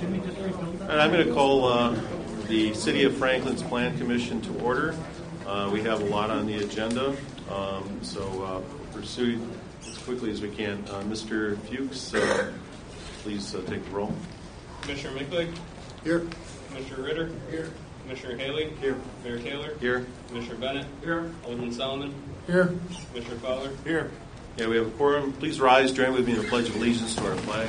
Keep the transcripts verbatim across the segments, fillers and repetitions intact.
And I'm going to call uh, the City of Franklin's Plan Commission to order. Uh, we have a lot on the agenda, um, so uh, pursue as quickly as we can. Uh, Mister Fuchs, uh, please uh, take the roll. Commissioner Micklig? Here. Commissioner Ritter? Here. Commissioner Haley? Here. Mayor Taylor? Here. Commissioner Bennett? Here. Alderman Solomon? Here. Commissioner Fowler? Here. Yeah, we have a quorum. Please rise, join with me in the Pledge of Allegiance to our flag.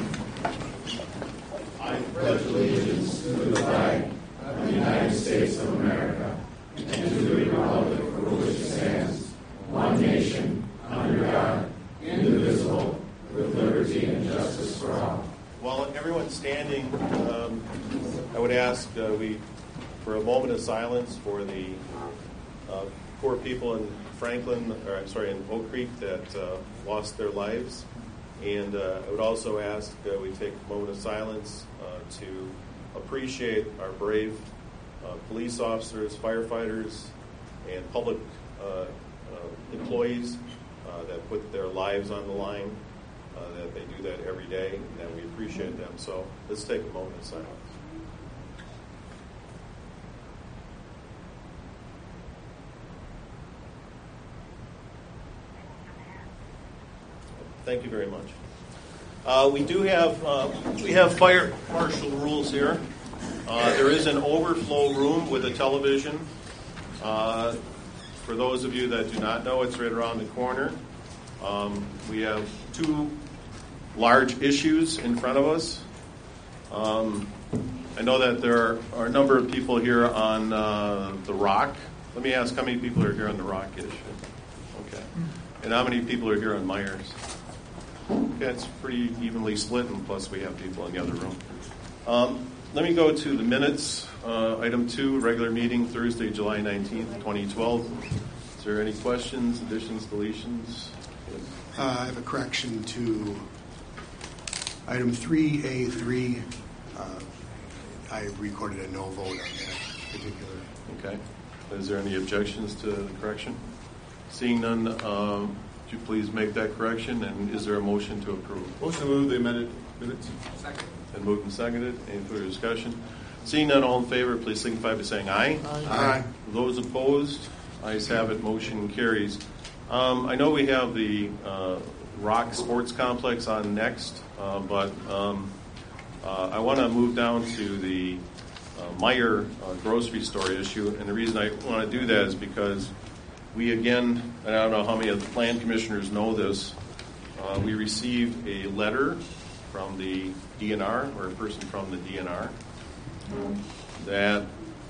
I pledge allegiance to the flag of the United States of America and to the republic for which it stands, one nation, under God, indivisible, with liberty and justice for all. While everyone's standing, um, I would ask uh, we for a moment of silence for the uh, poor people in Franklin, or I'm sorry, in Oak Creek that uh, lost their lives. And uh, I would also ask uh, we take a moment of silence uh, to appreciate our brave uh, police officers, firefighters, and public uh, uh, employees uh, that put their lives on the line, uh, that they do that every day, and that we appreciate them. So let's take a moment of silence. Thank you very much. Uh, we do have uh, we have fire marshal rules here. Uh, there is an overflow room with a television. Uh, for those of you that do not know, it's right around the corner. Um, we have two large issues in front of us. Um, I know that there are, are a number of people here on uh, the Rock. Let me ask how many people are here on the Rock issue. Okay, and how many people are here on Myers? Okay, it's pretty evenly split, and plus we have people in the other room. Um, let me go to the minutes. Uh, item two, regular meeting, Thursday, July nineteenth, twenty twelve. Is there any questions, additions, deletions? Uh, I have a correction to item three A three. Uh, I recorded a no vote on that particular. Okay. Is there any objections to the correction? Seeing none, um, would you please make that correction, and is there a motion to approve? Motion to move the amended minutes. Second. And moved and seconded. Any further discussion? Seeing none, all in favor, please signify by saying aye. Aye. Aye. Those opposed, ayes have it, motion carries. Um, I know we have the uh, Rock Sports Complex on next, uh, but um, uh, I want to move down to the uh, Meyer uh, grocery store issue, and the reason I want to do that is because we again, and I don't know how many of the plan commissioners know this, uh, we received a letter from the D N R, or a person from the D N R, that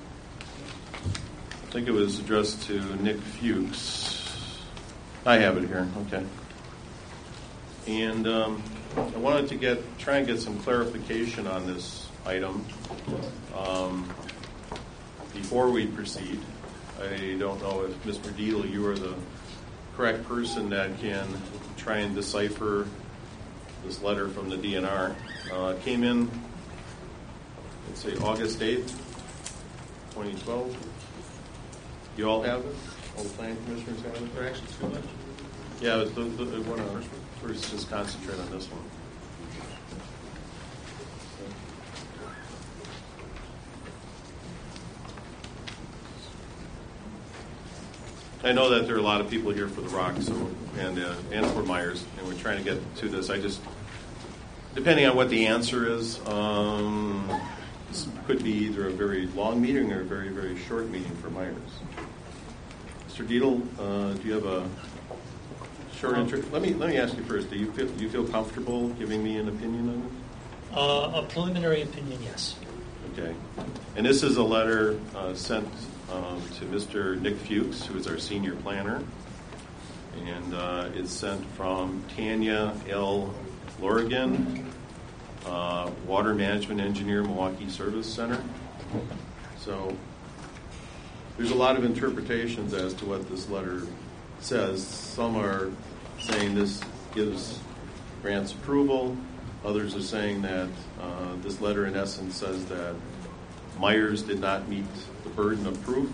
I think it was addressed to Nick Fuchs. I have it here, okay. And um, I wanted to get try and get some clarification on this item um, before we proceed. I don't know if Mister Deedle, you are the correct person that can try and decipher this letter from the D N R. Uh, came in, let's say, August eighth, twenty twelve. You all have it? All the planning commissioners have it? There are actually two left. Yeah, the, the, the one on first, just concentrate on this one. I know that there are a lot of people here for the Rock, so and uh, and for Myers, and we're trying to get to this. I just, depending on what the answer is, um, this could be either a very long meeting or a very, very short meeting for Myers. Mister Deedle, uh, do you have a short intro? Let me let me ask you first. Do you feel do you feel comfortable giving me an opinion on it? Uh, a preliminary opinion, yes. Okay, and this is a letter uh, sent um, to Mister Nick Fuchs, who is our senior planner, and uh, it's sent from Tanya L. Lorigan, uh, Water Management Engineer, Milwaukee Service Center. So there's a lot of interpretations as to what this letter says. Some are saying this gives grants approval. Others are saying that uh, this letter, in essence, says that Myers did not meet the burden of proof.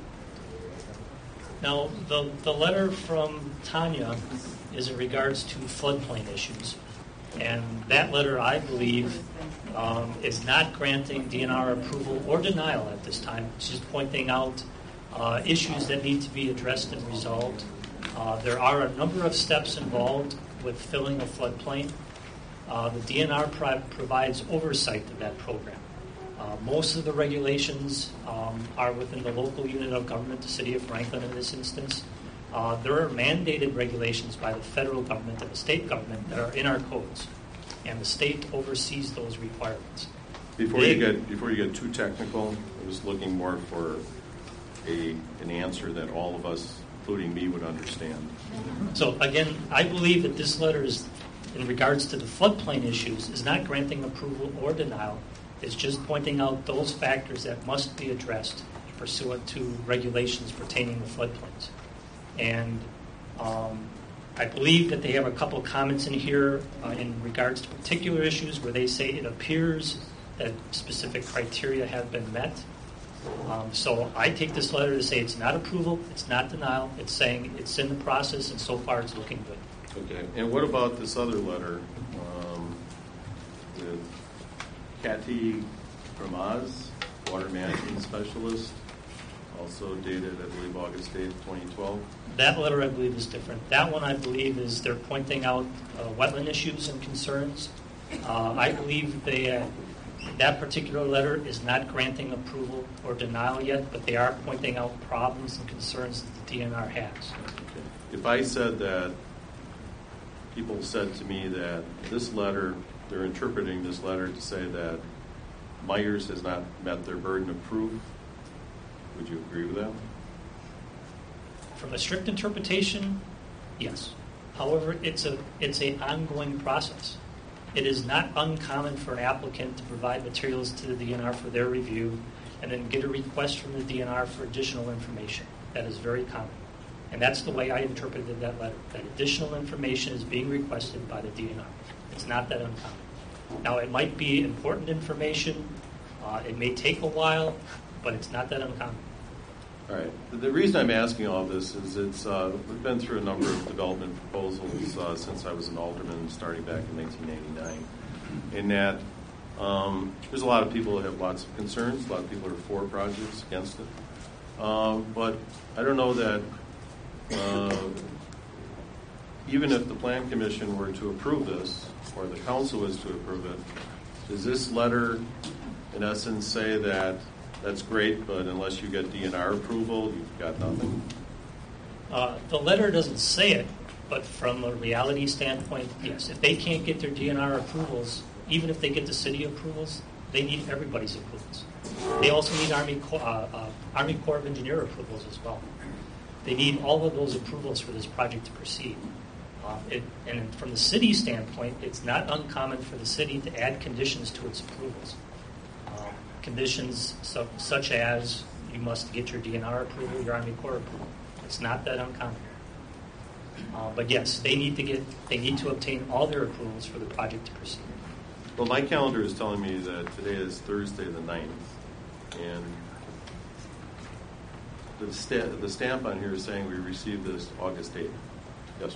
Now, the, the letter from Tanya is in regards to floodplain issues. And that letter, I believe, um, is not granting D N R approval or denial at this time. It's just pointing out uh, issues that need to be addressed and resolved. Uh, there are a number of steps involved with filling a floodplain. Uh, the D N R pro- provides oversight of that program. Uh, most of the regulations um, are within the local unit of government, the city of Franklin in this instance. Uh, there are mandated regulations by the federal government and the state government that are in our codes, and the state oversees those requirements. Before They- you get before you get too technical, I was looking more for a an answer that all of us, including me, would understand. So again, I believe that this letter is, in regards to the floodplain issues, is not granting approval or denial. It's just pointing out those factors that must be addressed pursuant to regulations pertaining to floodplains. And um, I believe that they have a couple comments in here uh, in regards to particular issues where they say it appears that specific criteria have been met. Um, so I take this letter to say it's not approval, it's not denial, it's saying it's in the process, and so far it's looking good. Okay. And what about this other letter um, with Kathy Gramaz, Water Management Specialist, also dated, I believe, August eighth, twenty twelve? That letter, I believe, is different. That one, I believe, is they're pointing out uh, wetland issues and concerns. Uh, I believe they, uh, that particular letter is not granting approval or denial yet, but they are pointing out problems and concerns that the D N R has. Okay. If I said that, people said to me that this letter, they're interpreting this letter to say that Myers has not met their burden of proof, would you agree with that? From a strict interpretation, yes. However, it's a it's a ongoing process. It is not uncommon for an applicant to provide materials to the D N R for their review and then get a request from the D N R for additional information. That is very common. And that's the way I interpreted that letter, that additional information is being requested by the D N R. It's not that uncommon. Now, it might be important information. Uh, it may take a while, but it's not that uncommon. All right. The reason I'm asking all this is it's uh, we've been through a number of development proposals uh, since I was an alderman, starting back in nineteen eighty-nine. In that, um, there's a lot of people that have lots of concerns. A lot of people are for projects, against it. Um, but I don't know that uh, even if the Plan Commission were to approve this, or the council was to approve it, does this letter, in essence, say that that's great, but unless you get D N R approval, you've got nothing? Uh, the letter doesn't say it, but from a reality standpoint, yes. If they can't get their D N R approvals, even if they get the city approvals, they need everybody's approvals. They also need Army Corps, uh, uh, Army Corps of Engineer approvals as well. They need all of those approvals for this project to proceed. Uh, it, and from the city standpoint, it's not uncommon for the city to add conditions to its approvals. Um, conditions so, such as you must get your D N R approval, your Army Corps approval. It's not that uncommon. Uh, but yes, they need to get they need to obtain all their approvals for the project to proceed. Well, my calendar is telling me that today is Thursday the ninth, and the, sta- the stamp on here is saying we received this August eighth. Yes.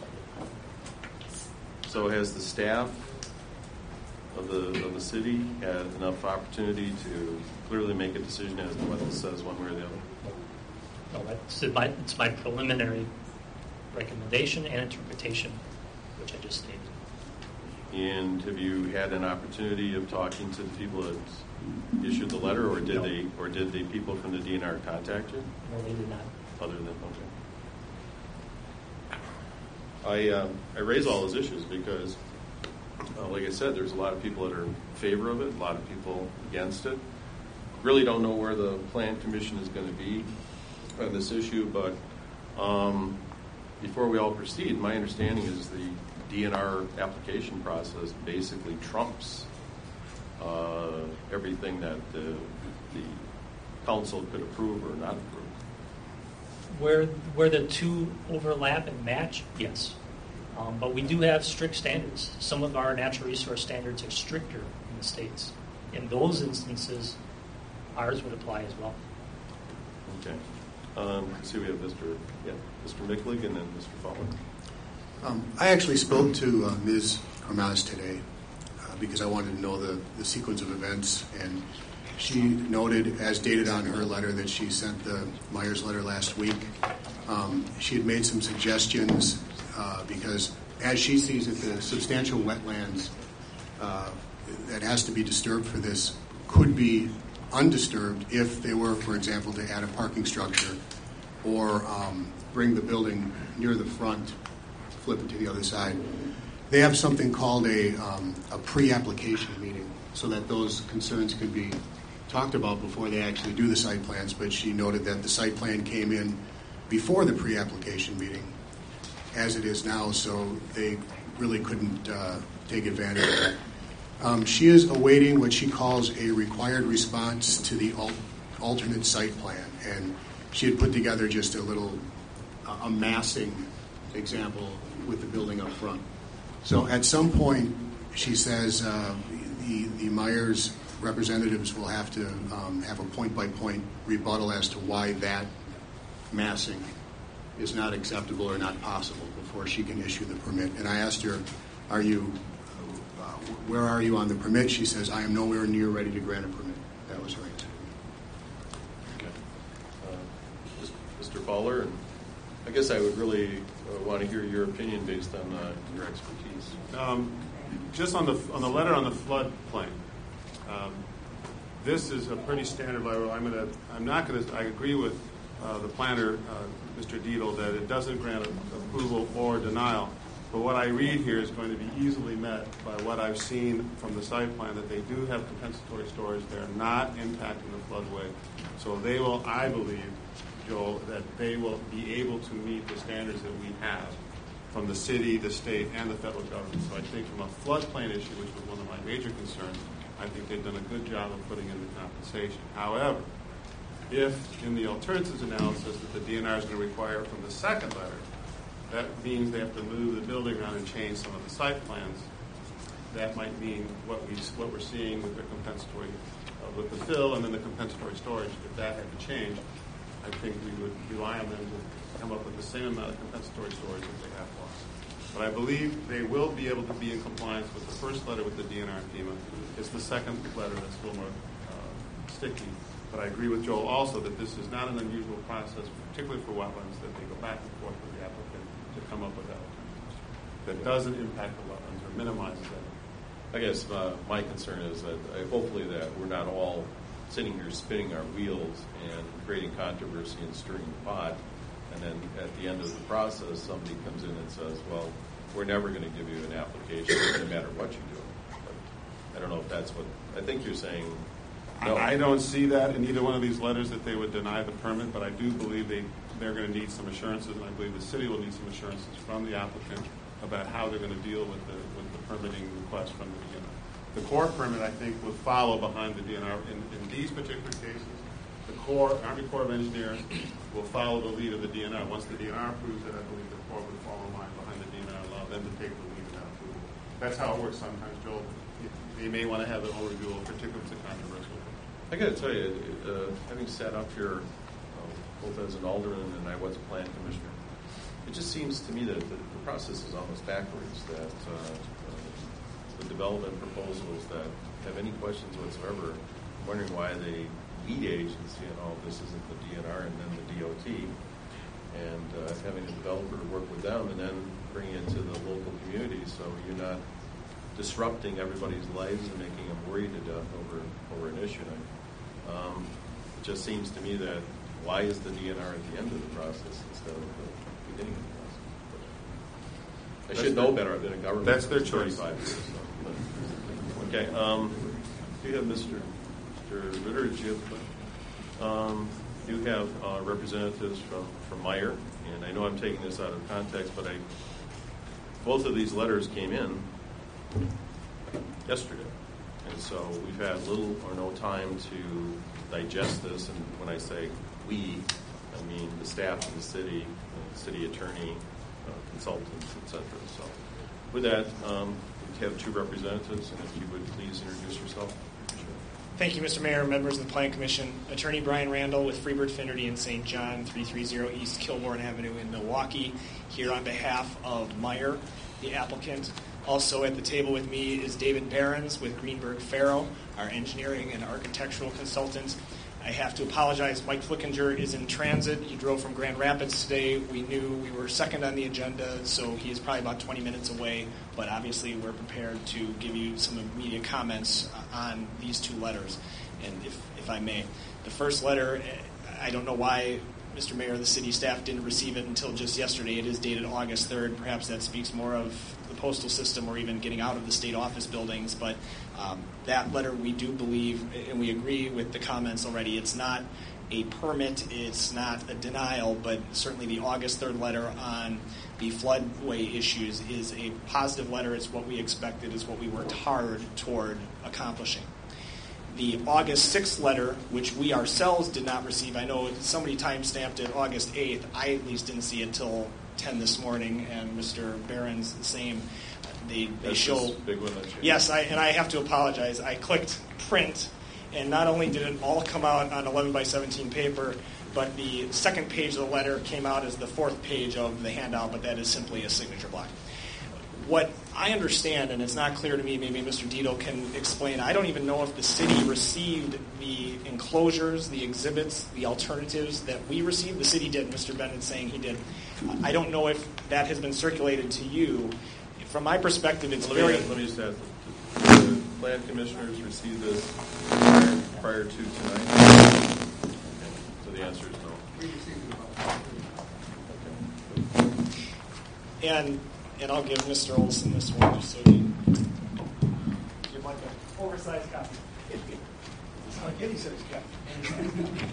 So has the staff of the of the city had enough opportunity to clearly make a decision as to what this says one way or the other? No, that's my, it's my preliminary recommendation and interpretation, which I just stated. And have you had an opportunity of talking to the people that issued the letter, or did No. they, or did the people from the D N R contact you? No, they did not. Other than okay. I um, I raise all those issues because, uh, like I said, there's a lot of people that are in favor of it, a lot of people against it. Really don't know where the Plan Commission is going to be on this issue, but um, before we all proceed, my understanding is the D N R application process basically trumps uh, everything that the, the council could approve or not approve. Where where the two overlap and match, yes. Um, but we do have strict standards. Some of our natural resource standards are stricter in the states. In those instances, ours would apply as well. Okay. Um, let's see, we have Mister Yeah, Mister Micklig and then Mister Fowler. Um, I actually spoke to uh, Miz Gramaz today, because I wanted to know the, the sequence of events. And she noted, as dated on her letter that she sent the Myers letter last week, um, she had made some suggestions uh, because, as she sees it, the substantial wetlands uh, that has to be disturbed for this could be undisturbed if they were, for example, to add a parking structure or um, bring the building near the front, flip it to the other side. They have something called a, um, a pre-application meeting so that those concerns could be talked about before they actually do the site plans, but she noted that the site plan came in before the pre-application meeting, as it is now, so they really couldn't uh, take advantage of that. Um, she is awaiting what she calls a required response to the al- alternate site plan, and she had put together just a little uh, a massing example with the building up front. So at some point, she says uh, the, the Myers representatives will have to um, have a point-by-point rebuttal as to why that massing is not acceptable or not possible before she can issue the permit. And I asked her, are you, uh, where are you on the permit? She says, I am nowhere near ready to grant a permit. That was her answer. Okay. Uh, Mister Fowler, and I guess I would really uh, want to hear your opinion based on uh, your expertise. Um, just on the on the letter on the floodplain, um, this is a pretty standard letter. I'm gonna. I'm not gonna. I agree with uh, the planner, uh, Mister Dietl, that it doesn't grant a, approval or denial. But what I read here is going to be easily met by what I've seen from the site plan, that they do have compensatory storage. They're not impacting the floodway, so they will, I believe, Joel, that they will be able to meet the standards that we have from the city, the state, and the federal government. So I think from a floodplain issue, which was one of my major concerns, I think they've done a good job of putting in the compensation. However, if in the alternatives analysis that the D N R is going to require from the second letter, that means they have to move the building around and change some of the site plans. That might mean what we what we're seeing with the compensatory, uh, with the fill and then the compensatory storage. If that had to change, I think we would rely on them to come up with the same amount of compensatory storage that they have lost. But I believe they will be able to be in compliance with the first letter with the D N R and FEMA. It's the second letter that's a little more uh, sticky. But I agree with Joel also that this is not an unusual process, particularly for wetlands, that they go back and forth with the applicant to come up with that alternative that doesn't impact the wetlands or minimizes that. I guess uh, my concern is that uh, hopefully that we're not all sitting here spinning our wheels and creating controversy and stirring the pot, and then at the end of the process, somebody comes in and says, well, we're never going to give you an application no matter what you do. But I don't know if that's what, I think you're saying. No. I don't see that in either one of these letters that they would deny the permit, but I do believe they, they're going to need some assurances, and I believe the city will need some assurances from the applicant about how they're going to deal with the, with the permitting request from the D N R. The Corps permit, I think, would follow behind the D N R. In, in these particular cases, the Corps, Army Corps of Engineers, will follow the lead of the D N R. Once the D N R approves it, I believe the Corps would fall in line behind the D N R and allow them to take the lead in that approval. That's how it works sometimes, Joel. They may want to have an overview, particularly if it's a controversial. I got to tell you, uh, having sat up here uh, both as an alderman and I was a plan commissioner, it just seems to me that the, the process is almost backwards, that uh, uh, the development proposals that have any questions whatsoever, I'm wondering why the lead agency and all of this isn't the D N R and then the D O T, and uh, having a developer to work with them and then bring it to the local community so you're not disrupting everybody's lives and making them worry to death over over an issue. Um, it just seems to me that why is the D N R at the end of the process instead of the beginning of the process? I That's should their, know better than a government. That's their choice. Years, so. Okay. Um, do you have Mister Mister Ritter? Do you have, um, you have uh, representatives from from Meyer, and I know I'm taking this out of context, but I both of these letters came in yesterday, and so we've had little or no time to digest this. And when I say we, I mean the staff of the city, the city attorney, uh, consultants, et cetera. So with that, um, we have two representatives, and if you would please introduce yourself. Thank you, Mister Mayor, members of the Plan Commission. Attorney Brian Randall with Freebird Finnerty in Saint John, three thirty East Kilbourne Avenue in Milwaukee, here on behalf of Meyer, the applicant. Also at the table with me is David Behrens with Greenberg Farrow, our engineering and architectural consultant. I have to apologize. Mike Flickinger is in transit. He drove from Grand Rapids today. We knew we were second on the agenda, so he is probably about twenty minutes away. But obviously, we're prepared to give you some immediate comments on these two letters, and if, if I may. The first letter, I don't know why Mister Mayor, the city staff didn't receive it until just yesterday. It is dated August third. Perhaps that speaks more of the postal system or even getting out of the state office buildings. But um, that letter, we do believe, and we agree with the comments already, it's not a permit, it's not a denial, but certainly the August third letter on the floodway issues is a positive letter. It's what we expected, it's what we worked hard toward accomplishing. The August sixth letter, which we ourselves did not receive, I know somebody time-stamped it August eighth. I at least didn't see it till ten this morning, and Mister Behrens the same. They, they That's show... this big one that you... Yes, I, and I have to apologize. I clicked print, and not only did it all come out on eleven by seventeen paper, but the second page of the letter came out as the fourth page of the handout, but that is simply a signature block. What I understand, and it's not clear to me, maybe Mister Dito can explain, I don't even know if the city received the enclosures, the exhibits, the alternatives that we received. The city did. Mister Bennett's saying he did. I don't know if that has been circulated to you. From my perspective, it's let very... Me, let me just ask, did the plan commissioners receive this prior, prior to tonight? Okay. So the answer is no. Okay. And... And I'll give Mister Olson this one just so he give like an oversized copy. It's like any size copy.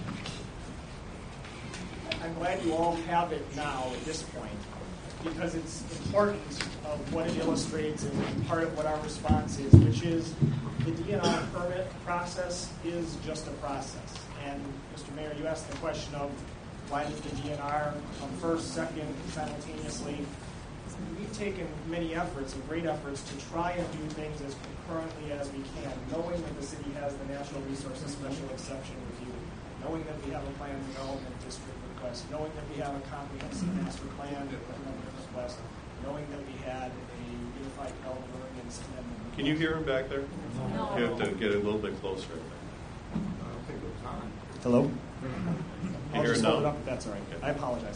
I'm glad you all have it now at this point because it's important of what it illustrates and part of what our response is, which is the D N R permit process is just a process. And Mister Mayor, you asked the question of why does the D N R come first, second, simultaneously? We've taken many efforts and great efforts to try and do things as concurrently as we can, knowing that the city has the natural resources special exception review, knowing that we have a plan development district request, knowing that we have a comprehensive master plan development request, knowing that we had a unified development ordinance amendment. Can you hear him back there? No. You have to get a little bit closer. Hello? You I'll hear just it hold it now? up. That's all right. Okay. I apologize.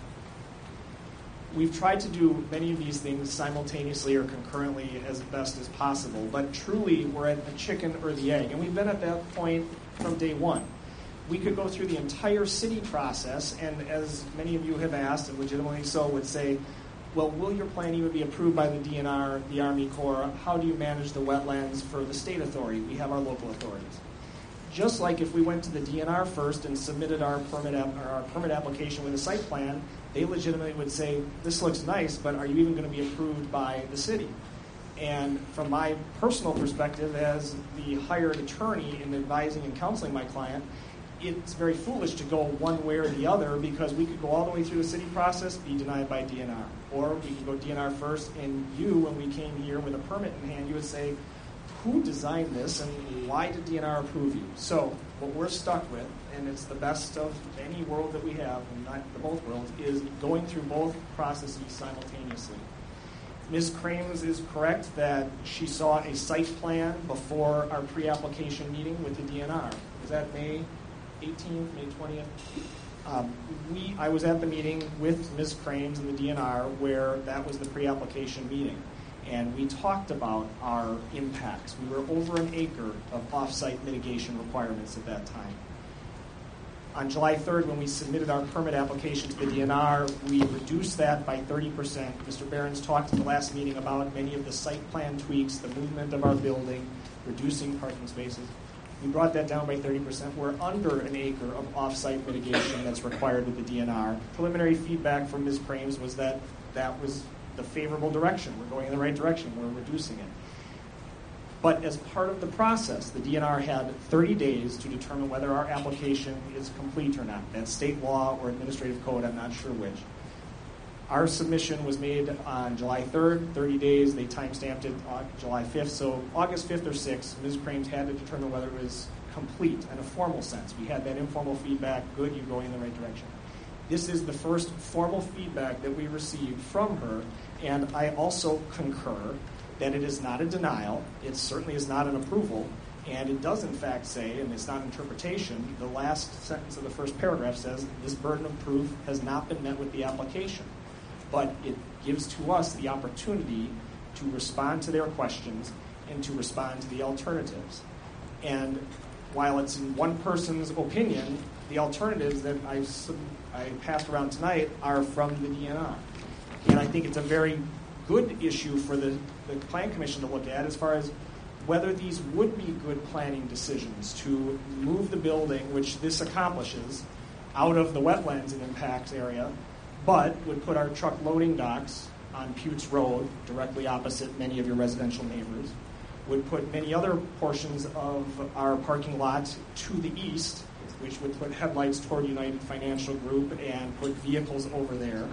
We've tried to do many of these things simultaneously or concurrently as best as possible, but truly we're at the chicken or the egg, and we've been at that point from day one. We could go through the entire city process, and as many of you have asked, and legitimately so, would say, well, will your plan even be approved by the D N R, the Army Corps? How do you manage the wetlands for the state authority? We have our local authorities. Just like if we went to the D N R first and submitted our permit, ap- or our permit application with a site plan, they legitimately would say, this looks nice, but are you even going to be approved by the city? And from my personal perspective as the hired attorney in advising and counseling my client, it's very foolish to go one way or the other because we could go all the way through the city process, be denied by D N R. Or we could go D N R first, and you, when we came here with a permit in hand, you would say, who designed this and why did D N R approve you? So what we're stuck with, and it's the best of any world that we have, and not the both worlds, is going through both processes simultaneously. Miz Crames is correct that she saw a site plan before our pre-application meeting with the D N R. Was that May eighteenth, May twentieth? Um, we, I was at the meeting with Miz Crames and the D N R where that was the pre-application meeting. And we talked about our impacts. We were over an acre of off-site mitigation requirements at that time. On July third, when we submitted our permit application to the D N R, we reduced that by thirty percent. Mister Behrens talked at the last meeting about many of the site plan tweaks, the movement of our building, reducing parking spaces. We brought that down by thirty percent. We're under an acre of off-site mitigation that's required with the D N R. Preliminary feedback from Miz Crames was that that was the favorable direction. We're going in the right direction. We're reducing it. But as part of the process, the D N R had thirty days to determine whether our application is complete or not. That's state law or administrative code, I'm not sure which. Our submission was made on July third, thirty days. They time-stamped it on July fifth. So August fifth or sixth, Miz Crames had to determine whether it was complete in a formal sense. We had that informal feedback. Good, you're going in the right direction. This is the first formal feedback that we received from her, and I also concur that it is not a denial, it certainly is not an approval, and it does in fact say, and it's not interpretation, the last sentence of the first paragraph says, this burden of proof has not been met with the application. But it gives to us the opportunity to respond to their questions and to respond to the alternatives. And while it's in one person's opinion, the alternatives that I, I passed around tonight are from the D N R. And I think it's a very good issue for the, the Plan Commission to look at as far as whether these would be good planning decisions to move the building, which this accomplishes, out of the wetlands and impacts area, but would put our truck loading docks on Putes Road, directly opposite many of your residential neighbors, would put many other portions of our parking lot to the east, which would put headlights toward United Financial Group and put vehicles over there.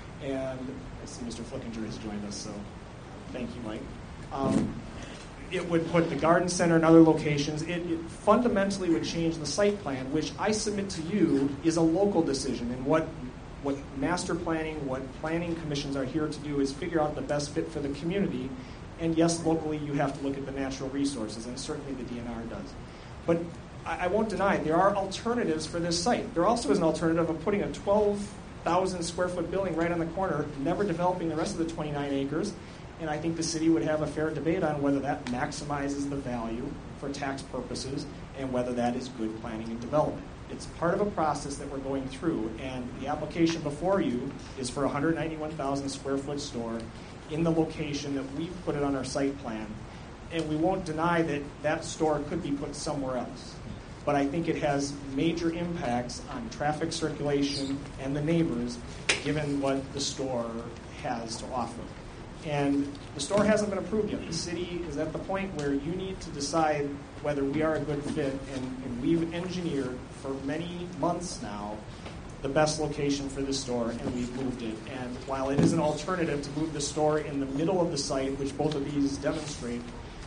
And I see Mister Flickinger has joined us, so thank you, Mike. Um, it would put the garden center and other locations. It, it fundamentally would change the site plan, which I submit to you is a local decision. And what what master planning, what planning commissions are here to do is figure out the best fit for the community. And yes, locally you have to look at the natural resources, and certainly the D N R does. But I, I won't deny it. There are alternatives for this site. There also is an alternative of putting a twelve thousand square foot building right on the corner, never developing the rest of the twenty-nine acres. And I think the city would have a fair debate on whether that maximizes the value for tax purposes and whether that is good planning and development. It's part of a process that we're going through, and the application before you is for a one hundred ninety-one thousand square foot store in the location that we've put it on our site plan. And we won't deny that that store could be put somewhere else. But I think it has major impacts on traffic circulation and the neighbors, given what the store has to offer. And the store hasn't been approved yet. The city is at the point where you need to decide whether we are a good fit, and, and we've engineered for many months now the best location for this store, and we've moved it. And while it is an alternative to move the store in the middle of the site, which both of these demonstrate,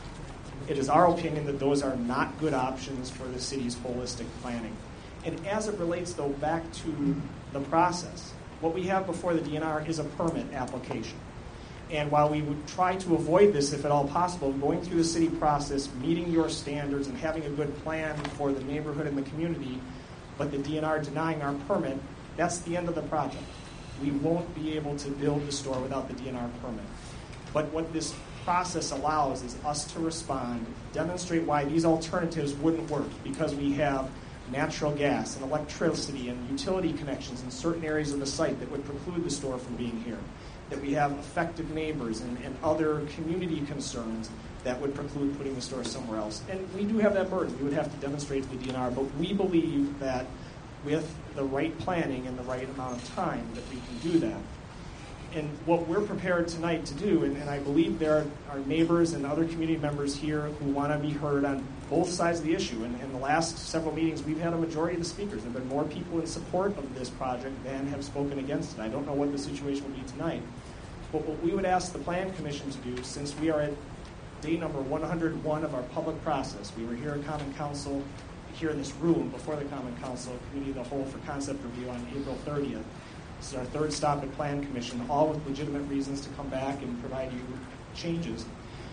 it is our opinion that those are not good options for the city's holistic planning. And as it relates, though, back to the process, what we have before the D N R is a permit application. And while we would try to avoid this, if at all possible, going through the city process, meeting your standards, and having a good plan for the neighborhood and the community, but the D N R denying our permit, that's the end of the project. We won't be able to build the store without the D N R permit. But what this process allows is us to respond, demonstrate why these alternatives wouldn't work, because we have natural gas and electricity and utility connections in certain areas of the site that would preclude the store from being here, that we have affected neighbors and, and other community concerns that would preclude putting the store somewhere else. And we do have that burden. We would have to demonstrate to the D N R, but we believe that with the right planning and the right amount of time that we can do that. And what we're prepared tonight to do, and, and I believe there are, are neighbors and other community members here who want to be heard on both sides of the issue. And in the last several meetings, we've had a majority of the speakers. There have been more people in support of this project than have spoken against it. I don't know what the situation will be tonight. But what we would ask the Plan Commission to do, since we are at day number one hundred one of our public process, we were here at Common Council, here in this room before the Common Council, Committee of the Whole for Concept Review on April thirtieth. This is our third stop at Plan Commission, all with legitimate reasons to come back and provide you changes.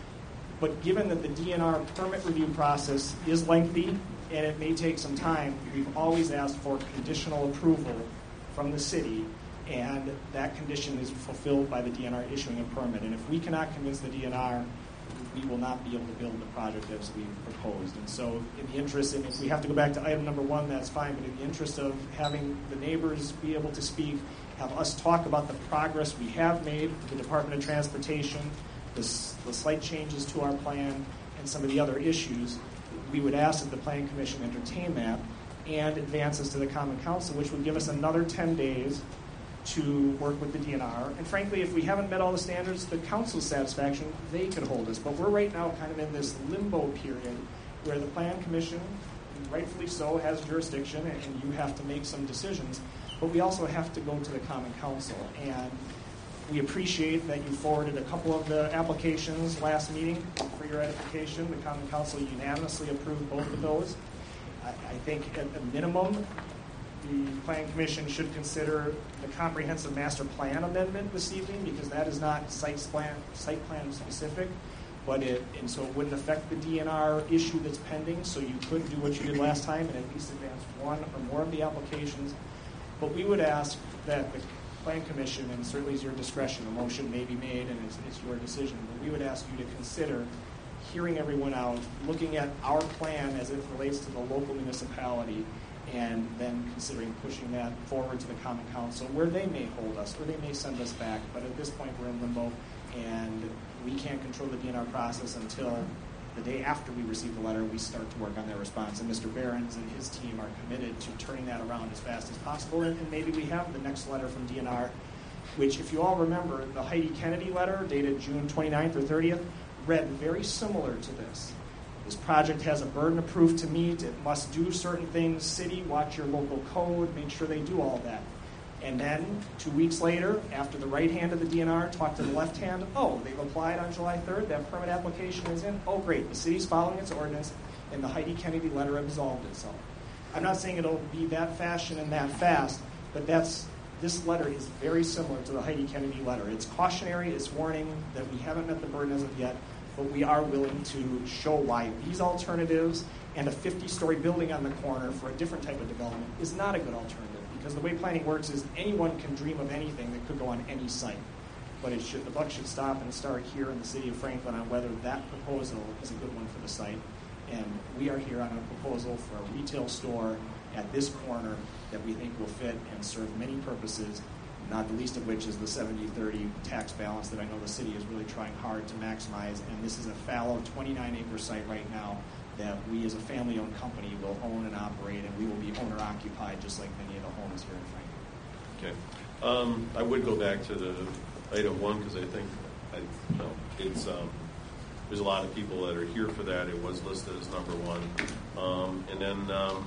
But given that the D N R permit review process is lengthy and it may take some time, we've always asked for conditional approval from the city, and that condition is fulfilled by the D N R issuing a permit. And if we cannot convince the D N R, we will not be able to build the project as we proposed. And so in the interest, and if we have to go back to item number one, that's fine, but in the interest of having the neighbors be able to speak, have us talk about the progress we have made with the Department of Transportation, the, the slight changes to our plan, and some of the other issues, we would ask that the Planning Commission entertain that and advance us to the Common Council, which would give us another ten days to work with the D N R. And frankly, if we haven't met all the standards to the council's satisfaction, they could hold us. But we're right now kind of in this limbo period where the Plan Commission, rightfully so, has jurisdiction, and you have to make some decisions. But we also have to go to the Common Council. And we appreciate that you forwarded a couple of the applications last meeting for your edification. The Common Council unanimously approved both of those. I, I think at a minimum, the Plan Commission should consider the comprehensive master plan amendment this evening, because that is not site plan, site plan specific, but it, and so it wouldn't affect the D N R issue that's pending, so you could do what you did last time and at least advance one or more of the applications. But we would ask that the Plan Commission, and certainly it's your discretion, a motion may be made and it's, it's your decision, but we would ask you to consider hearing everyone out, looking at our plan as it relates to the local municipality, and then considering pushing that forward to the Common Council, where they may hold us, or they may send us back. But at this point, we're in limbo, and we can't control the D N R process until the day after we receive the letter. We start to work on their response, and Mister Behrens and his team are committed to turning that around as fast as possible. And, and maybe we have the next letter from D N R, which, if you all remember, the Heidi Kennedy letter dated June twenty-ninth or thirtieth, read very similar to this. This project has a burden of proof to meet. It must do certain things. City, watch your local code, make sure they do all that. And then, two weeks later, after the right hand of the D N R talked to the left hand, oh, they've applied on July third, that permit application is in. Oh, great, the city's following its ordinance, and the Heidi Kennedy letter absolved itself. I'm not saying it'll be that fashion and that fast, but that's this letter is very similar to the Heidi Kennedy letter. It's cautionary, it's warning that we haven't met the burden as of yet, but we are willing to show why these alternatives and a fifty-story building on the corner for a different type of development is not a good alternative. Because the way planning works is anyone can dream of anything that could go on any site. But it should, the buck should stop and start here in the city of Franklin on whether that proposal is a good one for the site. And we are here on a proposal for a retail store at this corner that we think will fit and serve many purposes, not the least of which is the seventy thirty tax balance that I know the city is really trying hard to maximize. And this is a fallow twenty-nine acre site right now that we as a family-owned company will own and operate, and we will be owner-occupied just like many of the homes here in Franklin. Okay. Um, I would go back to the item one because I think I, you know, it's um, there's a lot of people that are here for that. It was listed as number one. Um, and then um,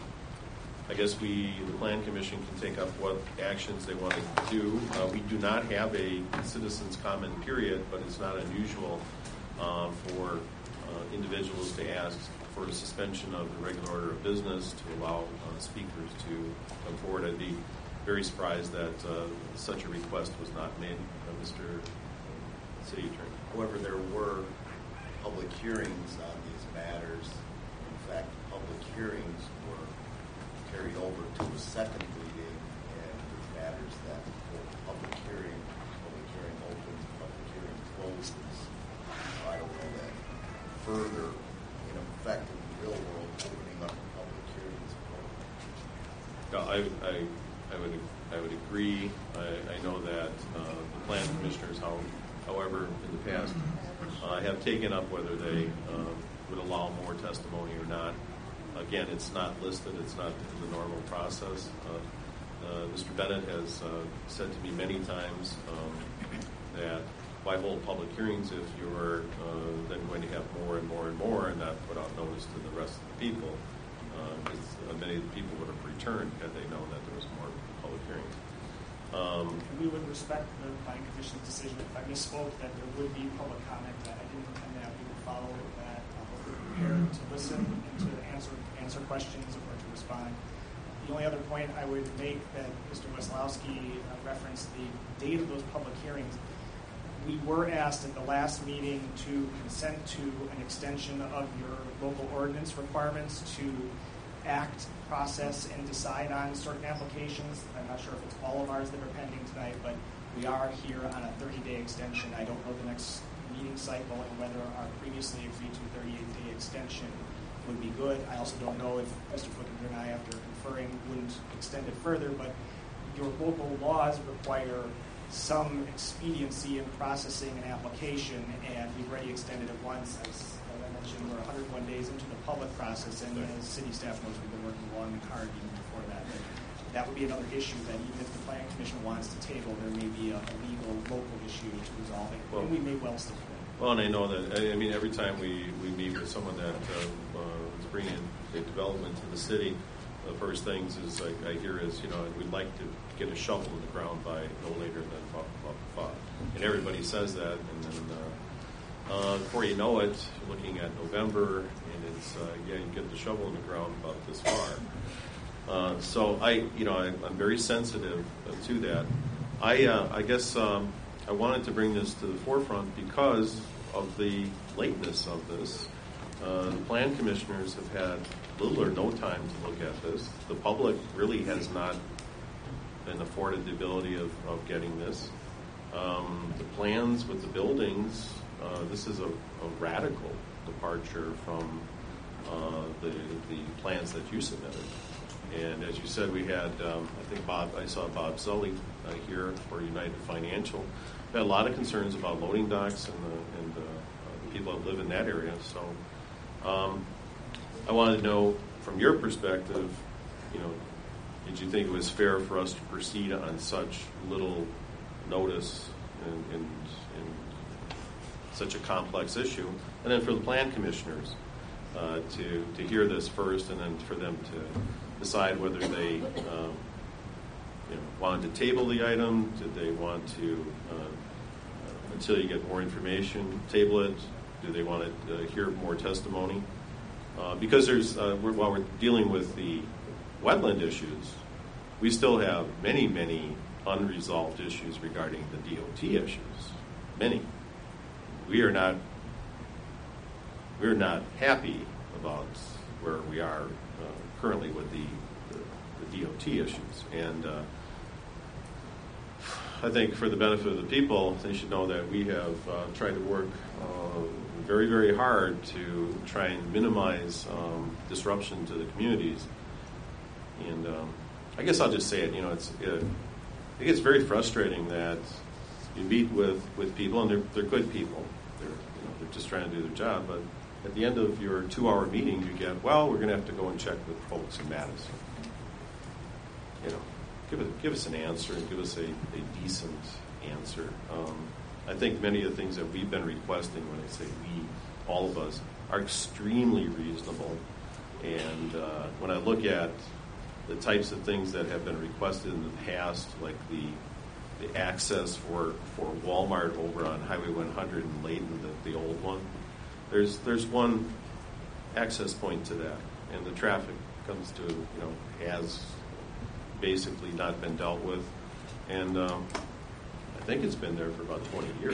I guess we, the Plan Commission, can take up what actions they want to do. Uh, we do not have a citizens' comment period, but it's not unusual uh, for uh, individuals to ask for a suspension of the regular order of business to allow uh, speakers to come forward. I'd be very surprised that uh, such a request was not made by Mister City Attorney. However, there were public hearings on these matters. In fact, public hearings were carried over to a second reading, and there's matters that quote, public hearing, public hearing opens, public hearing closes. So I don't know that further in effect in the real world opening up public hearings. No, I, I, I would I would agree. I, I know that uh, the Plan Commissioners, how, however, in the past, uh, have taken up whether they uh, would allow more testimony or not. Again, it's not listed. It's not in the normal process. Uh, uh, Mister Bennett has uh, said to me many times um, that why hold public hearings if you're uh, then going to have more and more and more and not put out notice to the rest of the people? Because uh, uh, many of the people would have returned had they known that there was more public hearings. Um, and we would respect the Planning Commission's decision. If I misspoke that there would be public comment, I didn't intend that. We would follow that. Uh, we're prepared to listen and to answer answer questions or to respond. The only other point I would make that Mister Weslowski uh, referenced the date of those public hearings. We were asked at the last meeting to consent to an extension of your local ordinance requirements to act, process, and decide on certain applications. I'm not sure if it's all of ours that are pending tonight, but we are here on a thirty-day extension. I don't know the next meeting cycle and whether our previously agreed to thirty-eight day extension would be good. I also don't know if Mister Flickinger and I, after conferring, wouldn't extend it further, but your local laws require some expediency in processing an application, and we've already extended it once. As, as I mentioned, we're one hundred one days into the public process, and as city staff knows, we've been working long and hard even before that. But that would be another issue that even if the Planning Commission wants to table, there may be a, a legal local issue to resolve it, well, and we may well still do it. Well, and I know that, I mean, every time we, we meet with someone that uh, uh, is bringing a development to the city, the first things is I, I hear is, you know, we'd like to get a shovel in the ground by no later than five, five. And everybody says that, and then uh, uh, before you know it, you're looking at November, and it's, uh, yeah, you get the shovel in the ground about this far. Uh, so I, you know, I, I'm very sensitive to that. I, uh, I guess um, I wanted to bring this to the forefront because of the lateness of this. Uh, the plan commissioners have had little or no time to look at this. The public really has not been afforded the ability of, of getting this. Um, the plans with the buildings, uh, this is a, a radical departure from uh, the, the plans that you submitted. And as you said, we had, um, I think Bob, I saw Bob Sully uh, here for United Financial. We had a lot of concerns about loading docks and the, and the, uh, the people that live in that area. So um, I wanted to know, from your perspective, you know, did you think it was fair for us to proceed on such little notice and, and, and such a complex issue? And then for the plan commissioners uh, to, to hear this first, and then for them to decide whether they um, you know, wanted to table the item, did they want to, uh, until you get more information, table it, do they want to uh, hear more testimony? Uh, because there's, uh, we're, while we're dealing with the wetland issues, we still have many, many unresolved issues regarding the D O T issues. Many. We are not, we're not happy about where we are uh, currently with the, the, the D O T issues. And uh, I think for the benefit of the people, they should know that we have uh, tried to work uh, very, very hard to try and minimize um, disruption to the communities. And um, I guess I'll just say it, you know, it's, it, it gets very frustrating that you meet with, with people, and they're, they're good people. They're, you know, they're just trying to do their job, but at the end of your two-hour meeting, you get, well, we're going to have to go and check with folks in Madison. You know, give it, give us an answer and give us a, a decent answer. Um, I think many of the things that we've been requesting, when I say we, all of us, are extremely reasonable. And uh, when I look at the types of things that have been requested in the past, like the the access for, for Walmart over on Highway one hundred in Layton, the, the old one, there's there's one access point to that, and the traffic comes to, you know, has basically not been dealt with. And um, I think it's been there for about twenty years.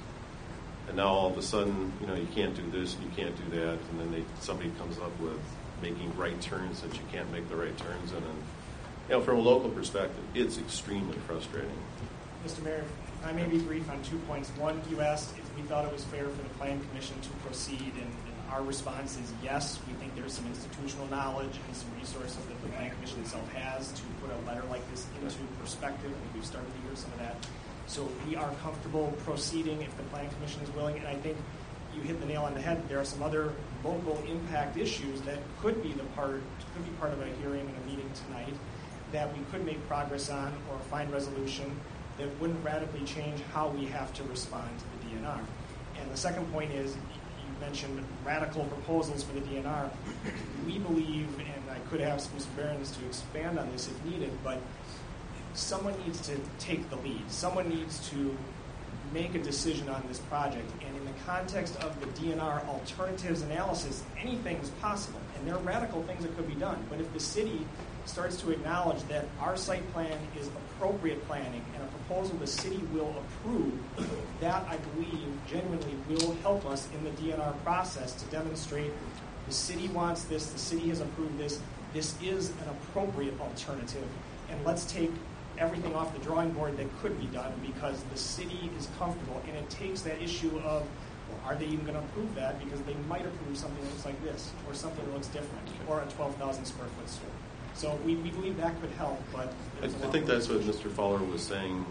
And now all of a sudden, you know, you can't do this, you can't do that, and then they, somebody comes up with making right turns that you can't make the right turns in. And, you know, from a local perspective, it's extremely frustrating. Mister Mayor, I may be brief on two points. One, you asked if we thought it was fair for the Plan Commission to proceed, and, and our response is yes. We think there's some institutional knowledge and some resources that the Plan Commission itself has to put a letter like this into perspective, and we've started to hear some of that. So we are comfortable proceeding if the Plan Commission is willing, and I think you hit the nail on the head. There are some other local impact issues that could be the part, could be part of a hearing and a meeting tonight that we could make progress on or find resolution that wouldn't radically change how we have to respond to the D N R. And the second point is, you mentioned radical proposals for the D N R. We believe, and I could ask Mister Behrens to expand on this if needed, but someone needs to take the lead. Someone needs to make a decision on this project. And in the context of the D N R alternatives analysis, anything is possible. And there are radical things that could be done. But if the city starts to acknowledge that our site plan is appropriate planning and a proposal the city will approve, that I believe genuinely will help us in the D N R process to demonstrate the city wants this, the city has approved this, this is an appropriate alternative, and let's take everything off the drawing board that could be done because the city is comfortable. And it takes that issue of, well, are they even going to approve that? Because they might approve something that looks like this, or something that looks different, or a twelve thousand square foot store. So we, we believe that could help, but I, I think that's what Mister Fowler was saying,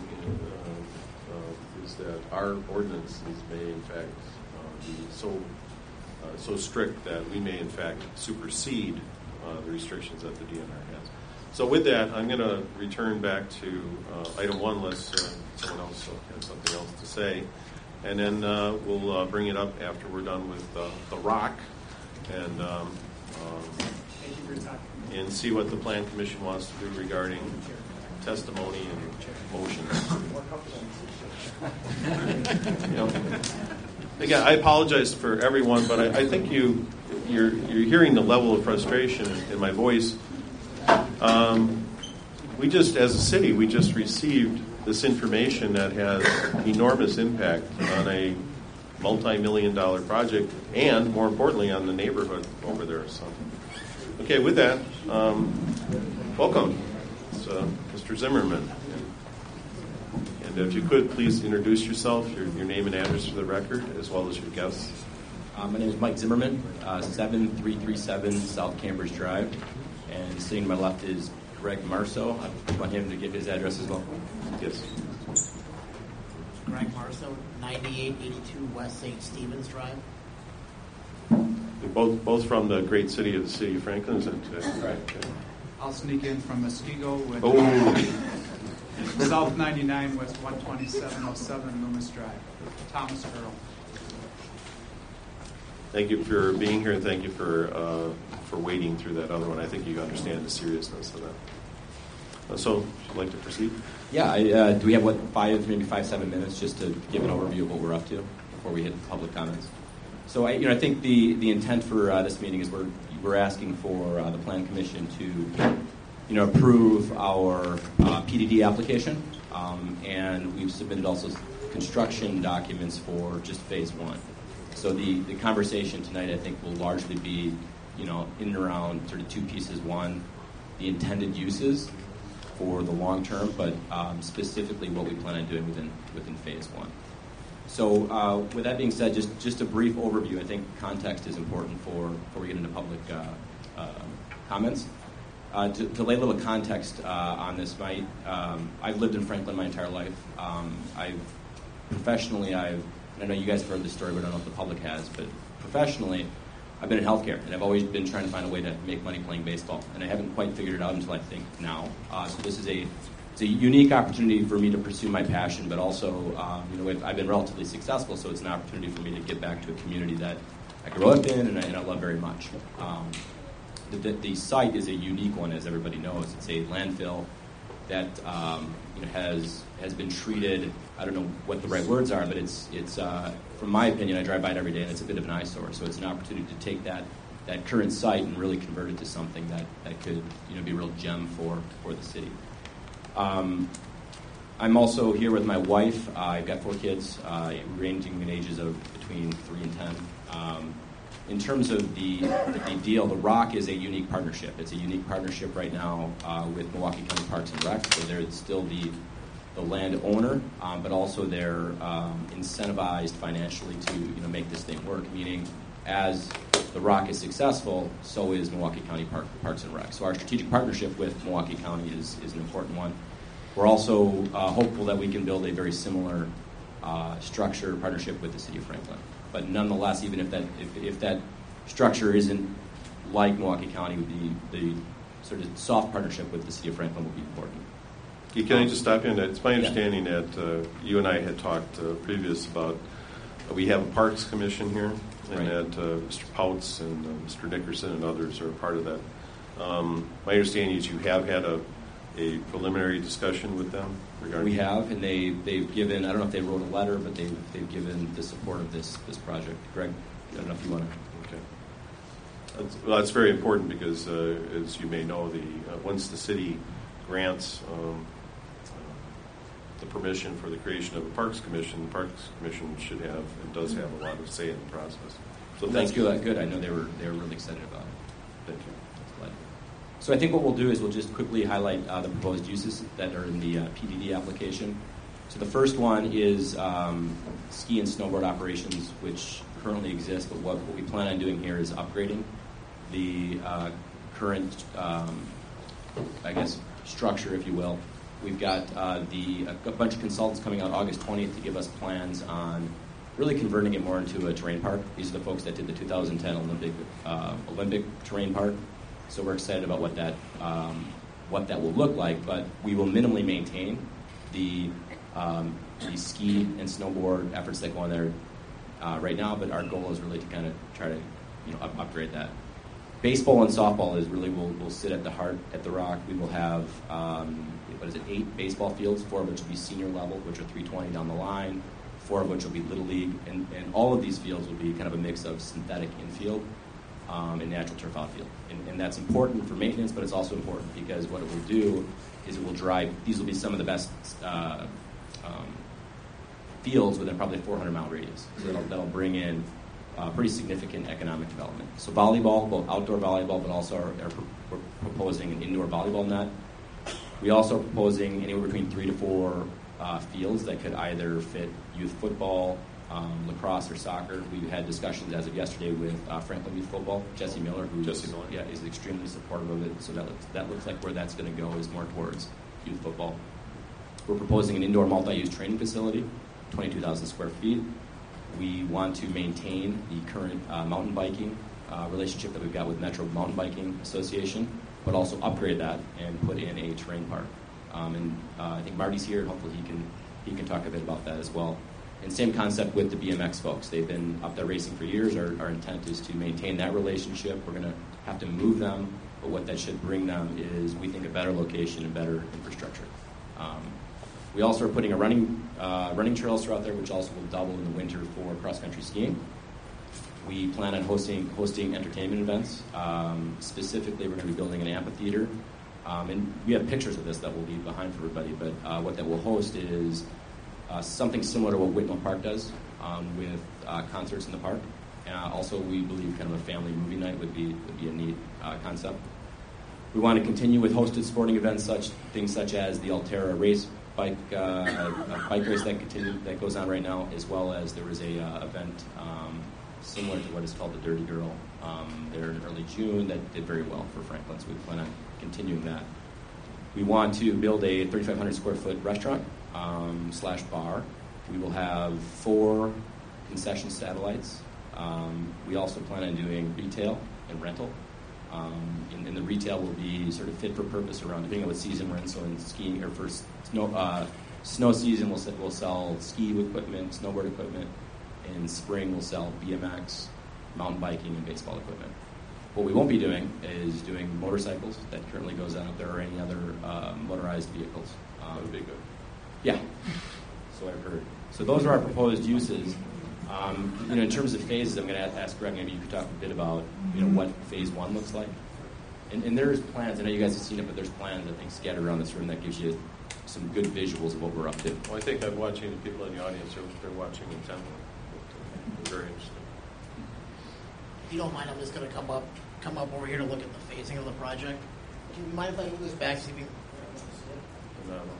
uh, uh, is that our ordinances may in fact uh, be so uh, so strict that we may in fact supersede uh, the restrictions that the D N R has. So with that, I'm going to return back to uh, item one, unless uh, someone else has something else to say. And then uh, we'll uh, bring it up after we're done with uh, the rock and, um, um, thank you for your time. And see what the Plan Commission wants to do regarding testimony and motions. More comfortable. You know, again, I apologize for everyone, but I, I think you, you're, you're hearing the level of frustration in my voice. Um, we just, as a city, we just received this information that has enormous impact on a multi-million dollar project and, more importantly, on the neighborhood over there. So, okay, with that, um, welcome, it's, uh, Mister Zimmerman. And if you could, please introduce yourself, your, your name and address for the record, as well as your guests. Uh, my name is Mike Zimmerman, uh, seven three three seven South Cambridge Drive. And sitting to my left is Greg Marceau. I want him to give his address as well. Yes. Greg Marceau, ninety-eight eighty-two West Saint Stephen's Drive. Both both from the great city of the city of Franklin, is that uh, Right. Okay. I'll sneak in from Muskego with Oh. South ninety-nine West one twenty-seven oh seven Loomis Drive. Thomas Earl. Thank you for being here, and thank you for uh, for waiting through that other one. I think you understand the seriousness of that. Uh, so, would you like to proceed? Yeah, I, uh, do we have, what, five, maybe five, seven minutes just to give an overview of what we're up to before we hit public comments? So, I, you know, I think the, the intent for uh, this meeting is we're we're asking for uh, the Plan Commission to, you know, approve our uh, P D D application, um, and we've submitted also construction documents for just phase one. So the, the conversation tonight, I think, will largely be, you know, in and around sort of two pieces. One, the intended uses for the long term, but um, specifically what we plan on doing within within phase one. So uh, with that being said, just, just a brief overview. I think context is important for before we get into public uh, uh, comments. Uh, to, to lay a little context uh, on this, my um, I've lived in Franklin my entire life. Um, I've professionally, I've I know you guys have heard this story, but I don't know if the public has. But professionally, I've been in healthcare, and I've always been trying to find a way to make money playing baseball, and I haven't quite figured it out until I think now. Uh, so this is a it's a unique opportunity for me to pursue my passion, but also, um, you know, I've, I've been relatively successful, so it's an opportunity for me to give back to a community that I grew up in and I, and I love very much. Um, the, the, the site is a unique one, as everybody knows. It's a landfill that um, you know, has has been treated. I don't know what the right words are, but it's it's uh, from my opinion, I drive by it every day, and it's a bit of an eyesore. So it's an opportunity to take that that current site and really convert it to something that, that could you know be a real gem for for the city. Um, I'm also here with my wife. Uh, I've got four kids, uh, ranging in ages of between three and ten. Um, in terms of the, the deal, the Rock is a unique partnership. It's a unique partnership right now uh, with Milwaukee County Parks and Rec. So they're still the the landowner, um, but also they're um, incentivized financially to you know make this thing work. Meaning, as the Rock is successful, so is Milwaukee County Park, Parks and Rec. So our strategic partnership with Milwaukee County is, is an important one. We're also uh, hopeful that we can build a very similar uh, structure partnership with the City of Franklin. But nonetheless, even if that if, if that structure isn't like Milwaukee County, the the sort of soft partnership with the City of Franklin will be important. Okay, can I just stop you on that? It's my understanding yeah. that uh, you and I had talked uh, previous about uh, we have a Parks Commission here, and right. that uh, Mister Pouts and uh, Mister Nickerson and others are a part of that. Um, my understanding is you have had a, a preliminary discussion with them regarding. We have, and they they've given. I don't know if they wrote a letter, but they've they've given the support of this this project. Greg, I don't know if you want to. Okay. That's, well, that's very important because, uh, as you may know, the uh, once the city grants um, the permission for the creation of a Parks Commission, the Parks Commission should have and does have a lot of say in the process. So well, thank that's you. good. Good. I know they were they were really excited about it. Thank you. So I think what we'll do is we'll just quickly highlight uh, the proposed uses that are in the uh, P D D application. So the first one is um, ski and snowboard operations, which currently exist, but what, what we plan on doing here is upgrading the uh, current, um, I guess, structure, if you will. We've got uh, the a bunch of consultants coming out August twentieth to give us plans on really converting it more into a terrain park. These are the folks that did the two thousand ten Olympic uh, Olympic terrain park. So we're excited about what that um, what that will look like, but we will minimally maintain the um, the ski and snowboard efforts that go on there uh, right now. But our goal is really to kind of try to you know up- upgrade that. Baseball and softball is really will will sit at the heart at the Rock. We will have um, what is it eight baseball fields, four of which will be senior level, which are three twenty down the line, four of which will be little league, and, and all of these fields will be kind of a mix of synthetic infield um, and natural turf outfield. And, and that's important for maintenance, but it's also important because what it will do is it will drive, these will be some of the best uh, um, fields within probably a four hundred mile radius. So that'll, that'll bring in uh, pretty significant economic development. So volleyball, both outdoor volleyball, but also are, are we're proposing an indoor volleyball net. We also are proposing anywhere between three to four uh, fields that could either fit youth football, um, lacrosse, or soccer. We had discussions as of yesterday with uh, Franklin Youth Football, Jesse Miller, who Jesse Miller. Yeah, is extremely supportive of it. So that looks, that looks like where that's going to go is more towards youth football. We're proposing an indoor multi-use training facility, twenty-two thousand square feet. We want to maintain the current uh, mountain biking uh, relationship that we've got with Metro Mountain Biking Association, but also upgrade that and put in a terrain park. Um, and uh, I think Marty's here, and hopefully he can he can talk a bit about that as well. And same concept with the B M X folks. They've been up there racing for years. Our, our intent is to maintain that relationship. We're going to have to move them, but what that should bring them is, we think, a better location and better infrastructure. Um, we also are putting a running uh, running trails throughout there, which also will double in the winter for cross-country skiing. We plan on hosting hosting entertainment events. Um, specifically, we're going to be building an amphitheater. Um, and we have pictures of this that will be behind for everybody, but uh, what that will host is uh, something similar to what Whitnell Park does, um, with uh, concerts in the park. Uh, also, we believe kind of a family movie night would be would be a neat uh, concept. We want to continue with hosted sporting events, such things such as the Altera race bike uh, a bike race that continue, that goes on right now, as well as there was a uh, event um, similar to what is called the Dirty Girl um, there in early June that did very well for Franklin, so we plan on continuing that. We want to build a thirty-five hundred square foot restaurant um, slash bar. We will have four concession satellites. Um, we also plan on doing retail and rental. Um, and, and the retail will be sort of fit for purpose around, depending on what season we're in. So in skiing, or for snow, uh, snow season, we'll, we'll sell ski equipment, snowboard equipment. In spring, we'll sell B M X, mountain biking, and baseball equipment. What we won't be doing is doing motorcycles that currently goes on up there, or any other uh, motorized vehicles. Um, That would be good. Yeah, so I've heard. So those are our proposed uses. Um, you know, in terms of phases, I'm going to ask Greg, maybe you could talk a bit about, you know, what phase one looks like. And, and there's plans, I know you guys have seen it, but there's plans, I think, scattered around this room that gives you some good visuals of what we're up to. Well, I think I'm watching the people in the audience, they're, they're watching intently. They're very interested. If you don't mind, I'm just going to come up come up over here to look at the phasing of the project. Do you mind if I move this back so you can... And, um,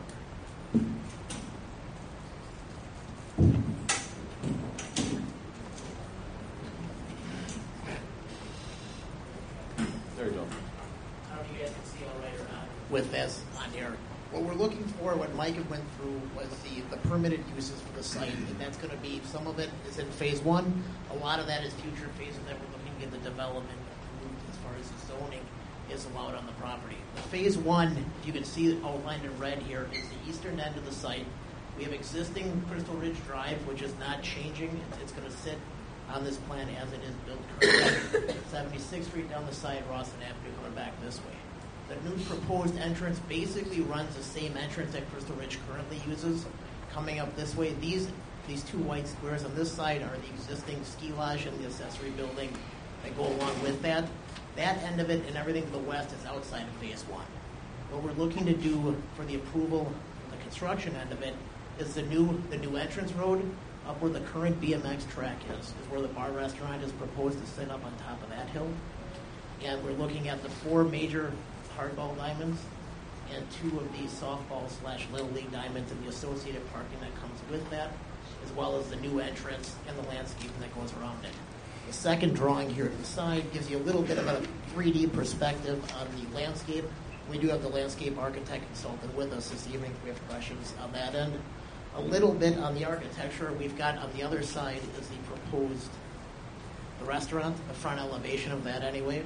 There you go. I don't know if you guys can see all right or not with this on here. What we're looking for, what Mike had went through, was the, the permitted uses for the site, and that's going to be, some of it is in phase one. A lot of that is future phases that we're looking at the development approved as far as the zoning is allowed on the property. The phase one, you can see it outlined in red here, is the eastern end of the site. We have existing Crystal Ridge Drive, which is not changing. It's, it's going to sit on this plan as it is built currently. seventy-sixth Street down the side, Rawson Avenue coming back this way. The new proposed entrance basically runs the same entrance that Crystal Ridge currently uses. Coming up this way, these these two white squares on this side are the existing ski lodge and the accessory building that go along with that. That end of it and everything to the west is outside of phase one. What we're looking to do for the approval, the construction end of it, is the new the new entrance road up where the current B M X track is, is where the bar restaurant is proposed to sit up on top of that hill. And we're looking at the four major hardball diamonds and two of these softball slash little league diamonds and the associated parking that comes with that, as well as the new entrance and the landscaping that goes around it. The second drawing here to the side gives you a little bit of a three D perspective on the landscape. We do have the landscape architect consultant with us this evening if we have questions on that end. A little bit on the architecture we've got on the other side is the proposed the restaurant, the front elevation of that anyway,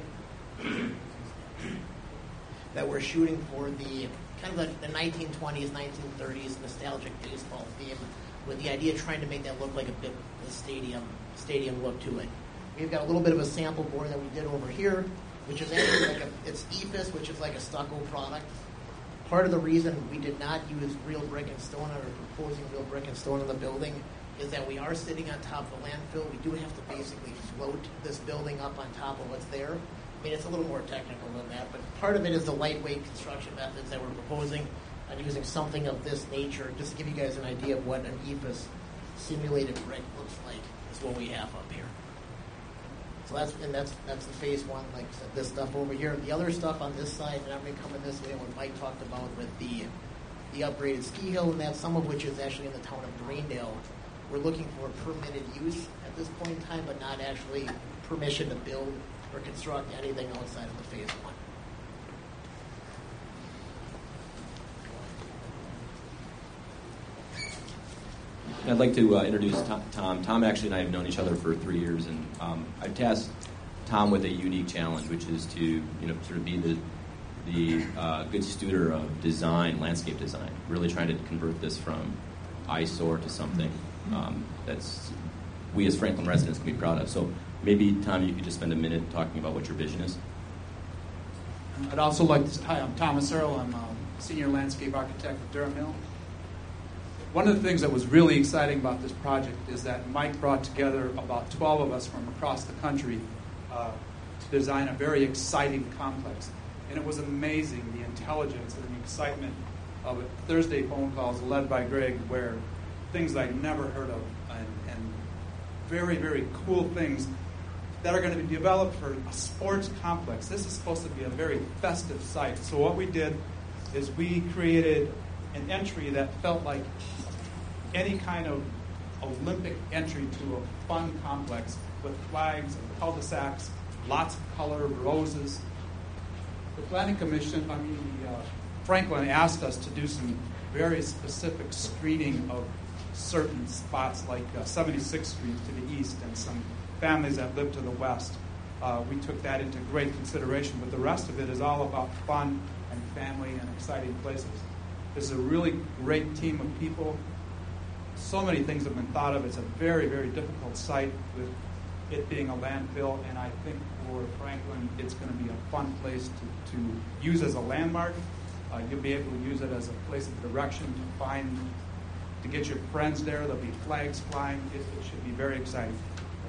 that we're shooting for the kind of the, the nineteen twenties, nineteen thirties nostalgic baseball theme, with the idea of trying to make that look like a bit of a stadium stadium look to it. We've got a little bit of a sample board that we did over here, which is actually like a, it's E F I S, which is like a stucco product. Part of the reason we did not use real brick and stone, or proposing real brick and stone in the building, is that we are sitting on top of the landfill. We do have to basically float this building up on top of what's there. I mean, it's a little more technical than that, but part of it is the lightweight construction methods that we're proposing on using something of this nature. Just to give you guys an idea of what an E F I S simulated brick looks like is what we have up here. So that's and that's that's the phase one, like I said, this stuff over here. The other stuff on this side, and I'm going to come in this way, what Mike talked about with the the upgraded ski hill, and that some of which is actually in the town of Greendale. We're looking for permitted use at this point in time, but not actually permission to build or construct anything outside of the phase one. I'd like to uh, introduce Tom. Tom. Tom actually and I have known each other for three years, and um, I've tasked Tom with a unique challenge, which is to, you know, sort of be the the uh, good steward of design, landscape design. Really trying to convert this from eyesore to something um, that's we as Franklin residents can be proud of. So maybe Tom, you could just spend a minute talking about what your vision is. I'd also like to. Hi, I'm Thomas Earl. I'm a senior landscape architect at Durham Hill. One of the things that was really exciting about this project is that Mike brought together about twelve of us from across the country uh, to design a very exciting complex. And it was amazing, the intelligence and the excitement of it. Thursday phone calls led by Greg, where things I'd never heard of, and, and very, very cool things that are going to be developed for a sports complex. This is supposed to be a very festive site. So what we did is we created an entry that felt like any kind of Olympic entry to a fun complex with flags and cul-de-sacs, lots of color, roses. The Planning Commission, I mean, uh, Franklin asked us to do some very specific screening of certain spots like uh, seventy-sixth Street to the east and some families that live to the west. Uh, we took that into great consideration, but the rest of it is all about fun and family and exciting places. This is a really great team of people. So many things have been thought of. It's a very, very difficult site with it being a landfill, and I think for Franklin, it's going to be a fun place to, to use as a landmark. Uh, you'll be able to use it as a place of direction to find, to get your friends there. There'll be flags flying. It, it should be very exciting.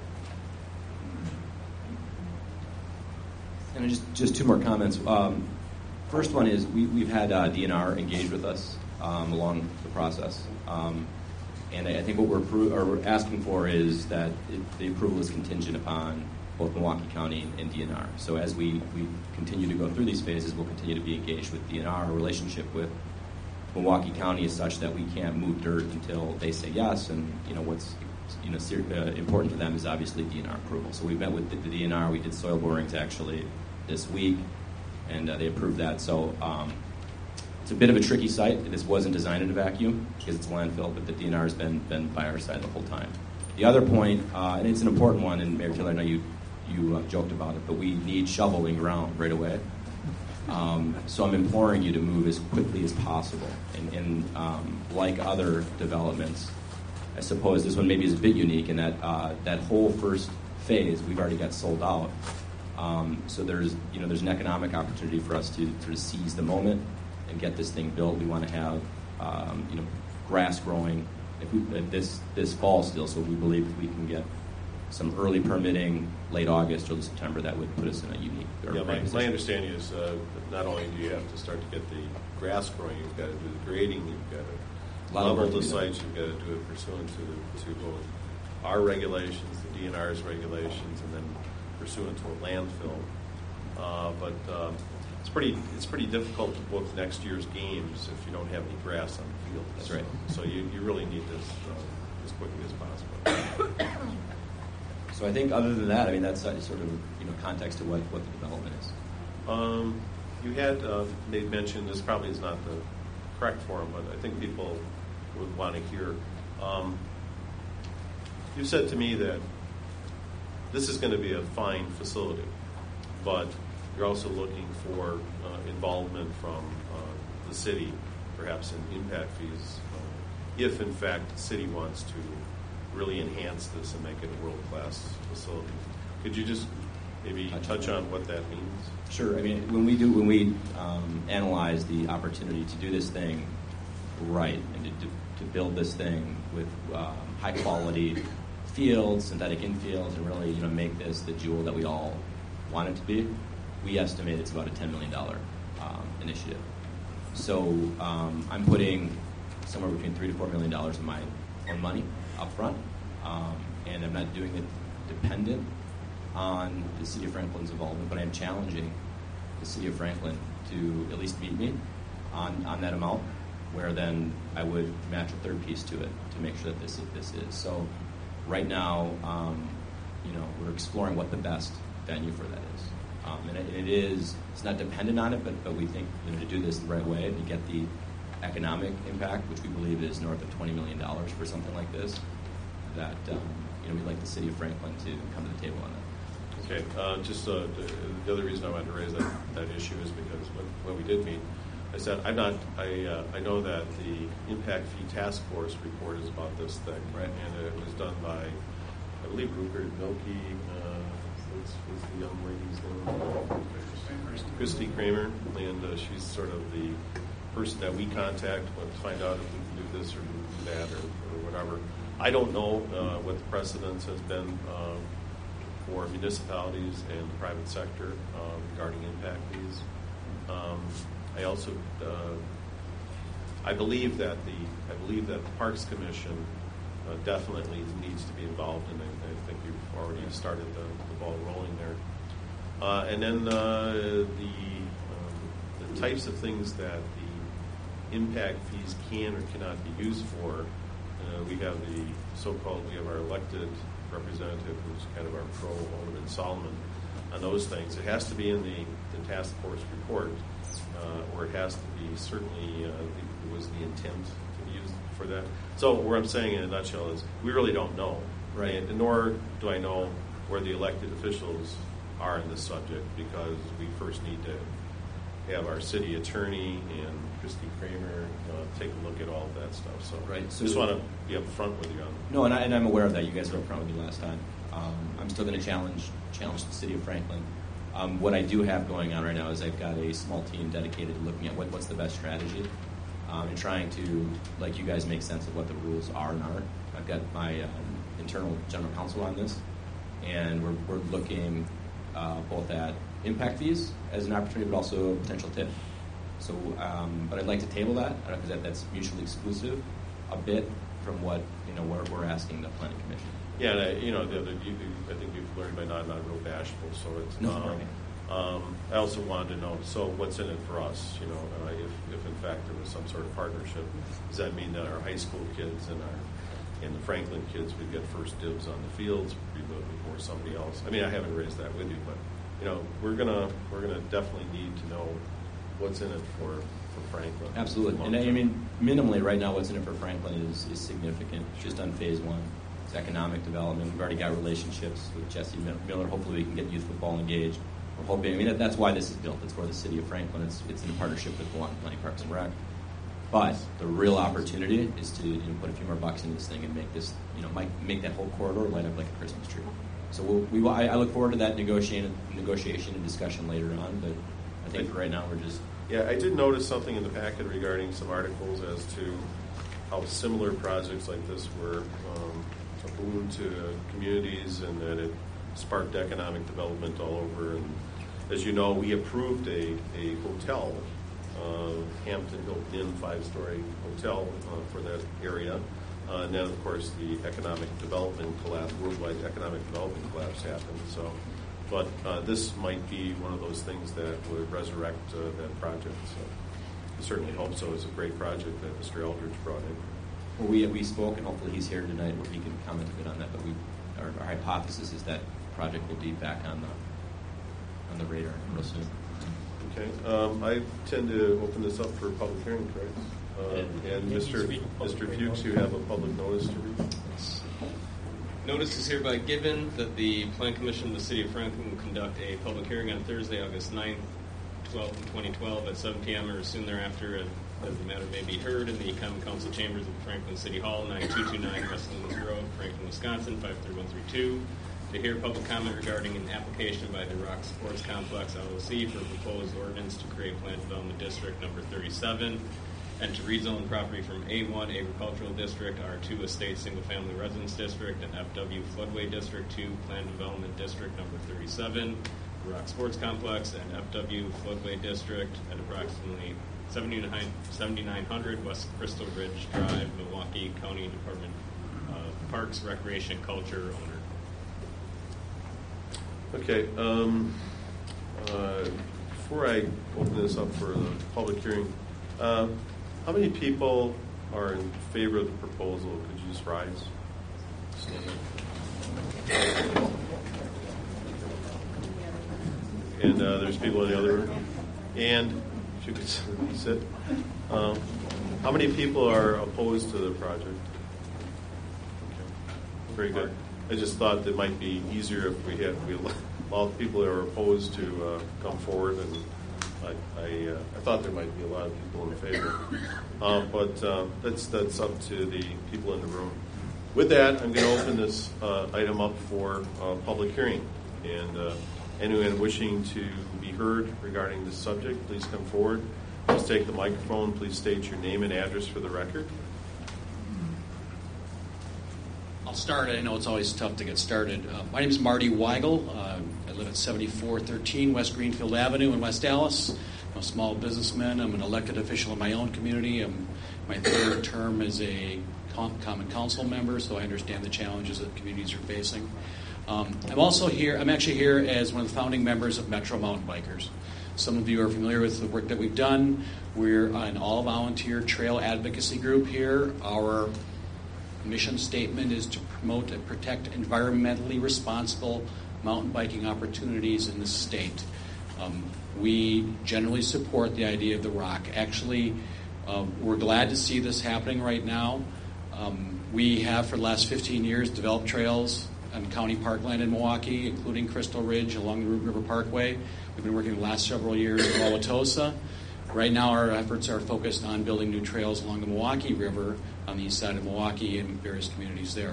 And just, just two more comments. Um, first one is we, we've had uh, D N R engage with us um, along the process. Um, and I, I think what we're, appro- or we're asking for is that it, the approval is contingent upon both Milwaukee County and D N R. So as we, we continue to go through these phases, we'll continue to be engaged with D N R. Our relationship with Milwaukee County is such that we can't move dirt until they say yes. And you know what's you know ser- uh, important to them is obviously D N R approval. So we met with the, the D N R. We did soil borings actually this week, and uh, they approved that. So um, it's a bit of a tricky site. This wasn't designed in a vacuum because it's a landfill, but the D N R has been been by our side the whole time. The other point, uh, and it's an important one, and Mayor Taylor, I know you you uh, joked about it, but we need shoveling ground right away. Um, so I'm imploring you to move as quickly as possible. And, and um, like other developments, I suppose this one maybe is a bit unique in that uh, that whole first phase we've already got sold out. Um, so there's you know there's an economic opportunity for us to sort of seize the moment and get this thing built. We want to have um, you know grass growing if we, if this this fall still. So we believe if we can get some early permitting, late August, early September, that would put us in a unique. Or yeah, my, position. my understanding is uh, that not only do you have to start to get the grass growing, you've got to do the grading, you've got to level the sites, you've got to do it pursuant to to both our regulations, the D N R's regulations, and then pursuant to a landfill. Uh, but uh, it's pretty it's pretty difficult to book next year's games if you don't have any grass on the field. That's right. So you, you really need this uh, as quickly as possible. So I think other than that, I mean, that's uh, sort of you know context to what, what the development is. Um, you had uh, made mention, this probably is not the correct form, but I think people would want to hear. Um, you said to me that this is going to be a fine facility, but you're also looking for uh, involvement from uh, the city, perhaps in impact fees, uh, if in fact the city wants to really enhance this and make it a world-class facility. Could you just maybe touch, touch on what that means? Sure. I mean, when we do, when we um, analyze the opportunity to do this thing right and to, to build this thing with um, high quality fields, synthetic infields, and really, you know, make this the jewel that we all want it to be. We estimate it's about a ten million dollars um, initiative. So um, I'm putting somewhere between three to four million dollars of my own money up front, um, and I'm not doing it dependent on the City of Franklin's involvement, but I'm challenging the City of Franklin to at least meet me on, on that amount, where then I would match a third piece to it to make sure that this is, this is. So right now, um, you know, we're exploring what the best venue for that is. Um, and, it, and it is, it's not dependent on it, but, but we think, you know, to do this the right way, to get the economic impact, which we believe is north of twenty million dollars for something like this, that, um, you know, we'd like the City of Franklin to come to the table on that. Okay, uh, just uh, the, the other reason I wanted to raise that, that issue is because when, when we did meet, I said, I'm not, I, uh, I know that the Impact Fee Task Force report is about this thing, right? And it was done by, I believe, Rupert Milkey, uh, what's, what's the young lady's name? Christy Kramer, and uh, she's sort of the person that we contact to find out if we can do this or do that or, or whatever. I don't know uh, what the precedence has been uh, for municipalities and the private sector uh, regarding impact fees. Um, I also, uh, I believe that the, I believe that the Parks Commission uh, definitely needs to be involved, and I, I think you've already started the, the ball rolling there. Uh, and then uh, the um, the types of things that the impact fees can or cannot be used for. Uh, we have the so-called, we have our elected representative, who's kind of our pro, Alderman Solomon, on those things. It has to be in the, the task force report, uh, or it has to be certainly, uh, it was the intent to be used for that. So what I'm saying in a nutshell is we really don't know, right? And nor do I know where the elected officials are in this subject, because we first need to have our city attorney and Christy Kramer uh, take a look at all of that stuff. So, right. So just want to be up front with you on that. No, and, I, and I'm aware of that. You guys were up front with me last time. Um, I'm still going to challenge challenge the City of Franklin. Um, what I do have going on right now is I've got a small team dedicated to looking at what, what's the best strategy um, and trying to, like you guys, make sense of what the rules are and aren't. I've got my um, internal general counsel on this, and we're, we're looking uh, both at impact fees as an opportunity, but also a potential tip. So, um, but I'd like to table that because that, that's mutually exclusive a bit from what, you know, we're, we're asking the Planning Commission. Yeah, and I, you know, the other, you, I think you've learned by now I'm not real bashful, so it's. No, um, um, I also wanted to know, so what's in it for us? You know, uh, if, if in fact there was some sort of partnership, does that mean that our high school kids and our and the Franklin kids would get first dibs on the fields before somebody else? I mean, I haven't raised that with you, but you know, we're gonna we're gonna definitely need to know what's in it for, for Franklin. Absolutely, and I mean, minimally right now, what's in it for Franklin is is significant. Just on phase one, it's economic development. We've already got relationships with Jesse Miller. Hopefully, we can get youth football engaged. We're hoping. I mean, that, that's why this is built. It's for the City of Franklin. It's it's in partnership with Milwaukee County Parks and Rec. But the real opportunity is to, you know, put a few more bucks into this thing and make this, you know, make, make that whole corridor light up like a Christmas tree. So we'll, we, I, I look forward to that negotiation, negotiation and discussion later on. But I think for right now, we're just. Yeah, I did notice something in the packet regarding some articles as to how similar projects like this were um, a boon to communities, and that it sparked economic development all over. And as you know, we approved a, a hotel, uh, Hampton Hilton Inn five-story hotel uh, for that area. Uh, and then, of course, the economic development collapse, worldwide economic development collapse happened. So. But uh, this might be one of those things that would resurrect uh, that project. So I certainly hope so. It's a great project that Mister Eldridge brought in. Well, we we spoke, and hopefully he's here tonight where he can comment a bit on that. But we, our, our hypothesis is that project will be back on the on the radar real soon. Okay. Um, I tend to open this up for public hearing, correct? Uh, and and Mister Mister Fuchs, you have a public notice to read. Notice is hereby given that the Plan Commission of the City of Franklin will conduct a public hearing on Thursday, August ninth, twelfth, and twenty twelve at seven p.m. or soon thereafter, as the matter may be heard in the Common Council Chambers of the Franklin City Hall, nine two two nine West Loomis Road, Franklin, Wisconsin, five three one three two, to hear public comment regarding an application by the Rock Sports Complex, L L C, for a proposed ordinance to create Planned Development District number thirty-seven and to rezone property from A one Agricultural District, R two Estate Single Family Residence District, and F W Floodway District to Planned Development District number thirty-seven, Rock Sports Complex, and F W Floodway District at approximately seventy-nine hundred West Crystal Ridge Drive, Milwaukee County Department of Parks, Recreation, Culture, owner. Okay. Um, uh, before I open this up for the public hearing, uh, how many people are in favor of the proposal? Could you just rise? Stand up. And uh, there's people in the other room. And if you could sit. Um, how many people are opposed to the project? Okay. Very good. I just thought it might be easier if we had we allowed people that are opposed to uh, come forward, and I I, uh, I thought there might be a lot of people in favor, uh, but uh, that's that's up to the people in the room. With that, I'm going to open this uh, item up for uh, public hearing, and uh, anyone wishing to be heard regarding this subject, please come forward. Please take the microphone. Please state your name and address for the record. I'll start. I know it's always tough to get started. Uh, my name is Marty Weigel. Uh, I live at seventy-four thirteen West Greenfield Avenue in West Dallas. I'm a small businessman. I'm an elected official in my own community. I'm my third term as a com- common council member, so I understand the challenges that communities are facing. Um, I'm also here. I'm actually here as one of the founding members of Metro Mountain Bikers. Some of you are familiar with the work that we've done. We're an all-volunteer trail advocacy group here. Our mission statement is to promote and protect environmentally responsible mountain biking opportunities in the state. Um, we generally support the idea of the rock. Actually, uh, we're glad to see this happening right now. Um, we have, for the last fifteen years, developed trails on county parkland in Milwaukee, including Crystal Ridge along the Root River Parkway. We've been working the last several years in Wauwatosa. Right now, our efforts are focused on building new trails along the Milwaukee River on the east side of Milwaukee and various communities there.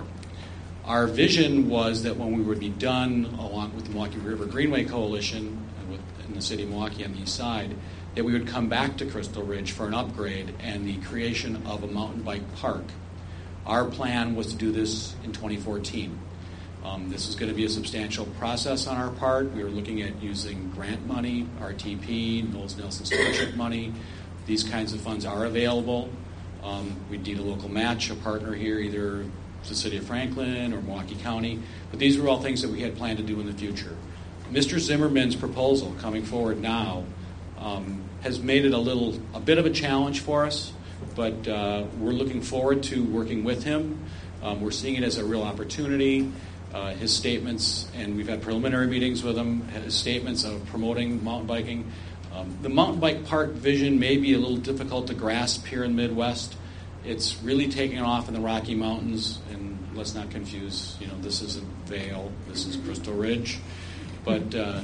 Our vision was that when we would be done, along with the Milwaukee River Greenway Coalition and with, in the city of Milwaukee on the east side, that we would come back to Crystal Ridge for an upgrade and the creation of a mountain bike park. Our plan was to do this in twenty fourteen. Um, this is going to be a substantial process on our part. We were looking at using grant money, R T P, Knowles Nelson Stewardship money. These kinds of funds are available. Um, we need a local match, a partner here, either the city of Franklin or Milwaukee County. But these were all things that we had planned to do in the future. Mister Zimmerman's proposal coming forward now um, has made it a little, a bit of a challenge for us, but uh, we're looking forward to working with him. Um, we're seeing it as a real opportunity. Uh, his statements, and we've had preliminary meetings with him, his statements of promoting mountain biking. Um, the mountain bike park vision may be a little difficult to grasp here in the Midwest. It's really taking off in the Rocky Mountains, and let's not confuse, you know, this isn't Vail, this is Crystal Ridge. But uh,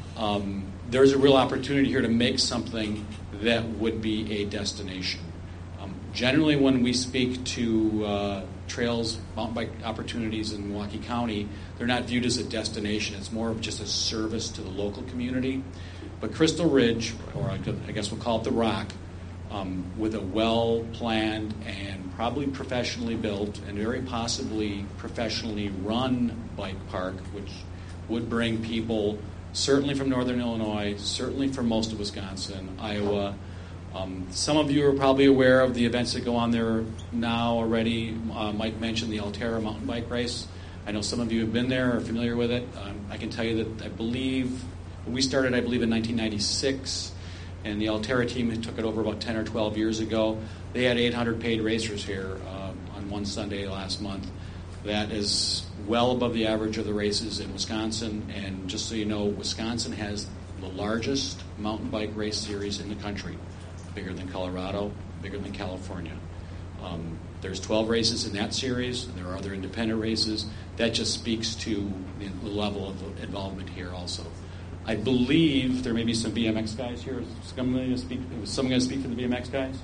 um, there's a real opportunity here to make something that would be a destination. Um, generally, when we speak to uh, trails, mountain bike opportunities in Milwaukee County, they're not viewed as a destination. It's more of just a service to the local community. But Crystal Ridge, or I guess we'll call it the Rock, um, with a well-planned and probably professionally built and very possibly professionally run bike park, which would bring people certainly from northern Illinois, certainly from most of Wisconsin, Iowa. Um, some of you are probably aware of the events that go on there now already. Uh, Mike mentioned the Altera mountain bike race. I know some of you have been there or are familiar with it. Um, I can tell you that I believe we started, I believe, in nineteen ninety-six, and the Altera team took it over about ten or twelve years ago. They had eight hundred paid racers here um, on one Sunday last month. That is well above the average of the races in Wisconsin. And just so you know, Wisconsin has the largest mountain bike race series in the country. Bigger than Colorado, bigger than California. Um, there's twelve races in that series. There are other independent races. That just speaks to the level of involvement here also. I believe there may be some B M X guys here. Is someone going to speak, is someone going to speak for the B M X guys?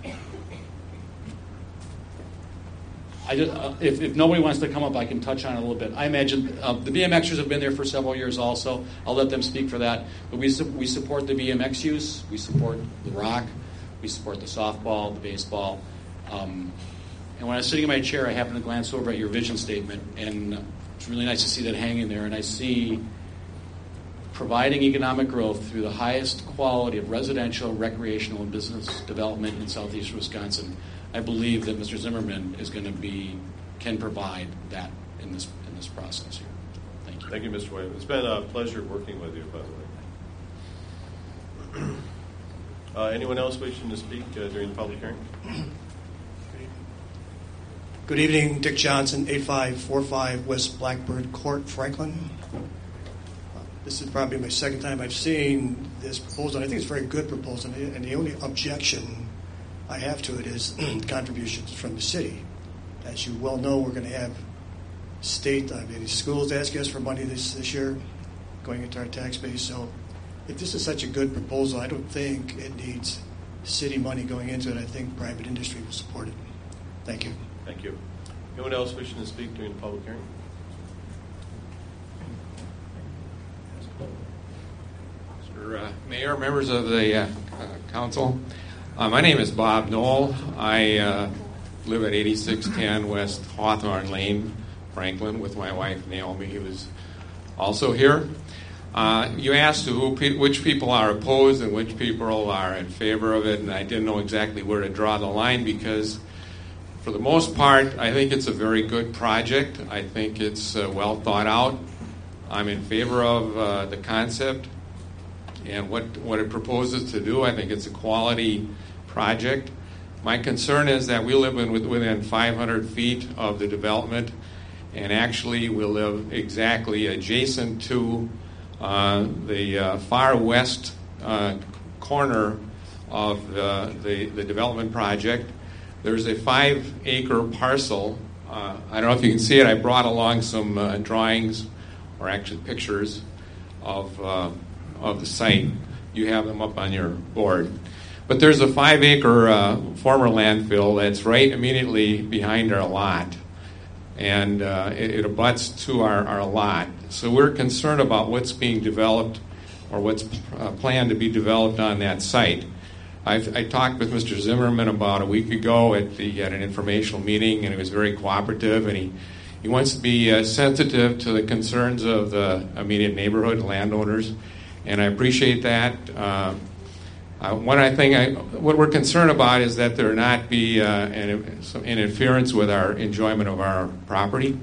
I just, uh, if, if nobody wants to come up, I can touch on it a little bit. I imagine uh, the BMXers have been there for several years also. I'll let them speak for that. But we, su- we support the B M X use. We support the Rock. We support the softball, the baseball. Um, and when I was sitting in my chair, I happened to glance over at your vision statement, and it's really nice to see that hanging there. And I see providing economic growth through the highest quality of residential, recreational, and business development in southeast Wisconsin. I believe that Mister Zimmerman is going to be can provide that in this in this process here. Thank you. Thank you, Mister White. It's been a pleasure working with you, by the way. Uh, anyone else wishing to speak uh, during the public hearing? Good evening, Dick Johnson, eighty-five forty-five West Blackbird Court, Franklin. This is probably my second time I've seen this proposal, and I think it's a very good proposal, and the only objection I have to it is contributions from the city. As you well know, we're going to have state, I mean, schools asking us for money this, this year, going into our tax base, so if this is such a good proposal, I don't think it needs city money going into it. I think private industry will support it. Thank you. Thank you. Anyone else wishing to speak during the public hearing? Mister Uh, Mayor, members of the uh, uh, council, uh, my name is Bob Knoll. I uh, live at eighty-six ten West Hawthorne Lane, Franklin, with my wife Naomi, who is also here. Uh, you asked who, pe- which people are opposed and which people are in favor of it, and I didn't know exactly where to draw the line because, for the most part, I think it's a very good project. I think it's uh, well thought out. I'm in favor of uh, the concept and what, what it proposes to do. I think it's a quality project. My concern is that we live in, within five hundred feet of the development, and actually we live exactly adjacent to Uh, the uh, far west uh, corner of uh, the, the development project. There's a five-acre parcel. Uh, I don't know if you can see it. I brought along some uh, drawings, or actually pictures, of uh, of the site. You have them up on your board. But there's a five-acre uh, former landfill that's right immediately behind our lot. And uh, it, it abuts to our, our lot. So we're concerned about what's being developed or what's uh, planned to be developed on that site. I've, I talked with Mister Zimmerman about a week ago at, the, at an informational meeting, and he was very cooperative, and he, he wants to be uh, sensitive to the concerns of the immediate neighborhood landowners, and I appreciate that. Uh, Uh, one I think I, what we're concerned about is that there not be uh, an, some interference with our enjoyment of our property.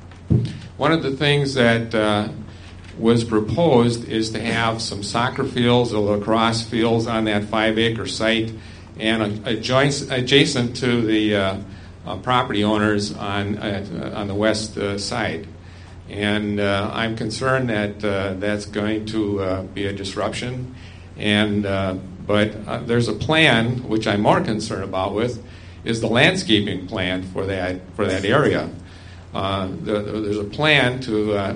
One of the things that uh, was proposed is to have some soccer fields or lacrosse fields on that five-acre site, and adjoins, adjacent to the uh, uh, property owners on uh, on the west uh, side. And uh, I'm concerned that uh, that's going to uh, be a disruption, and. Uh, But uh, there's a plan, which I'm more concerned about with, is the landscaping plan for that for that area. Uh, the, there's a plan to uh,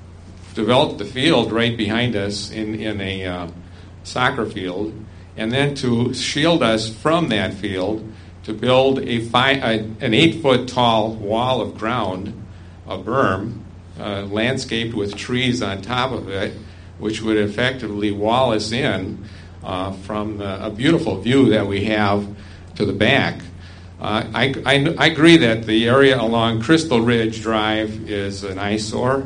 develop the field right behind us in, in a uh, soccer field, and then to shield us from that field, to build a, fi- a an eight-foot tall wall of ground, a berm, uh, landscaped with trees on top of it, which would effectively wall us in Uh, from the, a beautiful view that we have to the back. Uh, I, I, I agree that the area along Crystal Ridge Drive is an eyesore,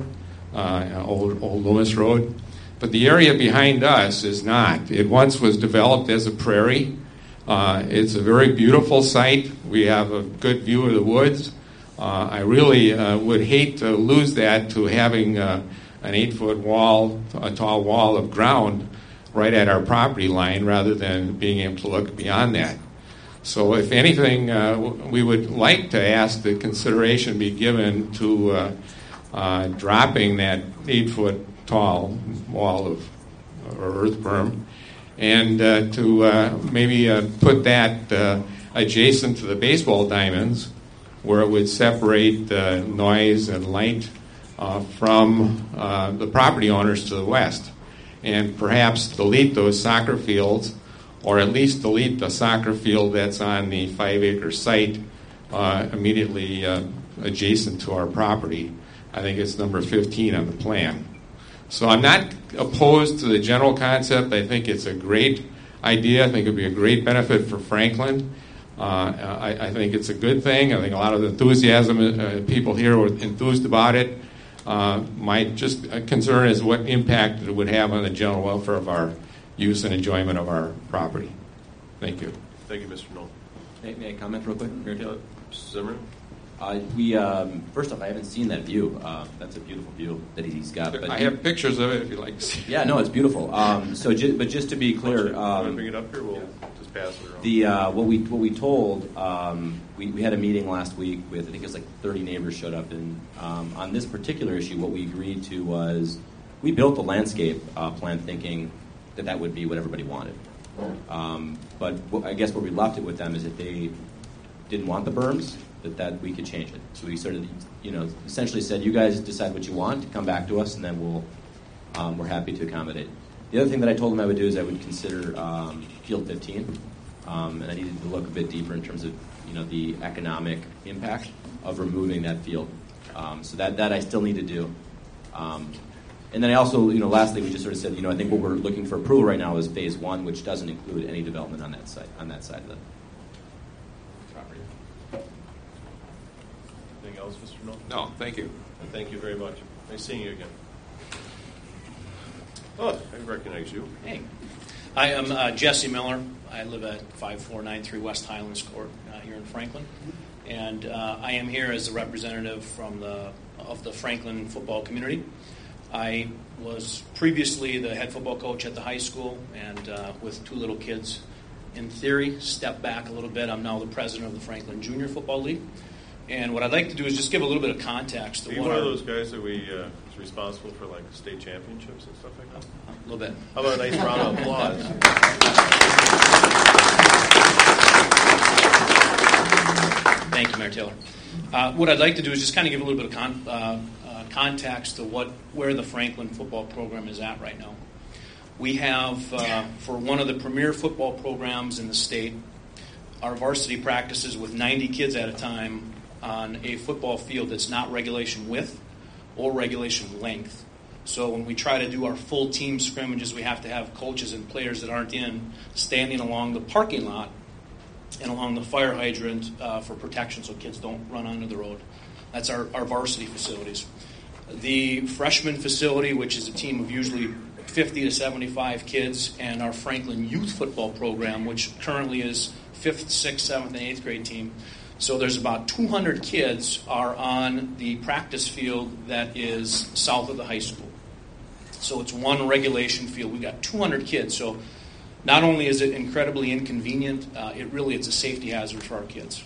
uh, old, old Loomis Road, but the area behind us is not. It once was developed as a prairie. Uh, it's a very beautiful site. We have a good view of the woods. Uh, I really uh, would hate to lose that to having uh, an eight-foot wall, a tall wall of ground right at our property line rather than being able to look beyond that. So if anything, uh, we would like to ask that consideration be given to uh, uh, dropping that eight-foot tall wall of or earth berm, and uh, to uh, maybe uh, put that uh, adjacent to the baseball diamonds, where it would separate uh, noise and light uh, from uh, the property owners to the west. And perhaps delete those soccer fields, or at least delete the soccer field that's on the five-acre site uh, immediately uh, adjacent to our property. I think it's number fifteen on the plan. So I'm not opposed to the general concept. I think it's a great idea. I think it would be a great benefit for Franklin. Uh, I, I think it's a good thing. I think a lot of the enthusiasm, uh, people here were enthused about it. Uh, my just uh, concern is what impact it would have on the general welfare of our use and enjoyment of our property. Thank you. Thank you, Mister Knoll. May, may I comment real quick, Mayor Taylor? Mister Zimmerman? Uh, we um, first off, I haven't seen that view. Uh, that's a beautiful view that he's got. But I have pictures of it if you'd like to see. Yeah, no, it's beautiful. Um, so, ju- but just to be clear, Want to um, bring it up here? We'll just pass it around. the uh, what we what we told um, we, we had a meeting last week with I think it was like thirty neighbors showed up, and um, on this particular issue, what we agreed to was we built the landscape uh, plan thinking that that would be what everybody wanted. Um, but what, I guess where we left it with them is if they didn't want the berms, that, that we could change it. So we sort of, you know, essentially said, you guys decide what you want, come back to us, and then we'll, um, we're happy to accommodate. The other thing that I told them I would do is I would consider um, Field fifteen, um, and I needed to look a bit deeper in terms of, you know, the economic impact of removing that field. Um, so that, that I still need to do. Um, and then I also, you know, lastly, we just sort of said, you know, I think what we're looking for approval right now is phase one, which doesn't include any development on that site, on that side of the property. Anything else, Mister Knoll? No, thank you. Thank you very much. Nice seeing you again. Oh, I recognize you. Hey. I am uh, Jesse Miller. I live at five four nine three West Highlands Court uh, here in Franklin. And uh, I am here as the representative from the of the Franklin football community. I was previously the head football coach at the high school, and uh, with two little kids, in theory, stepped back a little bit. I'm now the president of the Franklin Junior Football League. And what I'd like to do is just give a little bit of context. Are you one of those guys that we uh, is responsible for like state championships and stuff like that? A little bit. How about a nice round of applause? Thank you, Mayor Taylor. Uh, what I'd like to do is just kind of give a little bit of con- uh, uh, context to what where the Franklin football program is at right now. We have, uh, for one of the premier football programs in the state, our varsity practices with ninety kids at a time on a football field that's not regulation width or regulation length. So when we try to do our full team scrimmages, we have to have coaches and players that aren't in standing along the parking lot and along the fire hydrant uh, for protection so kids don't run onto the road. That's our, our varsity facilities. The freshman facility, which is a team of usually fifty to seventy-five kids, and our Franklin youth football program, which currently is fifth, sixth, seventh, and eighth grade team. So there's about two hundred kids are on the practice field that is south of the high school. So it's one regulation field. We've got two hundred kids. So not only is it incredibly inconvenient, uh, it really it's a safety hazard for our kids.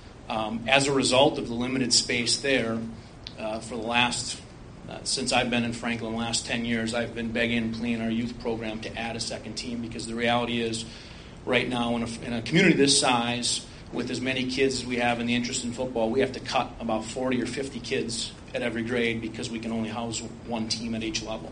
Um, as a result of the limited space there, uh, for the last, uh, since I've been in Franklin the last ten years, I've been begging and pleading our youth program to add a second team, because the reality is right now in a, in a community this size, with as many kids as we have in the interest in football, we have to cut about forty or fifty kids at every grade because we can only house one team at each level.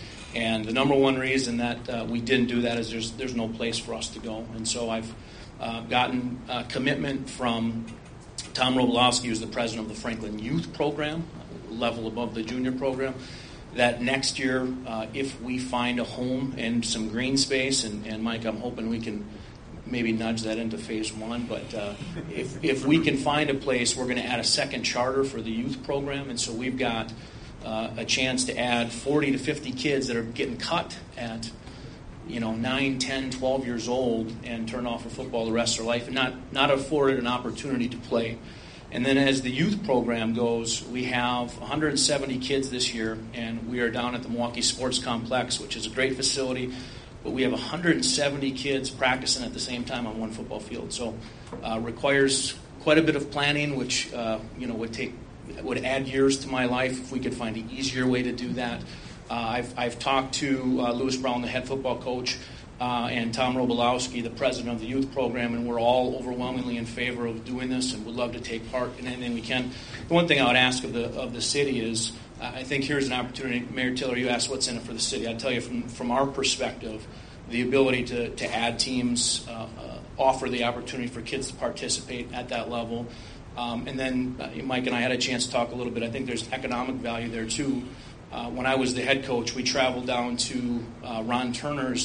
And the number one reason that uh, we didn't do that is there's there's no place for us to go. And so I've uh, gotten a commitment from Tom Robolowski, who's the president of the Franklin Youth Program, level above the junior program, that next year, uh, if we find a home and some green space, and, and Mike, I'm hoping we can maybe nudge that into phase one, but uh, if, if we can find a place, we're going to add a second charter for the youth program, and so we've got uh, a chance to add forty to fifty kids that are getting cut at, you know, nine, ten, twelve years old and turn off of football the rest of their life and not, not afforded an opportunity to play. And then as the youth program goes, we have one hundred seventy kids this year, and we are down at the Milwaukee Sports Complex, which is a great facility, but we have one hundred seventy kids practicing at the same time on one football field. So uh, requires quite a bit of planning, which uh, you know would take would add years to my life if we could find an easier way to do that. Uh, I've, I've talked to uh, Lewis Brown, the head football coach, uh, and Tom Robolowski, the president of the youth program, and we're all overwhelmingly in favor of doing this and would love to take part in anything we can. The one thing I would ask of the of the city is, uh, I think here's an opportunity. Mayor Taylor, you asked what's in it for the city. I'd tell you from, from our perspective, the ability to, to add teams, uh, uh, offer the opportunity for kids to participate at that level. Um, and then uh, Mike and I had a chance to talk a little bit. I think there's economic value there, too. Uh, when I was the head coach, we traveled down to uh, Ron Turner's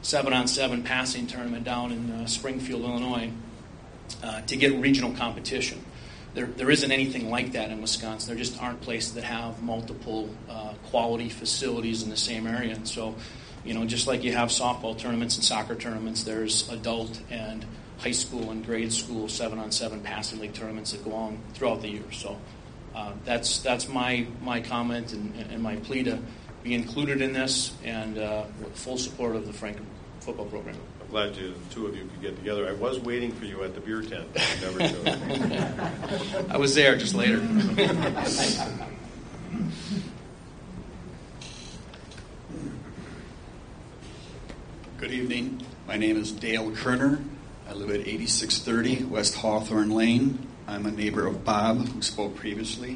seven-on-seven passing tournament down in uh, Springfield, Illinois, uh, to get regional competition. There, there isn't anything like that in Wisconsin. There just aren't places that have multiple uh, quality facilities in the same area. And so, you know, just like you have softball tournaments and soccer tournaments, there's adult and high school and grade school seven-on-seven passing league tournaments that go on throughout the year. So uh, that's that's my my comment and, and my plea to be included in this, and uh, with full support of the Franklin football program. I'm glad you, the two of you could get together. I was waiting for you at the beer tent, but you never showed. I was there, just later. Good evening. My name is Dale Kerner. I live at eighty-six thirty West Hawthorne Lane. I'm a neighbor of Bob, who spoke previously.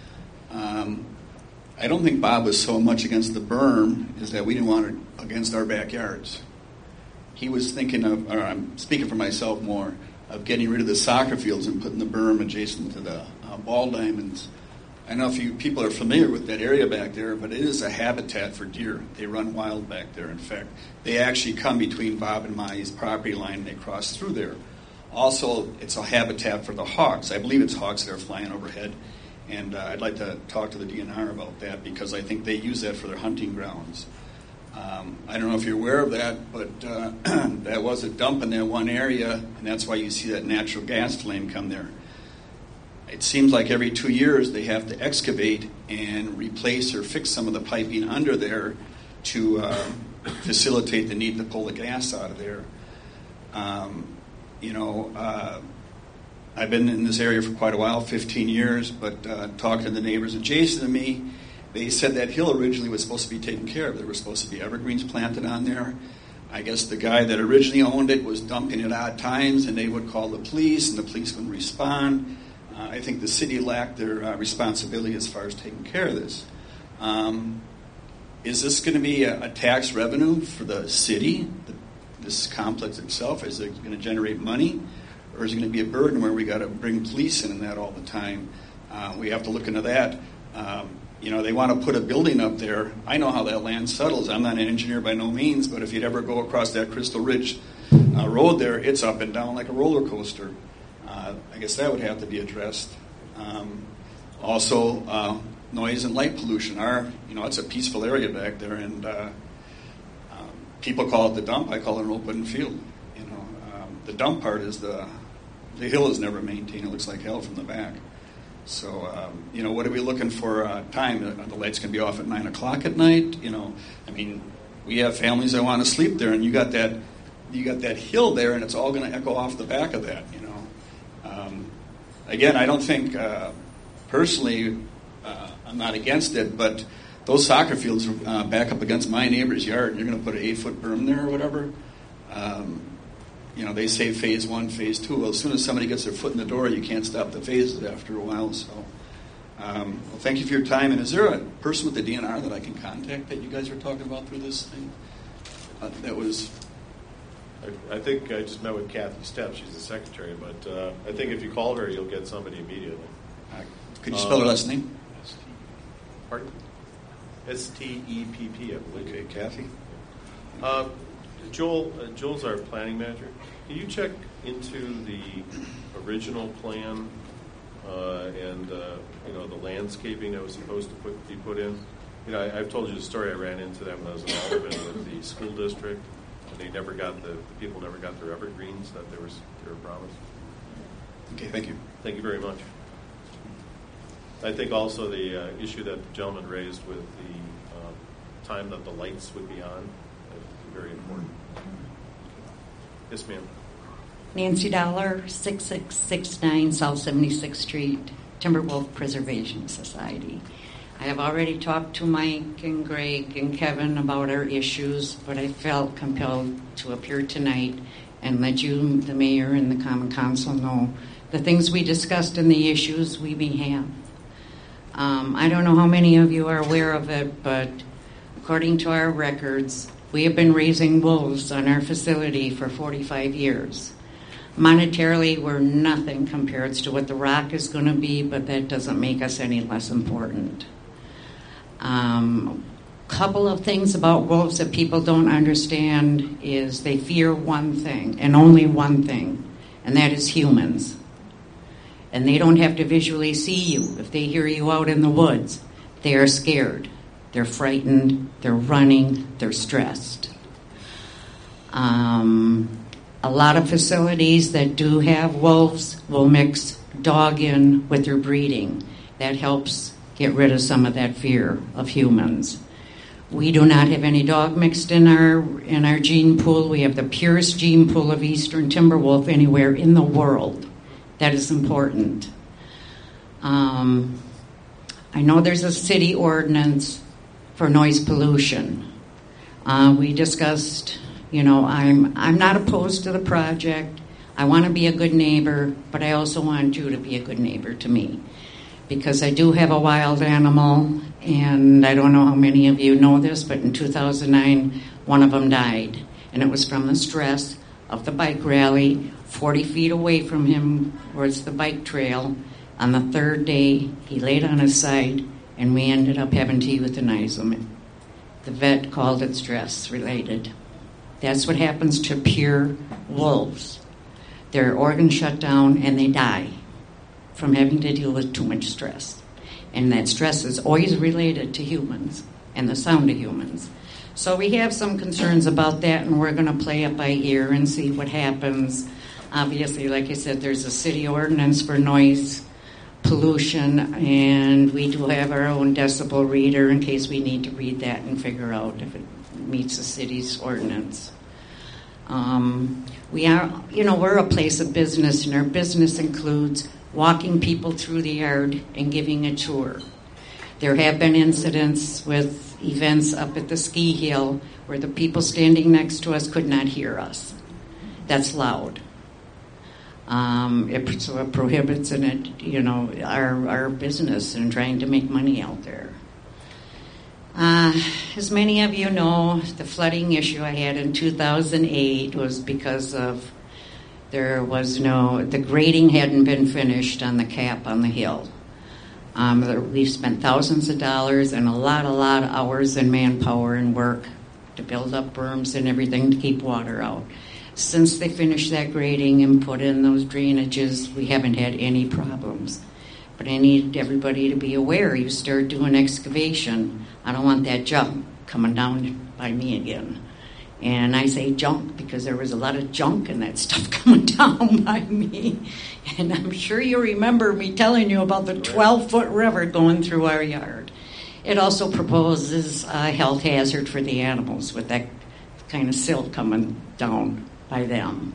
Um, I don't think Bob was so much against the berm as that we didn't want it against our backyards. He was thinking of, or I'm speaking for myself more, of getting rid of the soccer fields and putting the berm adjacent to the uh, ball diamonds. I don't know if you people are familiar with that area back there, but it is a habitat for deer. They run wild back there. In fact, they actually come between Bob and my property line and they cross through there. Also, it's a habitat for the hawks. I believe it's hawks that are flying overhead. And uh, I'd like to talk to the D N R about that because I think they use that for their hunting grounds. Um, I don't know if you're aware of that, but uh, that was a dump in that one area, and that's why you see that natural gas flame come there. It seems like every two years they have to excavate and replace or fix some of the piping under there to uh, facilitate the need to pull the gas out of there. Um, you know, uh, I've been in this area for quite a while, fifteen years, but uh, talking to the neighbors adjacent to me, they said that hill originally was supposed to be taken care of. There were supposed to be evergreens planted on there. I guess the guy that originally owned it was dumping at odd times, and they would call the police, and the police wouldn't respond. Uh, I think the city lacked their uh, responsibility as far as taking care of this. Um, is this going to be a, a tax revenue for the city, the, this complex itself? Is it going to generate money? Or is it going to be a burden where we got to bring police in and that all the time? Uh, we have to look into that. Um, you know, they want to put a building up there. I know how that land settles. I'm not an engineer by no means, but if you'd ever go across that Crystal Ridge uh, road there, it's up and down like a roller coaster. Uh, I guess that would have to be addressed. Um, also, uh, noise and light pollution are, you know, it's a peaceful area back there, and uh, um, people call it the dump. I call it an open field. You know, um, the dump part is the the hill is never maintained. It looks like hell from the back. So, um, you know, what are we looking for uh, time? Uh, the lights can be off at nine o'clock at night. You know, I mean, we have families that want to sleep there, and you got that, you got that hill there, and it's all going to echo off the back of that. You know, um, again, I don't think uh, personally, uh, I'm not against it, but those soccer fields are uh, back up against my neighbor's yard, and you're going to put an eight-foot berm there or whatever. Um, You know, they say phase one, phase two. Well, as soon as somebody gets their foot in the door, you can't stop the phases after a while. So, um, well, thank you for your time. And is there a person with the D N R that I can contact that you guys are talking about through this thing? Uh, that was... I, I think I just met with Kathy Stepp. She's the secretary. But uh, I think if you call her, you'll get somebody immediately. Uh, could you spell her last name? Pardon? S T E P P, I believe. Okay, Kathy. Uh, Joel, uh, Joel's our planning manager. Can you check into the original plan uh, and uh, you know the landscaping that was supposed to put, be put in? You know, I, I've told you the story. I ran into that when I was an alderman with the school district, and they never got the, the people never got their evergreens that they were they were promised. Okay, thank you. Thank you very much. I think also the uh, issue that the gentleman raised with the uh, time that the lights would be on. Very important. Yes, ma'am. Nancy Dollar, six six six nine South seventy-sixth Street, Timberwolf Preservation Society. I have already talked to Mike and Greg and Kevin about our issues, but I felt compelled to appear tonight and let you, the mayor, and the Common Council know the things we discussed and the issues we may have. Um, I don't know how many of you are aware of it, but according to our records, we have been raising wolves on our facility for forty-five years. Monetarily, we're nothing compared to what the rock is going to be, but that doesn't make us any less important. Um, Couple of things about wolves that people don't understand is they fear one thing, and only one thing, and that is humans. And they don't have to visually see you. If they hear you out in the woods, they are scared. They're frightened. They're running. They're stressed. Um, a lot of facilities that do have wolves will mix dog in with their breeding. That helps get rid of some of that fear of humans. We do not have any dog mixed in our in our gene pool. We have the purest gene pool of eastern timber wolf anywhere in the world. That is important. Um, I know there's a city ordinance for noise pollution. Uh, we discussed, you know, I'm I'm not opposed to the project. I want to be a good neighbor, but I also want you to be a good neighbor to me, because I do have a wild animal, and I don't know how many of you know this, but in two thousand nine, one of them died, and it was from the stress of the bike rally. forty feet away from him was the bike trail. On the third day, he laid on his side, and we ended up having to euthanize him. The vet called it stress-related. That's what happens to pure wolves. Their organs shut down, and they die from having to deal with too much stress. And that stress is always related to humans and the sound of humans. So we have some concerns about that, and we're going to play it by ear and see what happens. Obviously, like I said, there's a city ordinance for noise pollution, and we do have our own decibel reader in case we need to read that and figure out if it meets the city's ordinance. Um, we are, you know, we're a place of business, and our business includes walking people through the yard and giving a tour. There have been incidents with events up at the ski hill where the people standing next to us could not hear us. That's loud. Um, it, so it prohibits in it, you know, our our business and trying to make money out there. Uh, as many of you know, the flooding issue I had in two thousand eight was because of there was no, the grading hadn't been finished on the cap on the hill. Um, we've spent thousands of dollars and a lot, a lot of hours and manpower and work to build up berms and everything to keep water out. Since they finished that grading and put in those drainages, we haven't had any problems. But I need everybody to be aware, you start doing excavation, I don't want that junk coming down by me again. And I say junk because there was a lot of junk in that stuff coming down by me. And I'm sure you remember me telling you about the twelve-foot river going through our yard. It also proposes a health hazard for the animals with that kind of silt coming down by them.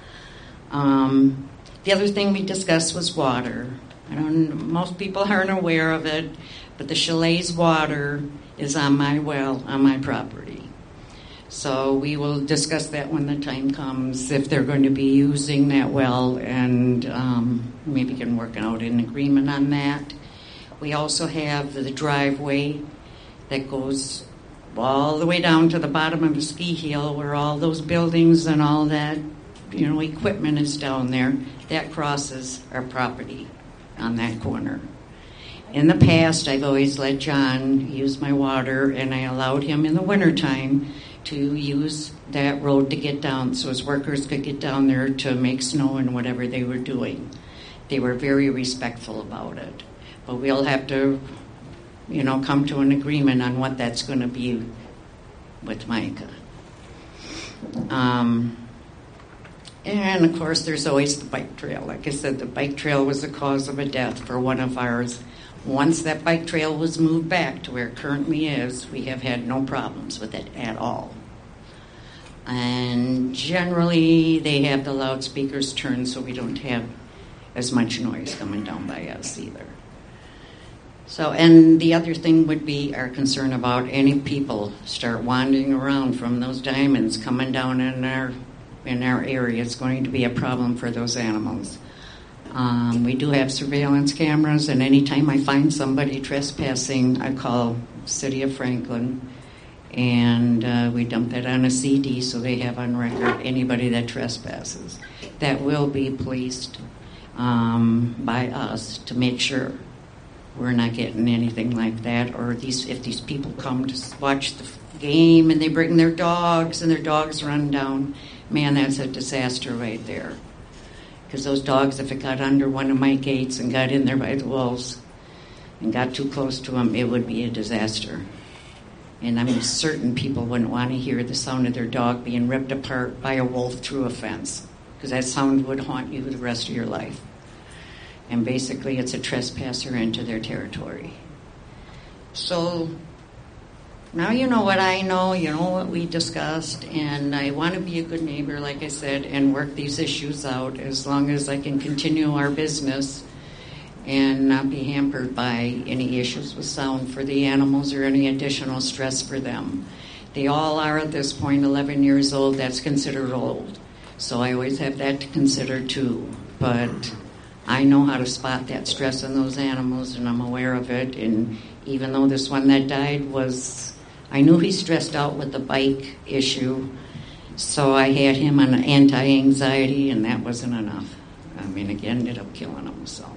Um, the other thing we discussed was water. I don't. Most people aren't aware of it, but the chalet's water is on my well, on my property. So we will discuss that when the time comes, if they're going to be using that well, and um, maybe can work out an agreement on that. We also have the driveway that goes all the way down to the bottom of the ski hill where all those buildings and all that, you know, equipment is down there. That crosses our property on that corner. In the past, I've always let John use my water, and I allowed him in the wintertime to use that road to get down so his workers could get down there to make snow and whatever they were doing. They were very respectful about it. But we'll have to, you know, come to an agreement on what that's going to be with Micah. Um, and, of course, there's always the bike trail. Like I said, the bike trail was the cause of a death for one of ours. Once that bike trail was moved back to where it currently is, we have had no problems with it at all. And generally, they have the loudspeakers turned so we don't have as much noise coming down by us either. So, and the other thing would be our concern about any people start wandering around from those diamonds coming down in our in our area. It's going to be a problem for those animals. Um, we do have surveillance cameras, and anytime I find somebody trespassing, I call City of Franklin, and uh, we dump that on a C D so they have on record anybody that trespasses. That will be policed um, by us to make sure we're not getting anything like that. Or these, if these people come to watch the game and they bring their dogs and their dogs run down, man, that's a disaster right there. Because those dogs, if it got under one of my gates and got in there by the walls and got too close to them, it would be a disaster. And I'm certain people wouldn't want to hear the sound of their dog being ripped apart by a wolf through a fence, because that sound would haunt you the rest of your life. And basically, it's a trespasser into their territory. So now you know what I know, you know what we discussed, and I want to be a good neighbor, like I said, and work these issues out as long as I can continue our business and not be hampered by any issues with sound for the animals or any additional stress for them. They all are at this point eleven years old. That's considered old. So I always have that to consider too. But I know how to spot that stress in those animals, and I'm aware of it. And even though this one that died was, I knew he stressed out with the bike issue, so I had him on anti-anxiety, and that wasn't enough. I mean, again, ended up killing him. So,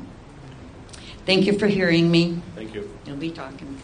thank you for hearing me. Thank you. You'll be talking.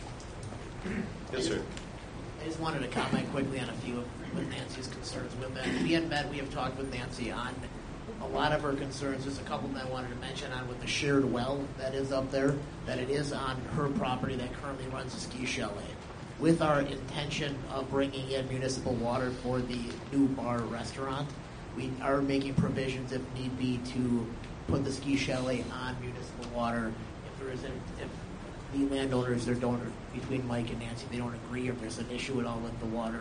Yes, sir. I just wanted to comment quickly on a few of Nancy's concerns with that. We had met, we have talked with Nancy on a lot of her concerns. There's a couple that I wanted to mention on with the shared well that is up there, that it is on her property that currently runs a ski chalet. With our intention of bringing in municipal water for the new bar restaurant, we are making provisions, if need be, to put the ski chalet on municipal water. If there isn't, if the landowners, their donor, between Mike and Nancy, they don't agree, if there's an issue at all with the water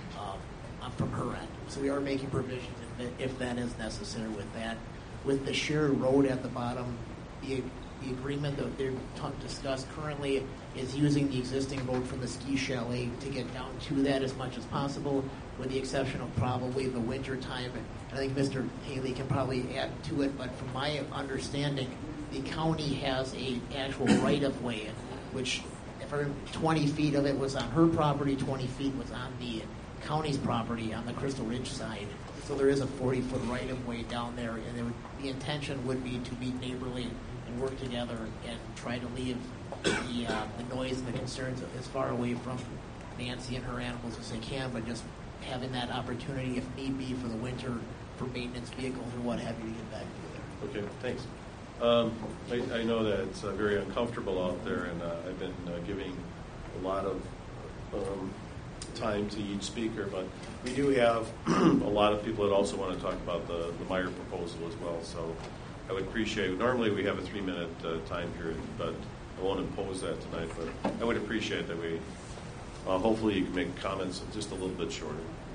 um, from her end. So we are making provisions if that, if that is necessary with that. With the shared road at the bottom, the The agreement that they're t- discussed currently is using the existing road from the ski chalet to get down to that as much as possible, with the exception of probably the winter time. And I think Mister Haley can probably add to it, but from my understanding, the county has a actual right-of-way, which if her twenty feet of it was on her property, twenty feet was on the county's property on the Crystal Ridge side. So there is a forty-foot right-of-way down there, and it would, the intention would be to be neighborly and work together and try to leave the, uh, the noise and the concerns as far away from Nancy and her animals as they can, but just having that opportunity, if need be, for the winter, for maintenance vehicles or what have you, to get back to there. Okay, thanks. Um, I, I know that it's uh, very uncomfortable out there, and uh, I've been uh, giving a lot of um, time to each speaker, but we do have a lot of people that also want to talk about the, the Meyer proposal as well, so I would appreciate, normally we have a three-minute uh, time period, but I won't impose that tonight, but I would appreciate that we, uh, hopefully you can make comments just a little bit shorter.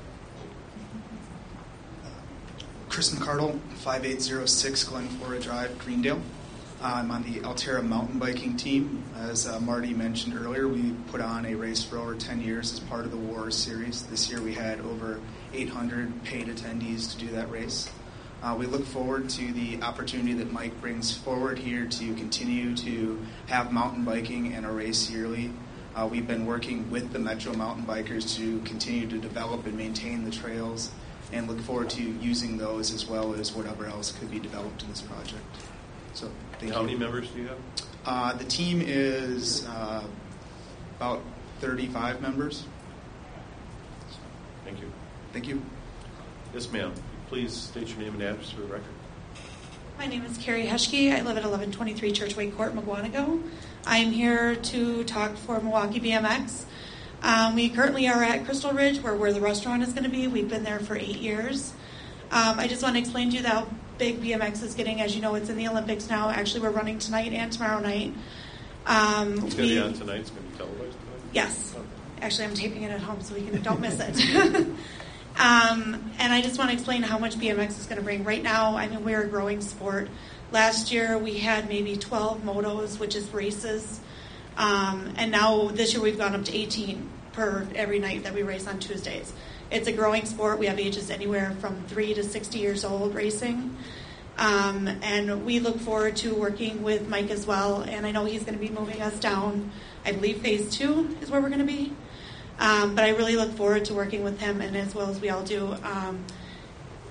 Chris McCardle, five eight zero six Glenflora Drive, Greendale. I'm on the Alterra mountain biking team. As uh, Marty mentioned earlier, we put on a race for over ten years as part of the War Series. This year we had over eight hundred paid attendees to do that race. Uh, we look forward to the opportunity that Mike brings forward here to continue to have mountain biking and a race yearly. Uh, we've been working with the Metro mountain bikers to continue to develop and maintain the trails, and look forward to using those as well as whatever else could be developed in this project. So, thank How you. many members do you have? Uh, the team is uh, about thirty-five members. Thank you. Thank you. Yes, ma'am. Please state your name and address for the record. My name is Carrie Heschke. I live at eleven twenty-three Churchway Court, Mugwanago. I'm here to talk for Milwaukee B M X. Um, we currently are at Crystal Ridge, where, where the restaurant is going to be. We've been there for eight years. Um, I just want to explain to you how big B M X is getting. As you know, it's in the Olympics now. Actually, we're running tonight and tomorrow night. Um, It's going to be on tonight. It's going to be televised tonight? Yes. Actually, I'm taping it at home, so we can don't miss it. Um, and I just want to explain how much B M X is going to bring. Right now, I mean, we're a growing sport. Last year, we had maybe twelve motos, which is races. Um, and now this year, we've gone up to eighteen per every night that we race on Tuesdays. It's a growing sport. We have ages anywhere from three to sixty years old racing. Um, and we look forward to working with Mike as well. And I know he's going to be moving us down, I believe phase two is where we're going to be. Um, but I really look forward to working with him, and as well as we all do. Um,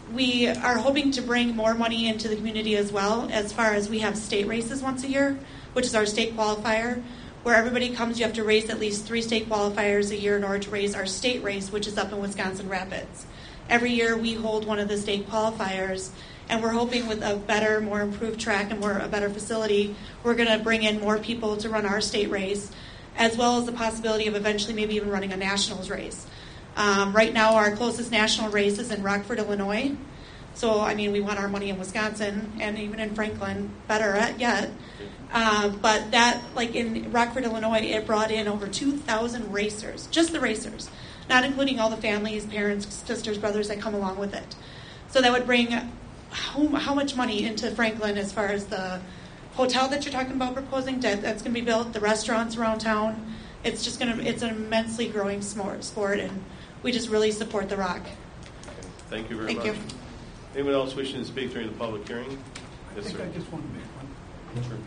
we are hoping to bring more money into the community as well, as far as we have state races once a year, which is our state qualifier, where everybody comes. You have to race at least three state qualifiers a year in order to raise our state race, which is up in Wisconsin Rapids. Every year we hold one of the state qualifiers, and we're hoping with a better, more improved track and more a better facility, we're going to bring in more people to run our state race, as well as the possibility of eventually maybe even running a nationals race. Um, right now, our closest national race is in Rockford, Illinois. So, I mean, we want our money in Wisconsin and even in Franklin, better at yet. Uh, but that, like in Rockford, Illinois, it brought in over two thousand racers, just the racers, not including all the families, parents, sisters, brothers that come along with it. So that would bring how, how much money into Franklin as far as the hotel that you're talking about proposing, that, that's going to be built, the restaurants around town. It's just going to, it's an immensely growing sport, and we just really support the Rock. Thank you very Thank much. you. Anyone else wishing to speak during the public hearing? Yes, I think sir. I just want to make one. Sure.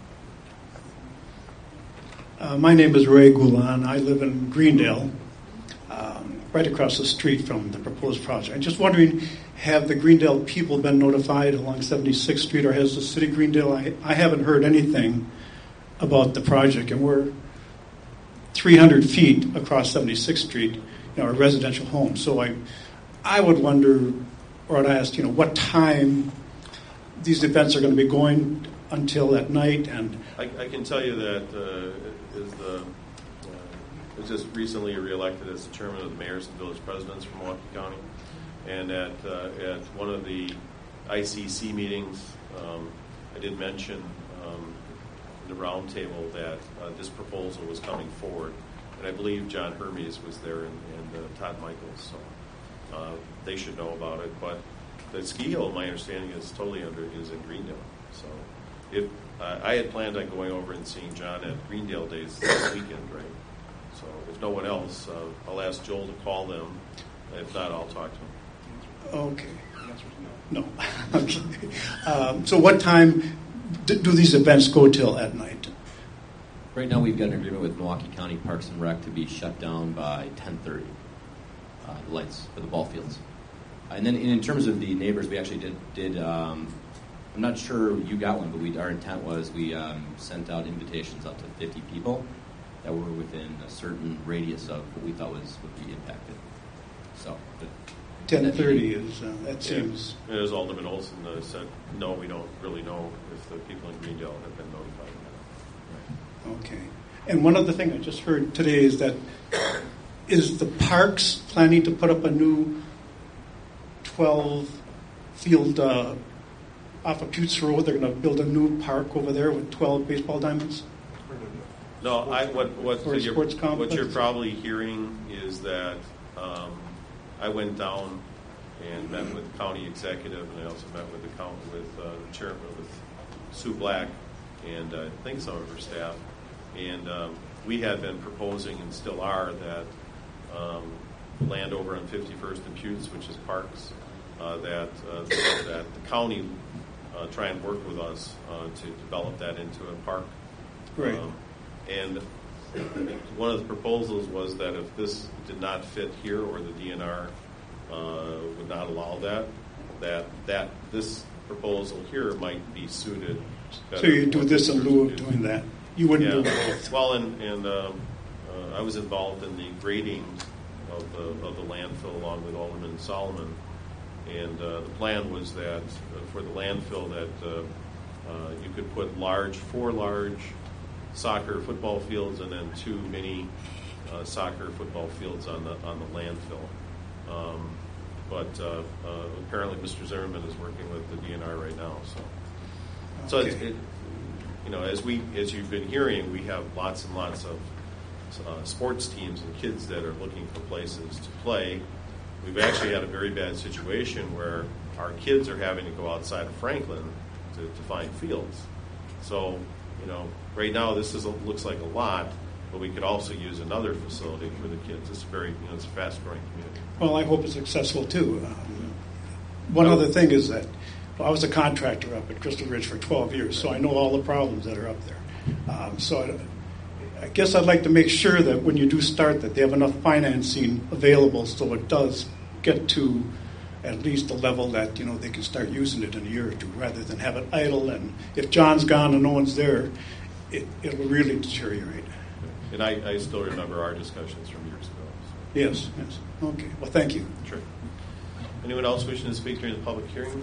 Uh, my name is Ray Goulan. I live in Greendale, um, right across the street from the proposed project. I'm just wondering, have the Greendale people been notified along seventy-sixth Street, or has the city of Greendale? I, I haven't heard anything about the project, and we're three hundred feet across seventy-sixth Street, you know, a residential home. So I, I would wonder, or I'd ask, you know, what time these events are going to be going until at night, and I, I can tell you that uh, is the uh, was just recently reelected as the chairman of the mayors and village presidents from Milwaukee County, and at uh, at one of the I C C meetings, um, I did mention um, in the roundtable that uh, this proposal was coming forward, and I believe John Hermes was there and, and uh, Todd Michaels, so uh, they should know about it. But the ski hill, my understanding is totally under is in Greendale, so. If uh, I had planned on going over and seeing John at Greendale Days this weekend, right? So if no one else, uh, I'll ask Joel to call them. If not, I'll talk to him. okay, no, okay. Um, so what time do, do these events go till at night? Right now, we've got an agreement with Milwaukee County Parks and Rec to be shut down by ten thirty. Uh, the lights for the ball fields, and then in terms of the neighbors, we actually did did. Um, I'm not sure you got one, but we, our intent was we um, sent out invitations out to fifty people that were within a certain radius of what we thought was would be impacted. So, ten thirty is uh, that Yeah. seems. And as Alderman Olson uh, said, no, we don't really know if the people in Greendale have been notified. Okay. And one other thing I just heard today is that is the parks planning to put up a new twelve field uh, off of Putes Road? They're going to build a new park over there with twelve baseball diamonds? No, I, what what Or a you're, sports what complex? you're probably hearing is that um, I went down and met with the county executive, and I also met with the county with uh, the chairman, with Sue Black, and uh, I think some of her staff. And um, we had been proposing, and still are, that um, land over on fifty-first and Putes, which is parks, uh, that uh, that the county uh, try and work with us uh, to develop that into a park. Right. Um, and one of the proposals was that if this did not fit here, or the D N R uh, would not allow that, that that this proposal here might be suited. So you do this in lieu of doing that? You wouldn't Yeah. do both? Well, and, and um, uh, I was involved in the grading of the of the landfill along with Alderman Solomon, and uh, the plan was that uh, for the landfill that uh, uh, you could put large, four large soccer football fields and then two mini uh, soccer football fields on the on the landfill. Um, but uh, uh, apparently, Mister Zimmerman is working with the D N R right now. So, so Okay. it's, it, you know, as we as you've been hearing, we have lots and lots of uh, sports teams and kids that are looking for places to play. We've actually had a very bad situation where our kids are having to go outside of Franklin to, to find fields. So, you know, right now this is a, looks like a lot, but we could also use another facility for the kids. It's very, you know, it's a fast-growing community. Well, I hope it's successful too. Um, one other thing is that well, I was a contractor up at Crystal Ridge for twelve years, so I know all the problems that are up there. Um, so I, I guess I'd like to make sure that when you do start that they have enough financing available so it does get to at least a level that, you know, they can start using it in a year or two, rather than have it idle. And if John's gone and no one's there, it, it will really deteriorate. And I, I still remember our discussions from years ago. So. Yes, yes. Okay. Well, thank you. Sure. Anyone else wishing to speak during the public hearing?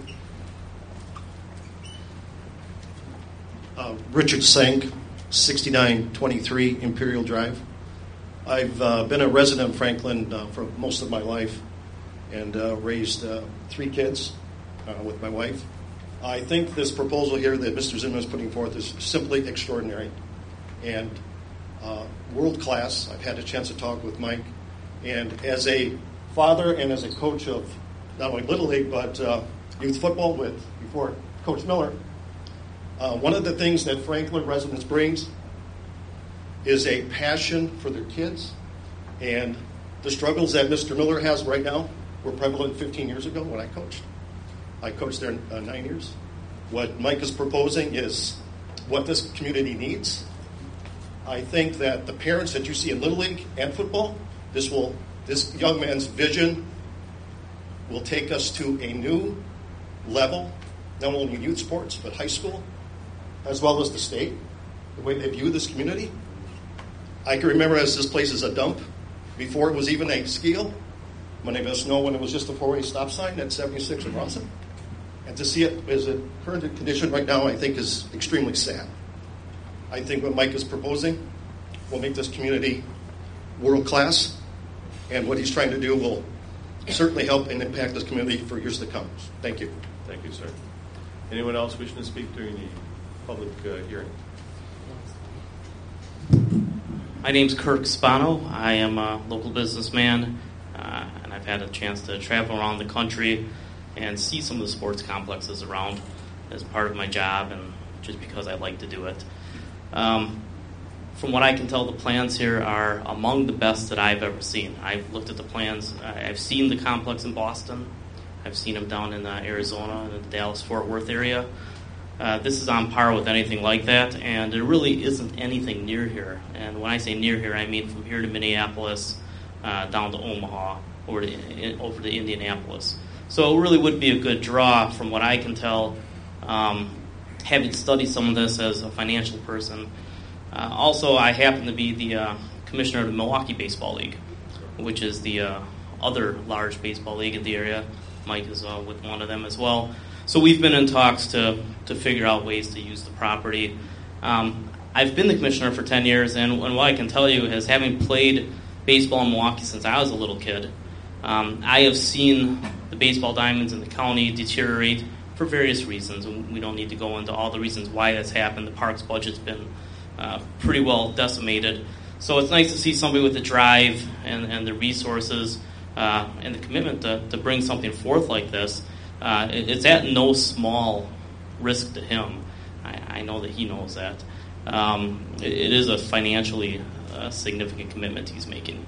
Uh, Richard Senk, sixty-nine twenty-three Imperial Drive. I've uh, been a resident of Franklin uh, for most of my life and uh, raised uh, three kids uh, with my wife. I think this proposal here that Mister Zimmerman is putting forth is simply extraordinary and uh, world class. I've had a chance to talk with Mike. And as a father and as a coach of not only Little League but uh, youth football with before Coach Miller, Uh, one of the things that Franklin residents brings is a passion for their kids, and the struggles that Mister Miller has right now were prevalent fifteen years ago when I coached. I coached there uh, nine years. What Mike is proposing is what this community needs. I think that the parents that you see in Little League and football, this will this young man's vision will take us to a new level, not only in youth sports but high school, as well as the state, the way they view this community. I can remember as this place is a dump before it was even a skill. Many of us know when it was just a four-way stop sign at seventy-six in Ronson. And to see it as a current condition right now, I think is extremely sad. I think what Mike is proposing will make this community world-class, and what he's trying to do will certainly help and impact this community for years to come. Thank you. Thank you, sir. Anyone else wishing to speak during the public uh, hearing? My name's Kirk Spano. I am a local businessman, uh, and I've had a chance to travel around the country and see some of the sports complexes around as part of my job and just because I like to do it. Um, from what I can tell, the plans here are among the best that I've ever seen. I've looked at the plans. I've seen the complex in Boston. I've seen them down in uh, Arizona and in the Dallas-Fort Worth area. Uh, this is on par with anything like that, and there really isn't anything near here. And when I say near here, I mean from here to Minneapolis, uh, down to Omaha, over to, in, over to Indianapolis. So it really would be a good draw from what I can tell, um, having studied some of this as a financial person. Uh, also, I happen to be the uh, commissioner of the Milwaukee Baseball League, which is the uh, other large baseball league in the area. Mike is uh, with one of them as well. So we've been in talks to, to figure out ways to use the property. Um, I've been the commissioner for ten years, and, and what I can tell you is, having played baseball in Milwaukee since I was a little kid, um, I have seen the baseball diamonds in the county deteriorate for various reasons. We don't need to go into all the reasons why that's happened. The park's budget's been uh, pretty well decimated. So it's nice to see somebody with the drive and, and the resources uh, and the commitment to, to bring something forth like this. Uh, it, it's at no small risk to him. I, I know that he knows that. Um, it, it is a financially uh, significant commitment he's making.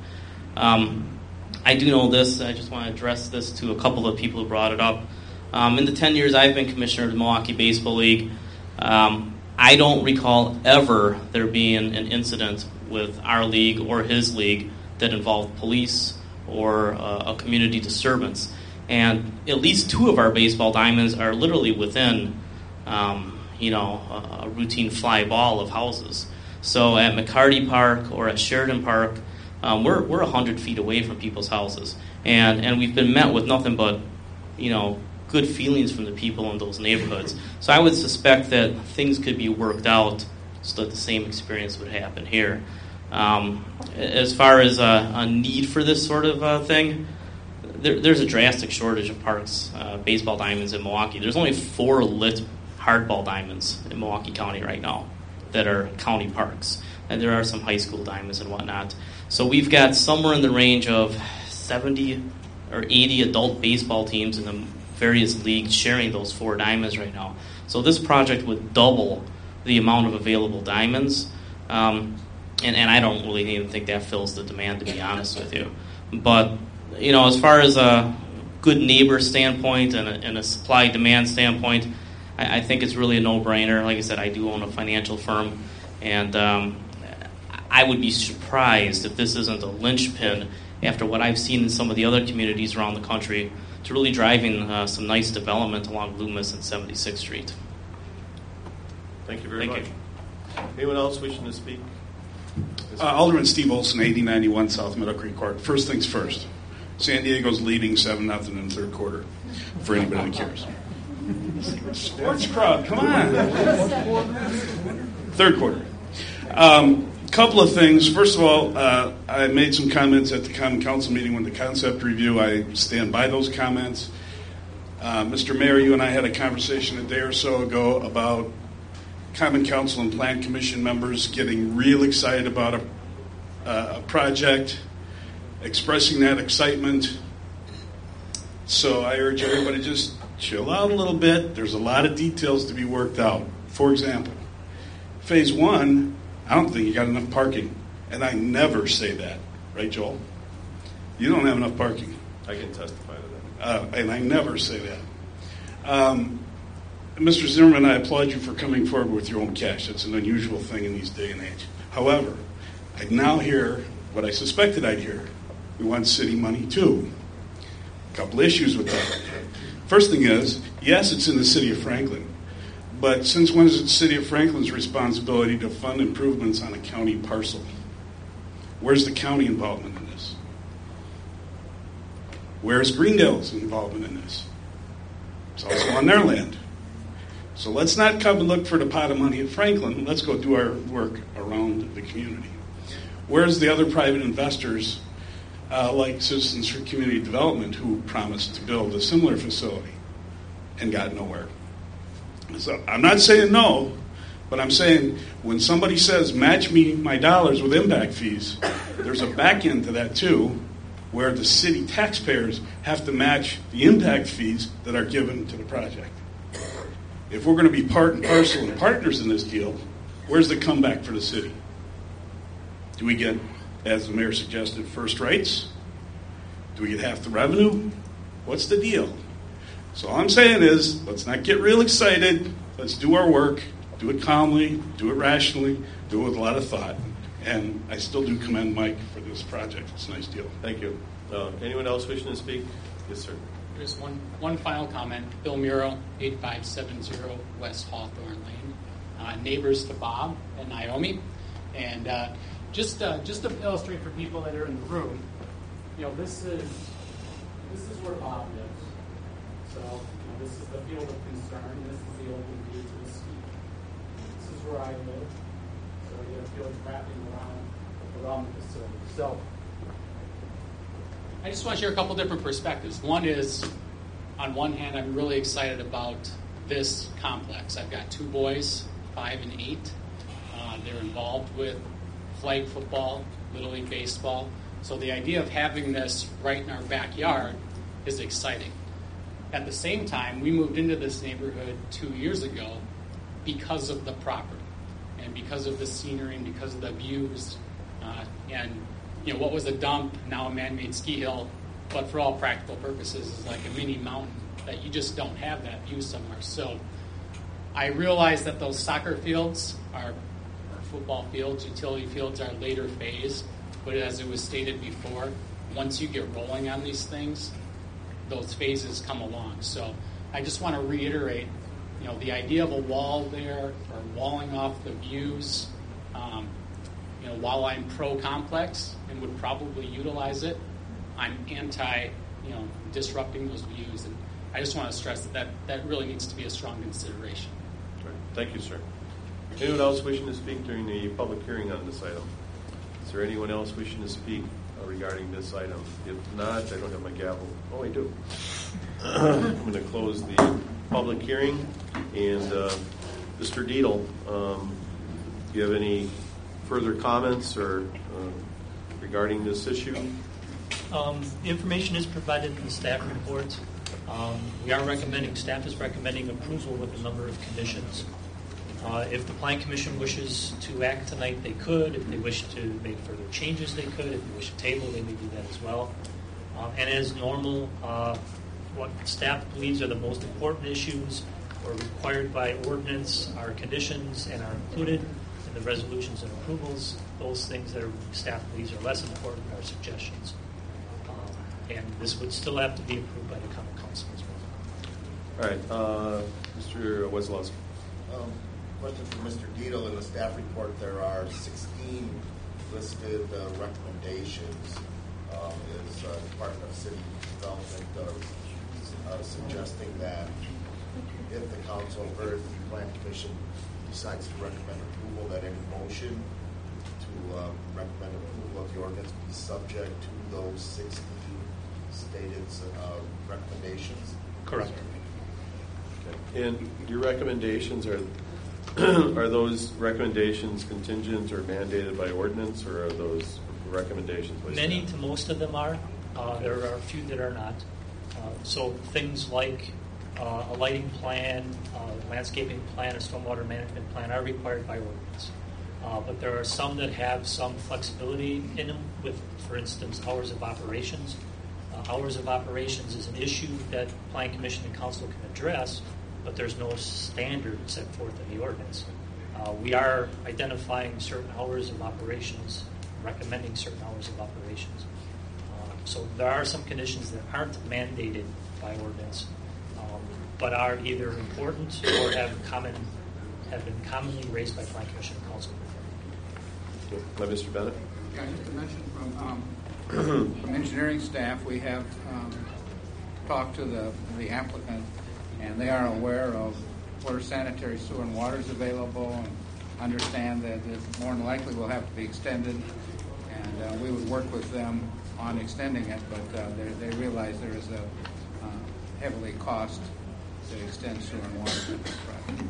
Um, I do know this. I just want to address this to a couple of people who brought it up. Um, in the ten years I've been commissioner of the Milwaukee Baseball League, um, I don't recall ever there being an incident with our league or his league that involved police or uh, a community disturbance. And at least two of our baseball diamonds are literally within, um, you know, a, a routine fly ball of houses. So at McCarty Park or at Sheridan Park, um, we're we're one hundred feet away from people's houses. And, and we've been met with nothing but, you know, good feelings from the people in those neighborhoods. So I would suspect that things could be worked out so that the same experience would happen here. Um, as far as a, a need for this sort of uh, thing, There, there's a drastic shortage of parks, uh, baseball diamonds in Milwaukee. There's only four lit hardball diamonds in Milwaukee County right now that are county parks. And there are some high school diamonds and whatnot. So we've got somewhere in the range of seventy or eighty adult baseball teams in the various leagues sharing those four diamonds right now. So this project would double the amount of available diamonds. Um, and, and I don't really even think that fills the demand, to be honest with you. But you know, as far as a good neighbor standpoint and a, and a supply-demand standpoint, I, I think it's really a no-brainer. Like I said, I do own a financial firm, and um, I would be surprised if this isn't a linchpin after what I've seen in some of the other communities around the country, to really driving uh, some nice development along Loomis and seventy-sixth Street. Thank you very Thank much. you. Anyone else wishing to speak? Uh, Alderman Steve Olson, eighty ninety-one South Meadow Creek Court. First things first, San Diego's leading seven nothing in the third quarter, for anybody that cares. Sports crowd, come on. Third quarter. Um, couple of things. First of all, uh, I made some comments at the Common Council meeting when the concept review. I stand by those comments. Uh, Mister Mayor, you and I had a conversation a day or so ago about Common Council and Plan Commission members getting real excited about a, uh, a project, expressing that excitement. So I urge everybody to just chill out a little bit. There's a lot of details to be worked out. For example, phase one, I don't think you got enough parking. And I never say that. Right, Joel? You don't have enough parking. I can testify to that. Uh, and I never say that. Um, Mister Zimmerman, I applaud you for coming forward with your own cash. That's an unusual thing in these day and age. However, I now hear what I suspected I'd hear. We want city money too. A couple issues with that. First thing is, yes, it's in the city of Franklin. But since when is it the city of Franklin's responsibility to fund improvements on a county parcel? Where's the county involvement in this? Where's Greendale's involvement in this? It's also on their land. So let's not come and look for the pot of money at Franklin. Let's go do our work around the community. Where's the other private investors, uh, like Citizens for Community Development, who promised to build a similar facility and got nowhere? So I'm not saying no, but I'm saying when somebody says match me my dollars with impact fees, there's a back end to that too, where the city taxpayers have to match the impact fees that are given to the project. If we're going to be part and parcel and partners in this deal, where's the comeback for the city? Do we get, as the mayor suggested, first rights? Do we get half the revenue? What's the deal? So all I'm saying is, let's not get real excited. Let's do our work, do it calmly, do it rationally, do it with a lot of thought. And I still do commend Mike for this project. It's a nice deal. Thank you. Uh, anyone else wishing to speak? Yes, sir. Just one, one final comment. Bill Muro, eighty-five seventy West Hawthorne Lane. Uh, neighbors to Bob and Naomi. And uh, just uh, just to illustrate for people that are in the room, you know, this is this is where Bob lives. So you know, this is the field of concern. This is the open view to the ski. This is where I live. So you have fields wrapping around around the facility. So I just want to share a couple different perspectives. One is, on one hand, I'm really excited about this complex. I've got two boys, five and eight. Uh, they're involved with flag football, Little League baseball. So the idea of having this right in our backyard is exciting. At the same time, we moved into this neighborhood two years ago because of the property and because of the scenery and because of the views. Uh, and you know, what was a dump, now a man-made ski hill, but for all practical purposes is like a mini mountain that you just don't have that view somewhere. So I realize that those soccer fields are, are football fields, utility fields are later phase, but as it was stated before, once you get rolling on these things, those phases come along. So I just want to reiterate, you know, the idea of a wall there or walling off the views, um, you know, while I'm pro-complex and would probably utilize it, I'm anti, you know, disrupting those views. And I just want to stress that that, that really needs to be a strong consideration. Right. Thank you, sir. Anyone else wishing to speak during the public hearing on this item? Is there anyone else wishing to speak uh, regarding this item? If not, I don't have my gavel. Oh, I do. I'm going to close the public hearing. And uh, Mister Deedle, um, do you have any further comments or uh, regarding this issue? Um, the information is provided in the staff report. Um, we are recommending, staff is recommending approval with a number of conditions. Uh, if the Plan Commission wishes to act tonight, they could. If they wish to make further changes, they could. If they wish to table, they may do that as well. Uh, and as normal, uh, what staff believes are the most important issues or required by ordinance are conditions and are included in the resolutions and approvals. Those things that are, staff believes are less important are suggestions. and this would still have to be approved by the common council as well. All right, uh, Mister Weslowski. Um, question for Mister Dietel. In the staff report, there are sixteen listed uh, recommendations. Um, is uh, Department of City Development uh, uh, suggesting that if the council or if the Plan Commission decides to recommend approval, that any motion to uh, recommend approval of the ordinance be subject to those sixteen stated uh, recommendations? Correct. Okay. And your recommendations are are those recommendations contingent or mandated by ordinance, or are those recommendations by Many staff? to most of them are. Uh, there are a few that are not. Uh, so things like uh, a lighting plan, uh, landscaping plan, a stormwater management plan are required by ordinance. Uh, but there are some that have some flexibility in them with, for instance, hours of operations. Uh, hours of operations is an issue that Plan Commission and Council can address, but there's no standard set forth in the ordinance. Uh, we are identifying certain hours of operations, recommending certain hours of operations. Uh, so there are some conditions that aren't mandated by ordinance, um, but are either important or have common have been commonly raised by Plan Commission and Council. Okay. By Mister Bennett. Yeah, just to mention from um, from engineering staff, we have um, talked to the the applicant, and they are aware of where sanitary sewer and water is available, and understand that it more than likely will have to be extended, and uh, we would work with them on extending it, but uh, they, they realize there is a uh, heavily cost to extend sewer and water to this project.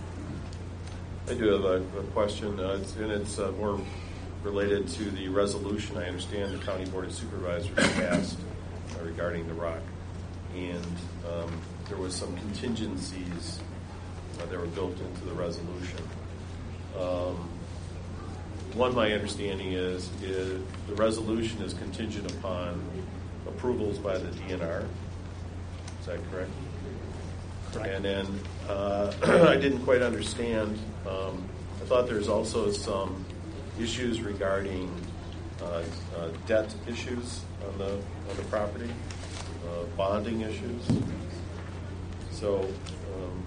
I do have a, a question, uh, it's, and it's uh, more related to the resolution. I understand the County Board of Supervisors passed uh, regarding the rock, and um, there was some contingencies uh, that were built into the resolution. Um, one, my understanding is, is the resolution is contingent upon approvals by the D N R. Is that correct? Correct. And then uh, I didn't quite understand. Um, I thought there's also some issues regarding uh, uh, debt issues on the on the property, uh, bonding issues. So um,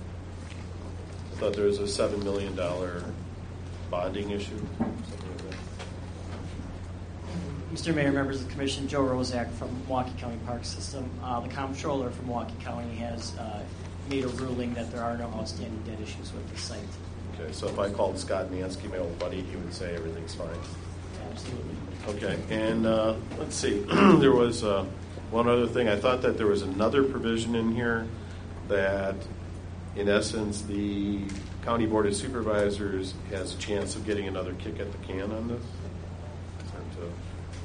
I thought there was a seven million dollar bonding issue. Something like that. Mister Mayor, members of the Commission, Joe Rozak from Milwaukee County Park System. Uh, the comptroller from Milwaukee County has uh, made a ruling that there are no outstanding debt issues with the site. Okay, so if I called Scott Mansky, my old buddy, he would say everything's fine. Absolutely. Okay, and uh, let's see. There was uh, one other thing. I thought that there was another provision in here that, in essence, the County Board of Supervisors has a chance of getting another kick at the can on this. And, uh,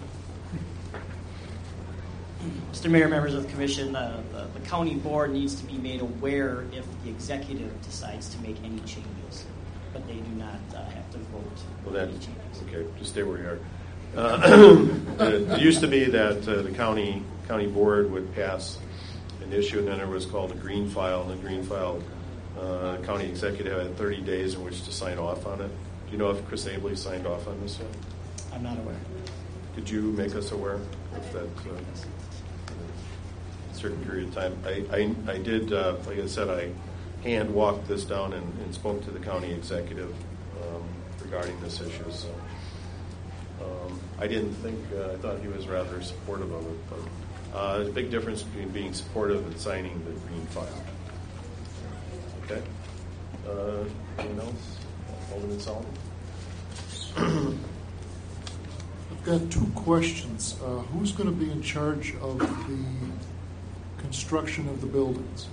Mister Mayor, members of the Commission, uh, the, the County Board needs to be made aware if the executive decides to make any changes, but they do not uh, have to vote well, on that, any changes. okay, just stay where you are. Uh, it used to be that uh, the county county board would pass an issue, and then there was called a green file, and the green file, uh, county executive had thirty days in which to sign off on it. Do you know if Chris Abley signed off on this yet? I'm not aware. Could you make us aware of that uh, certain period of time? I, I, I did, uh, like I said, I hand walked this down and, and spoke to the county executive um, regarding this issue. So um, I didn't think, uh, I thought he was rather supportive of it. But uh, there's a big difference between being supportive and signing the green file. Okay. Uh, anyone else? Alderman Solomon? I've got two questions. Uh, who's going to be in charge of the construction of the buildings?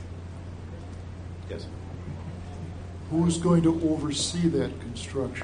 Yes. Who's going to oversee that construction?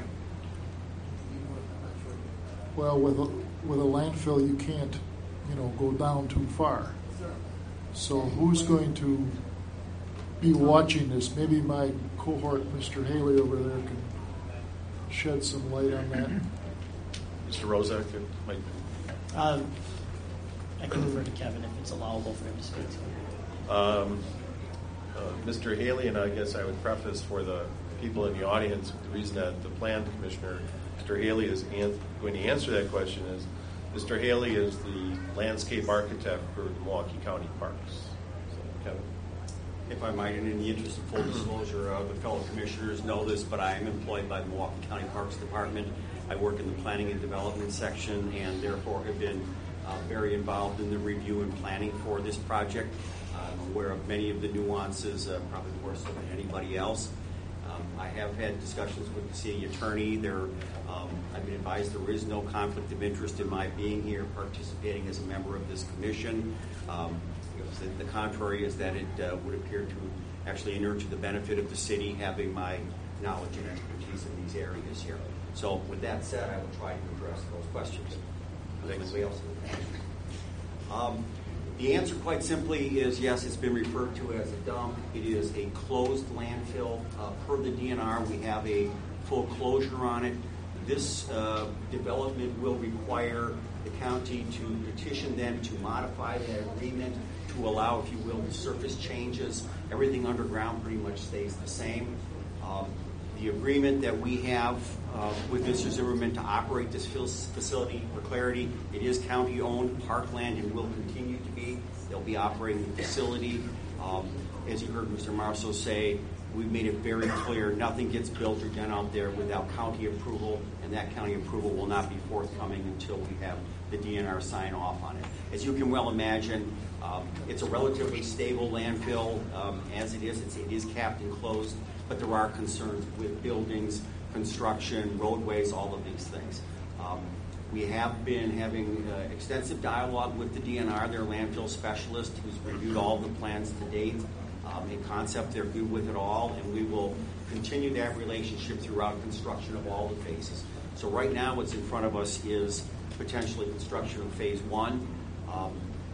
Well, with a, with a landfill, you can't, you know, go down too far. So who's going to be watching this? Maybe my cohort, Mister Haley over there, can shed some light on that. Mister Rozak, might. Uh, I can refer to Kevin if it's allowable for him to speak to. Um, uh, Mister Haley, and I guess I would preface for the people in the audience, the reason that the plan commissioner, Mister Haley, is an- going to answer that question is Mister Haley is the landscape architect for the Milwaukee County Parks. So, Kevin. If I might, and in the interest of full disclosure, uh, the fellow commissioners know this, but I am employed by the Milwaukee County Parks Department. I work in the planning and development section, and therefore have been uh, very involved in the review and planning for this project. I'm aware of many of the nuances, uh, probably more so than anybody else. Um, I have had discussions with the city attorney. There, um, I've been advised there is no conflict of interest in my being here, participating as a member of this commission. Um, The, the contrary is that it uh, would appear to actually inure to the benefit of the city having my knowledge and expertise in these areas here. So with that said, I will try to address those questions. Anybody else? Um, the answer quite simply is yes, it's been referred to as a dump. It is a closed landfill. Uh, per the D N R, we have a full closure on it. This uh, development will require the county to petition them to modify that agreement to allow, if you will, the surface changes. Everything underground pretty much stays the same. Um, the agreement that we have uh, with Mister Zimmerman to operate this facility, for clarity, it is county-owned parkland and will continue to be. They'll be operating the facility. Um, as you heard Mister Marceau say, we've made it very clear nothing gets built or done out there without county approval, and that county approval will not be forthcoming until we have the D N R sign off on it. As you can well imagine, um, it's a relatively stable landfill. Um, as it is, it's, it is capped and closed, but there are concerns with buildings, construction, roadways, all of these things. Um, we have been having uh, extensive dialogue with the D N R, their landfill specialist, who's reviewed all the plans to date. Um, in concept, they're good with it all, and we will continue that relationship throughout construction of all the phases. So right now what's in front of us is potentially construction of phase one. Um,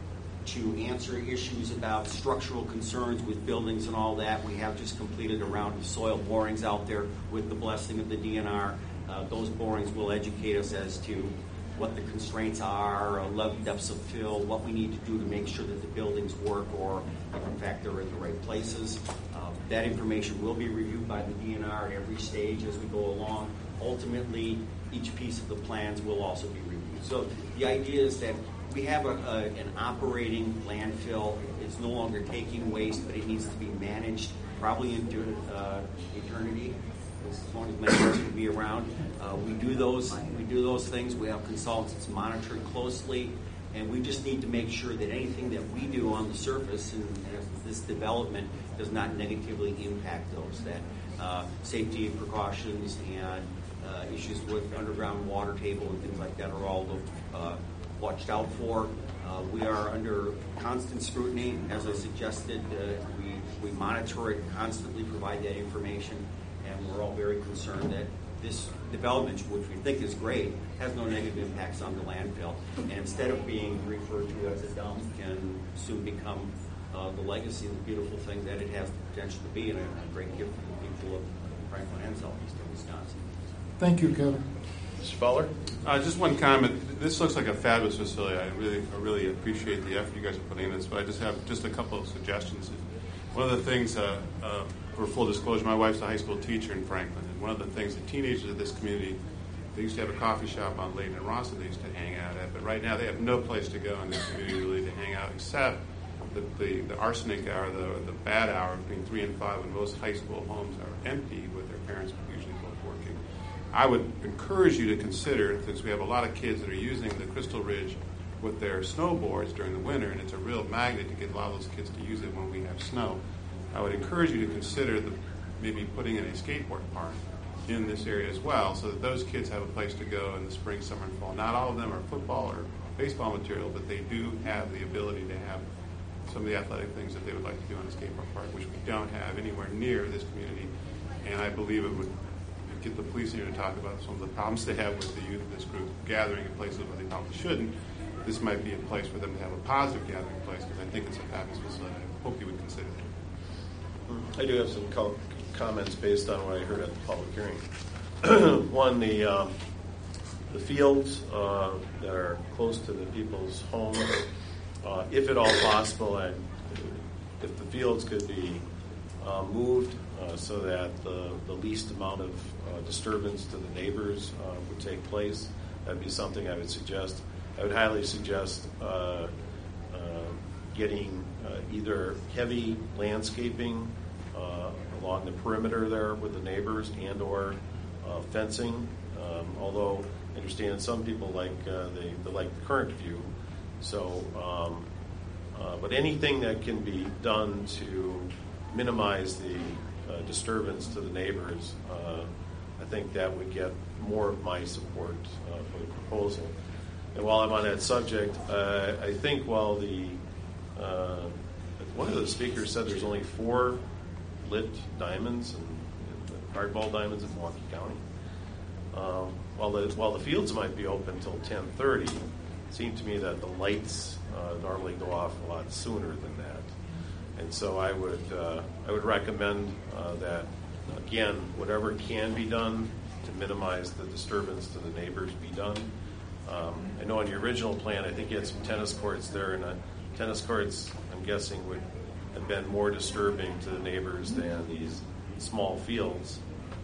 to answer issues about structural concerns with buildings and all that, we have just completed a round of soil borings out there with the blessing of the D N R. Uh, those borings will educate us as to what the constraints are, uh, level depths of fill, what we need to do to make sure that the buildings work, or if in fact they're in the right places. Uh, that information will be reviewed by the D N R at every stage as we go along. Ultimately, each piece of the plans will also be reviewed. So the idea is that we have a, a, an operating landfill. It's no longer taking waste, but it needs to be managed probably into uh, eternity, as long as many of us can be around. Uh, we do those. We do those things. We have consultants monitor it closely, and we just need to make sure that anything that we do on the surface and, and this development does not negatively impact those. That uh, safety precautions and uh, issues with underground water table and things like that are all looked, uh, watched out for. Uh, we are under constant scrutiny. As I suggested, uh, we, we monitor it, constantly provide that information, and we're all very concerned that this development, which we think is great, has no negative impacts on the landfill. And instead of being referred to as a dump, can soon become uh, the legacy of the beautiful thing that it has the potential to be, and a, a great gift for the people of Franklin and southeastern Wisconsin. Thank you, Kevin. Mister Fowler? Uh, just one comment. This looks like a fabulous facility. I really, I really appreciate the effort you guys are putting in this, but I just have just a couple of suggestions. One of the things, uh, uh, for full disclosure, my wife's a high school teacher in Franklin, and one of the things the teenagers of this community, they used to have a coffee shop on Layton and Rawson they used to hang out at, but right now they have no place to go in this community really to hang out except the, the, the arsenic hour, the, the bad hour between three and five when most high school homes are empty with their parents usually both working. I would encourage you to consider, since we have a lot of kids that are using the Crystal Ridge with their snowboards during the winter, and it's a real magnet to get a lot of those kids to use it when we have snow, I would encourage you to consider the, maybe putting in a skateboard park in this area as well, so that those kids have a place to go in the spring, summer, and fall. Not all of them are football or baseball material, but they do have the ability to have some of the athletic things that they would like to do on a skateboard park, which we don't have anywhere near this community. And I believe it would get the police in here to talk about some of the problems they have with the youth of this group gathering in places where they probably shouldn't. This might be a place for them to have a positive gathering place, because I think it's a fabulous facility. I hope you would consider that. I do have some co- comments based on what I heard at the public hearing. One, the um, the fields uh, that are close to the people's homes, uh, if at all possible, and if the fields could be uh, moved uh, so that the, the least amount of uh, disturbance to the neighbors uh, would take place, that'd be something I would suggest. I would highly suggest uh, uh, getting uh, either heavy landscaping uh, along the perimeter there with the neighbors and or uh, fencing. Um, although I understand some people like uh, they, they like the current view. So, um, uh, but anything that can be done to minimize the uh, disturbance to the neighbors, uh, I think that would get more of my support uh, for the proposal. And while I'm on that subject, uh, I think while the uh, one of the speakers said there's only four lit diamonds and, and hardball diamonds in Milwaukee County. Um, while the while the fields might be open until ten thirty, it seemed to me that the lights uh, normally go off a lot sooner than that. And so I would uh, I would recommend uh, that again, whatever can be done to minimize the disturbance to the neighbors be done. Um, I know in your original plan, I think you had some tennis courts there, and uh, tennis courts, I'm guessing, would have been more disturbing to the neighbors than these small fields.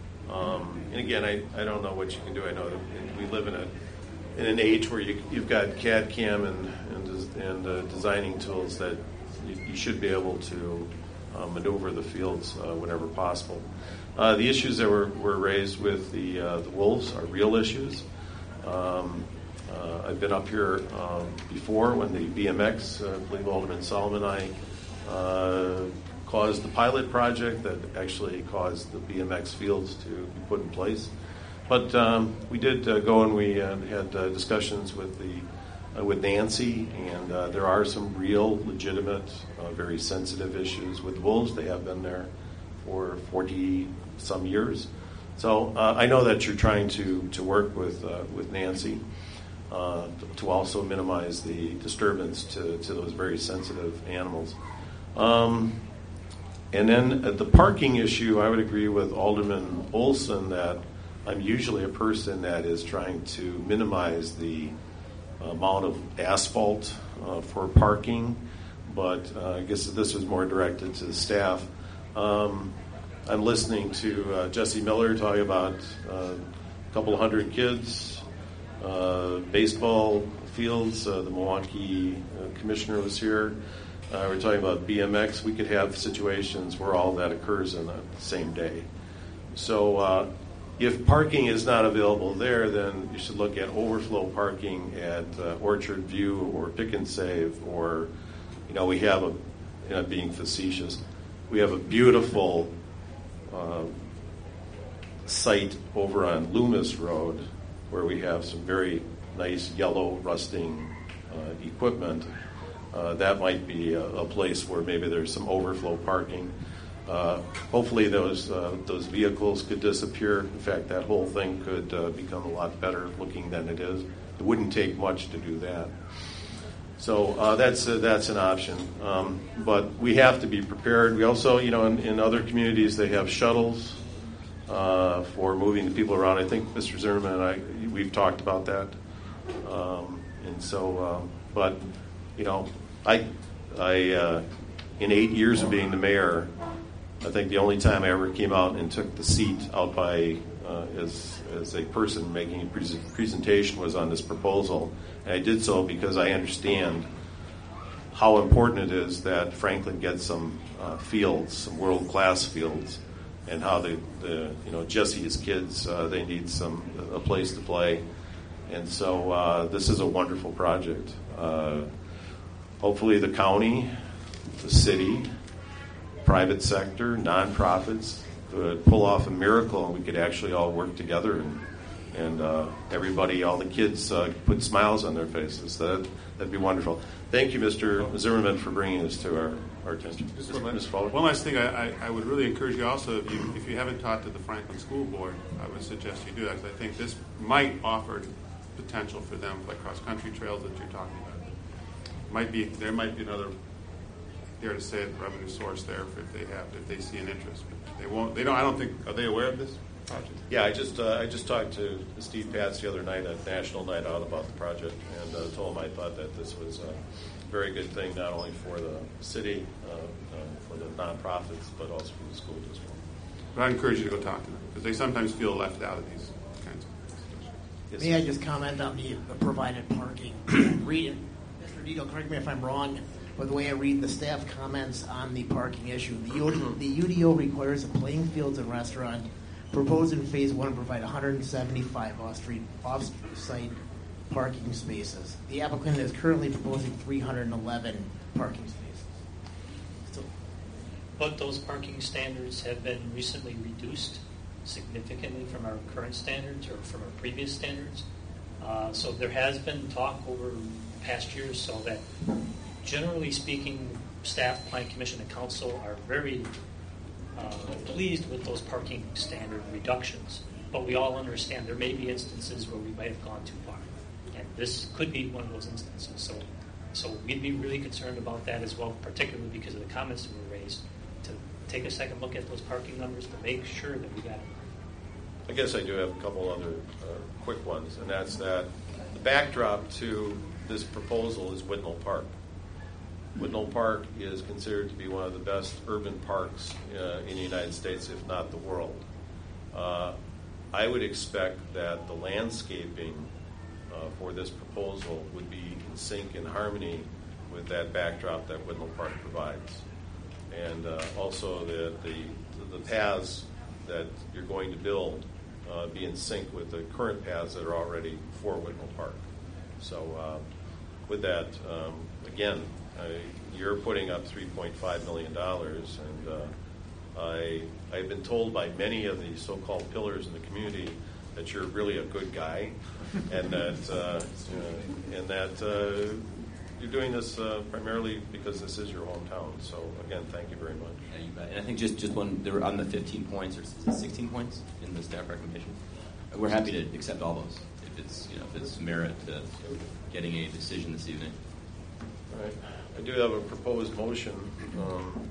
Um, and again, I, I don't know what you can do. I know that we live in a in an age where you, you've got C A D C A M and and, and uh, designing tools that you, you should be able to uh, maneuver the fields uh, whenever possible. Uh, the issues that were, were raised with the uh, the wolves are real issues. Um, uh, I've been up here um, before when the B M X, uh, I believe Alderman Solomon and I uh, caused the pilot project that actually caused the B M X fields to be put in place. But um, we did uh, go and we uh, had uh, discussions with the uh, with Nancy, and uh, there are some real, legitimate, uh, very sensitive issues with wolves. They have been there for forty some years. So uh, I know that you're trying to to work with uh, with Nancy uh, to also minimize the disturbance to, to those very sensitive animals. Um, and then at the parking issue, I would agree with Alderman Olson that I'm usually a person that is trying to minimize the amount of asphalt uh, for parking, but uh, I guess this was more directed to the staff. Um, I'm listening to uh, Jesse Miller talking about uh, a couple of hundred kids, uh, baseball fields. Uh, the Milwaukee uh, commissioner was here. Uh, we're talking about B M X. We could have situations where all that occurs in the same day. So uh, if parking is not available there, then you should look at overflow parking at uh, Orchard View or Pick and Save, or, you know, we have a, you know, being facetious, we have a beautiful uh, site over on Loomis Road where we have some very nice yellow rusting uh, equipment. Uh, that might be a, a place where maybe there's some overflow parking. Uh, hopefully those uh, those vehicles could disappear. In fact, that whole thing could uh, become a lot better looking than it is. It wouldn't take much to do that. So uh, that's uh, that's an option. Um, but we have to be prepared. We also, you know, in, in other communities, they have shuttles uh, for moving the people around. I think Mister Zimmerman and I, we've talked about that. Um, and so, uh, but, you know, I, I uh, in eight years of being the mayor, I think the only time I ever came out and took the seat out by uh, as as a person making a pre- presentation was on this proposal, and I did so because I understand how important it is that Franklin gets some uh, fields, some world-class fields, and how the, the you know Jesse's kids uh, they need some a place to play, and so uh, this is a wonderful project. Uh, hopefully, the county, the city, private sector, nonprofits could pull off a miracle, and we could actually all work together, and and uh, everybody, all the kids, uh, put smiles on their faces. That that'd be wonderful. Thank you, Mister Zimmerman, for bringing this to our, our attention. Just one, last, one last thing, I, I, I would really encourage you also, if you if you haven't talked to the Franklin School Board, I would suggest you do that, because I think this might offer potential for them, like cross-country trails that you're talking about. Might be there might be another, dare to say it, revenue source there if they have if they see an interest. But they won't. They don't. I don't think. Are they aware of this project? Yeah, I just uh, I just talked to Steve Patz the other night at National Night Out about the project, and uh, told him I thought that this was a very good thing, not only for the city, uh, uh, for the nonprofits, but also for the school district. But I encourage you to go talk to them, because they sometimes feel left out of these kinds of discussions. Yes, May I sir. just comment on the, the provided parking? Read it. Mister Dito, correct me if I'm wrong, but the way I read the staff comments on the parking issue, the, U D O, the U D O requires the playing fields and restaurant proposed in phase one provide one hundred seventy-five off-street, off-site parking spaces. The applicant is currently proposing three hundred eleven parking spaces. So, But those parking standards have been recently reduced significantly from our current standards or from our previous standards. Uh, so there has been talk over the past year or so that, generally speaking, staff, plan commission, and council are very uh, pleased with those parking standard reductions. But we all understand there may be instances where we might have gone too far, and this could be one of those instances. So, so we'd be really concerned about that as well, particularly because of the comments that were raised. To take a second look at those parking numbers to make sure that we got it. I guess I do have a couple other uh, quick ones, and that's that the backdrop to this proposal is Whitnall Park. Whitnall Park is considered to be one of the best urban parks uh, in the United States, if not the world. Uh, I would expect that the landscaping uh, for this proposal would be in sync and harmony with that backdrop that Whitnall Park provides. And uh, also that the, the paths that you're going to build uh, be in sync with the current paths that are already for Whitnall Park. So uh, with that, um, again, I, you're putting up three point five million dollars, and uh, I, I've been told by many of the so-called pillars in the community that you're really a good guy, and that, uh, uh, and that uh, you're doing this uh, primarily because this is your hometown. So again, thank you very much. Yeah, you bet. And I think just, just one, there were on the fifteen points, or is it sixteen points in the staff recommendation? We're happy to accept all those if it's, you know, if it's merit to getting a decision this evening. All right. I do have a proposed motion. Um,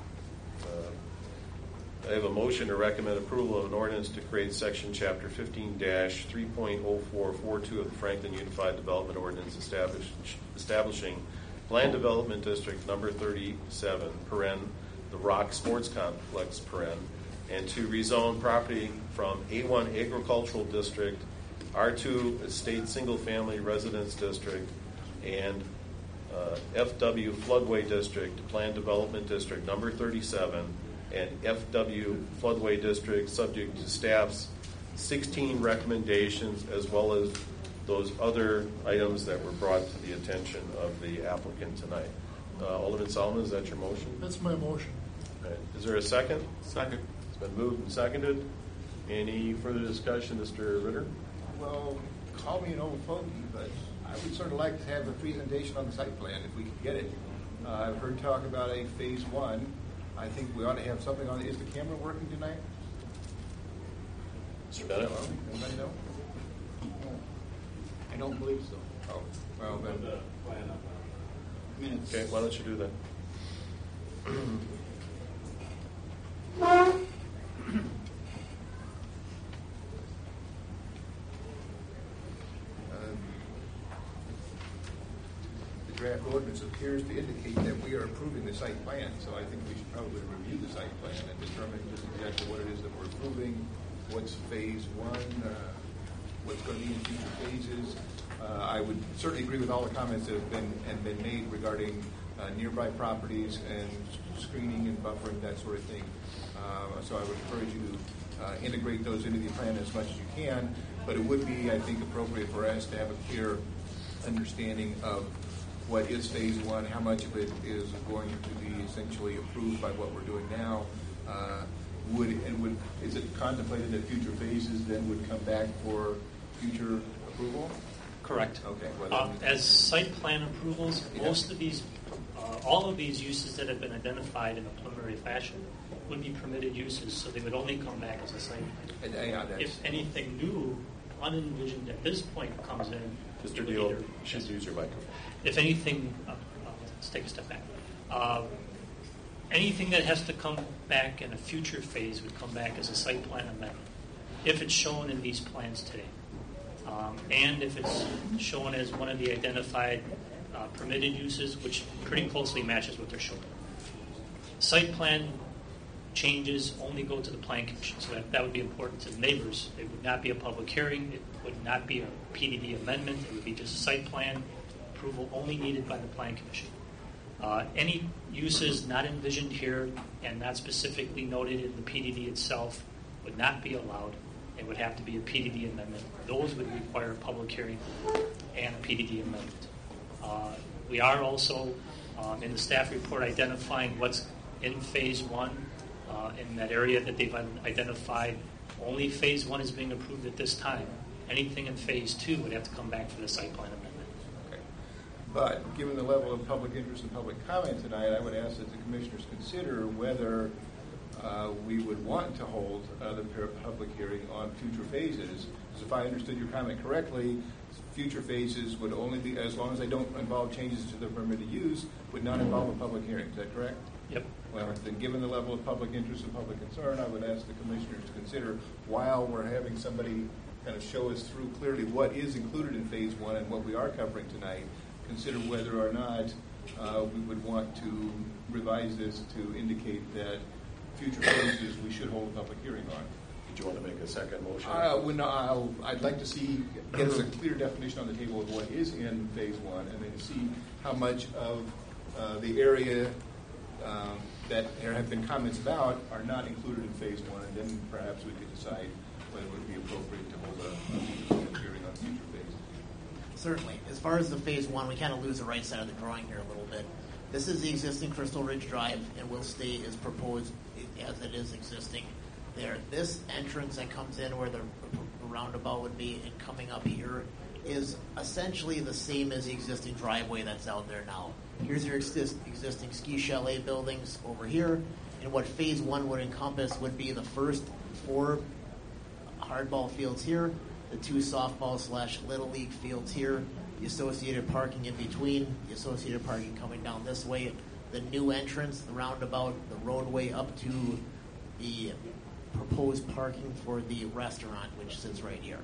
uh, I have a motion to recommend approval of an ordinance to create section chapter fifteen dash three point oh four four two of the Franklin Unified Development Ordinance establish, establishing Planned Development District number thirty-seven, paren, the Rock Sports Complex, paren, and to rezone property from A one Agricultural District, R two Estate Single Family Residence District, and uh, F W Floodway District, Planned Development District number thirty-seven, and F W Floodway District, subject to staff's sixteen recommendations, as well as those other items that were brought to the attention of the applicant tonight. Uh, Alderman Solomon, is that your motion? That's my motion. Okay. Is there a second? Second. It's been moved and seconded. Any further discussion, Mister Ritter? Well, call me an old fogey, but I would sort of like to have a presentation on the site plan if we could get it. Uh, I've heard talk about a phase one. I think we ought to have something on it. Is the camera working tonight? Mister Bennett? Anybody know? I don't believe so. Oh, well then. Okay, why don't you do that? The draft ordinance appears to indicate that we are approving the site plan, so I think we should probably review the site plan and determine just exactly what it is that we're approving, what's phase one, uh, what's going to be in future phases. Uh, I would certainly agree with all the comments that have been and been made regarding uh, nearby properties and screening and buffering, that sort of thing. Uh, so I would encourage you to uh, integrate those into the plan as much as you can. But it would be, I think, appropriate for us to have a clear understanding of what is phase one, how much of it is going to be essentially approved by what we're doing now. Uh, would and would is it contemplated that future phases then would come back for future approval? Correct. Okay. Well, Uh, as site plan approvals, most of these, uh, all of these uses that have been identified in a preliminary fashion would be permitted uses, so they would only come back as a site plan. And, uh, yeah, that's- If anything new, unenvisioned at this point comes in, Mister it would Deal, either- should use your microphone. If anything, uh, uh, let's take a step back. Uh, anything that has to come back in a future phase would come back as a site plan amendment, if it's shown in these plans today. Um, and if it's shown as one of the identified uh, permitted uses, which pretty closely matches what they're showing. Site plan changes only go to the Plan Commission, so that, that would be important to the neighbors. It would not be a public hearing. It would not be a P D D amendment. It would be just a site plan approval only needed by the Plan Commission. Uh, any uses not envisioned here and not specifically noted in the P D D itself would not be allowed. It would have to be a P D D amendment. Those would require a public hearing and a P D D amendment. Uh, we are also, um, in the staff report, identifying what's in phase one. Uh, in that area that they've identified, only phase one is being approved at this time. Anything in phase two would have to come back for the site plan amendment. Okay. But given the level of public interest and public comment tonight, I would ask that the commissioners consider whether uh, we would want to hold uh, the public hearing on future phases. Because if I understood your comment correctly, future phases would only be, as long as they don't involve changes to the permitted use, would not involve a public hearing. Is that correct? Yep. Well, then given the level of public interest and public concern, I would ask the commissioners to consider, while we're having somebody kind of show us through clearly what is included in phase one and what we are covering tonight, consider whether or not uh, we would want to revise this to indicate that future phases we should hold a public hearing on. Did you want to make a second motion? Uh, when I'll, I'd like to see, get us a clear definition on the table of what is in phase one, and then see how much of uh, the area um, that there have been comments about are not included in phase one, and then perhaps we could decide whether it would be appropriate to hold a, a public hearing on future phases. Certainly. As far as the phase one, we kind of lose the right side of the drawing here a little bit. This is the existing Crystal Ridge Drive, and will stay as proposed as it is existing there. This entrance that comes in where the roundabout would be and coming up here is essentially the same as the existing driveway that's out there now. Here's your exist, existing ski chalet buildings over here, and what phase one would encompass would be the first four hardball fields here, the two softball slash little league fields here, the associated parking in between, the associated parking coming down this way, the new entrance, the roundabout, the roadway up to the proposed parking for the restaurant, which sits right here.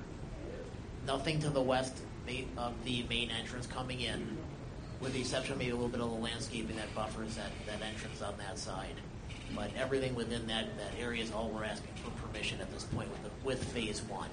Nothing to the west of the main entrance coming in, with the exception of maybe a little bit of the landscaping that buffers that, that entrance on that side. But everything within that, that area is all we're asking for permission at this point with, the, with phase one.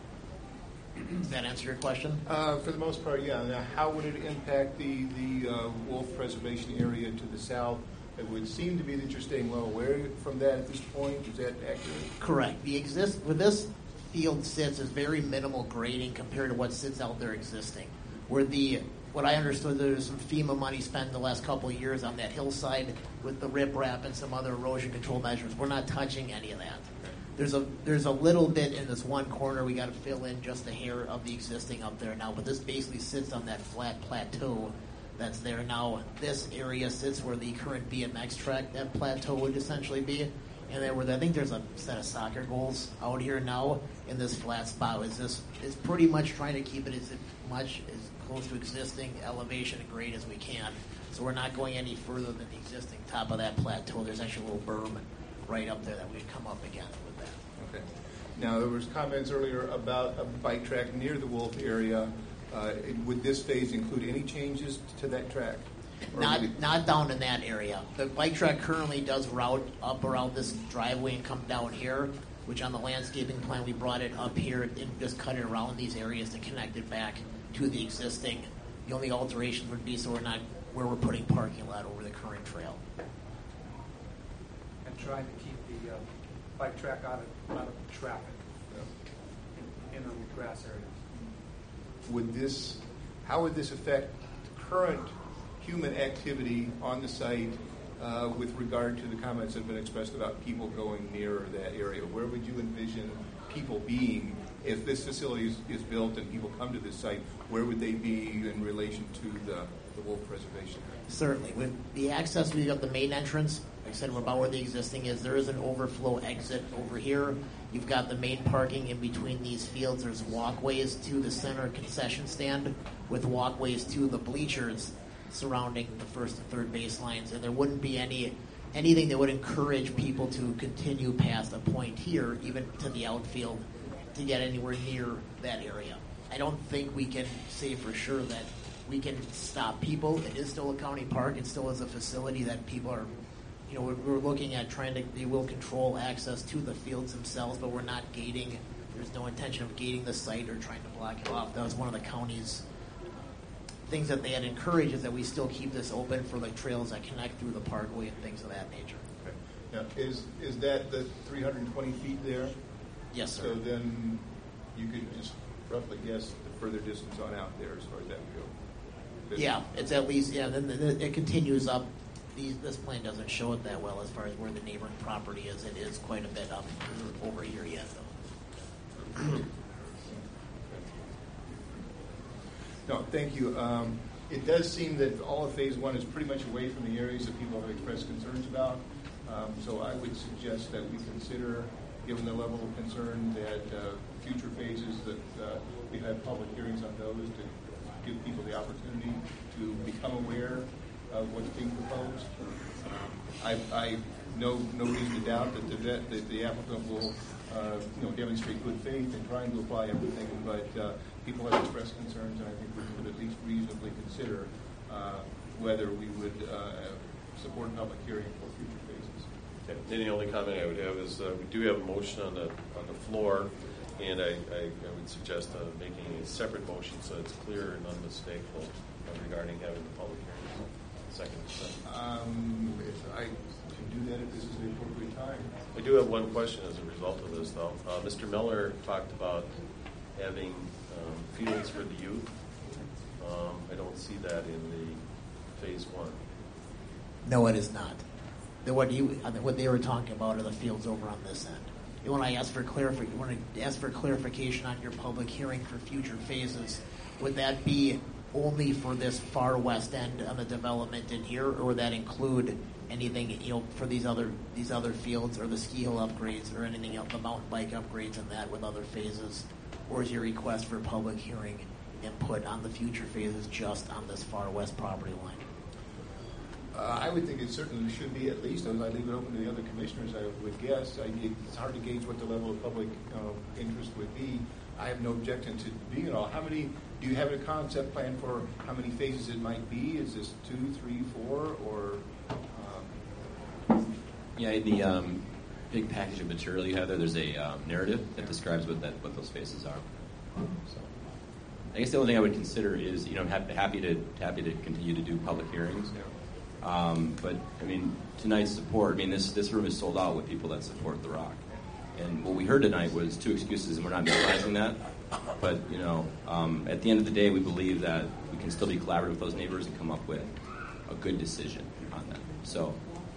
Does that answer your question? Uh, for the most part, yeah. Now, how would it impact the, the uh, wolf preservation area to the south? It would seem to be that you're staying well away from that at this point. Is that accurate? Correct. The exist where this field sits is very minimal grading compared to what sits out there existing. Where the what I understood, there's some FEMA money spent the last couple of years on that hillside with the riprap and some other erosion control measures. We're not touching any of that. There's a there's a little bit in this one corner we got to fill in just the hair of the existing up there now, but this basically sits on that flat plateau that's there now. This area sits where the current B M X track, that plateau would essentially be, and then where the, I think there's a set of soccer goals out here now in this flat spot. Is this is pretty much trying to keep it as much as close to existing elevation and grade as we can. So we're not going any further than the existing top of that plateau. There's actually a little berm right up there that we'd come up against with that. Okay. Now, there was comments earlier about a bike track near the Wolf area. Uh, would this phase include any changes to that track? Or Not it... not down in that area. The bike track currently does route up around this driveway and come down here, which on the landscaping plan we brought it up here and just cut it around these areas to connect it back to the existing. The only alteration would be so we're not where we're putting parking lot over the current trail. And trying to keep the uh, bike track out of, out of traffic in, in the grass areas. Would this, how would this affect current human activity on the site uh, with regard to the comments that have been expressed about people going near that area? Where would you envision people being if this facility is, is built and people come to this site? Where would they be in relation to the, the wolf preservation? Certainly. With the access, we've got the main entrance. Like I said, we're about where the existing is. There is an overflow exit over here. You've got the main parking in between these fields. There's walkways to the center concession stand with walkways to the bleachers surrounding the first and third baselines. And there wouldn't be any anything that would encourage people to continue past a point here, even to the outfield, to get anywhere near that area. I don't think we can say for sure that we can stop people. It is still a county park. It still is a facility that people are you know, we're, we're looking at trying to, they will control access to the fields themselves, but we're not gating. There's no intention of gating the site or trying to block it off. That was one of the county's things that they had encouraged, is that we still keep this open for like trails that connect through the parkway and things of that nature. Okay. Now, is is that the three hundred twenty feet there? Yes, sir. So then you could just roughly guess the further distance on out there as far as that would go. Yeah, it's at least, yeah, then then it continues up. These, this plan doesn't show it that well as far as where the neighboring property is. It is quite a bit up over here yet, though. No, thank you. Um, it does seem that all of phase one is pretty much away from the areas that people have expressed concerns about. Um, so I would suggest that we consider, given the level of concern, that uh, future phases that uh, we have public hearings on those to give people the opportunity to become aware of what's being proposed. Um, I, I no no reason to doubt that the vet, that the applicant will uh, you know demonstrate good faith in trying to apply everything, but uh, people have expressed concerns, and I think we could at least reasonably consider uh, whether we would uh, support a public hearing for future phases. Okay. And the only comment I would have is uh, we do have a motion on the on the floor, and I, I, I would suggest uh, making a separate motion so it's clear and unmistakable uh, regarding having the public hearing. Second. Um, if I can do that if this is the appropriate time. I do have one question as a result of this, though. Uh, Mister Miller talked about having um, fields for the youth. Um, I don't see that in the phase one. No, it is not. The, what you, I mean, what they were talking about are the fields over on this end. You want to ask for clarification. You want to ask for clarification on your public hearing for future phases. Would that be only for this far west end of the development in here, or would that include anything, you know, for these other these other fields or the ski hill upgrades or anything else, the mountain bike upgrades and that with other phases? Or is your request for public hearing input on the future phases just on this far west property line? Uh, I would think it certainly should be at least, and I'd leave it open to the other commissioners, I would guess. I, it's hard to gauge what the level of public uh, interest would be. I have no objection to being at all. How many, do you have a concept plan for how many phases it might be? Is this two, three, four, or? Um... Yeah, the um, big package of material you have there, there's a um, narrative that describes what that what those phases are. So, I guess the only thing I would consider is, you know, I'm happy to happy to continue to do public hearings. Um, but I mean, tonight's support. I mean, this this room is sold out with people that support the Rock. And what we heard tonight was two excuses, and we're not minimizing that. But, you know, um, at the end of the day, we believe that we can still be collaborative with those neighbors and come up with a good decision on that. So,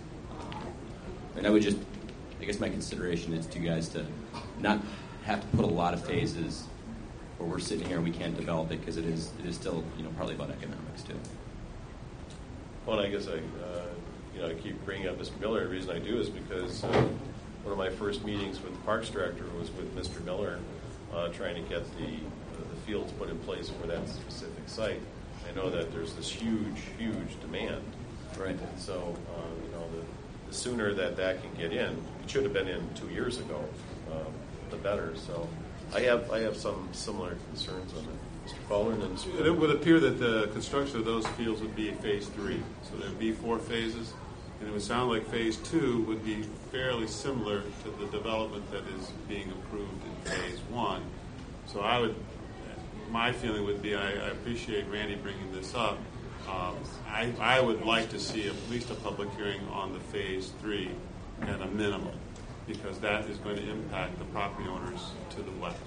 and I would just, I guess my consideration is to you guys to not have to put a lot of phases where we're sitting here and we can't develop it, because it is it is still, you know, partly about economics too. Well, I guess I, uh, you know, I keep bringing up Mister Miller. The reason I do is because uh, one of my first meetings with the Parks Director was with Mister Miller, uh, trying to get the uh, the fields put in place for that specific site. I know that there's this huge, huge demand, right? And so, uh, you know, the, the sooner that that can get in, it should have been in two years ago, um, the better. So, I have I have some similar concerns on it. Mister Fowler and then Mister It would appear that the construction of those fields would be phase three, so there would be four phases. And it would sound like phase two would be fairly similar to the development that is being approved in phase one. So I would, my feeling would be, I, I appreciate Randy bringing this up. Um, I, I would like to see at least a public hearing on the phase three at a minimum, because that is going to impact the property owners to the west.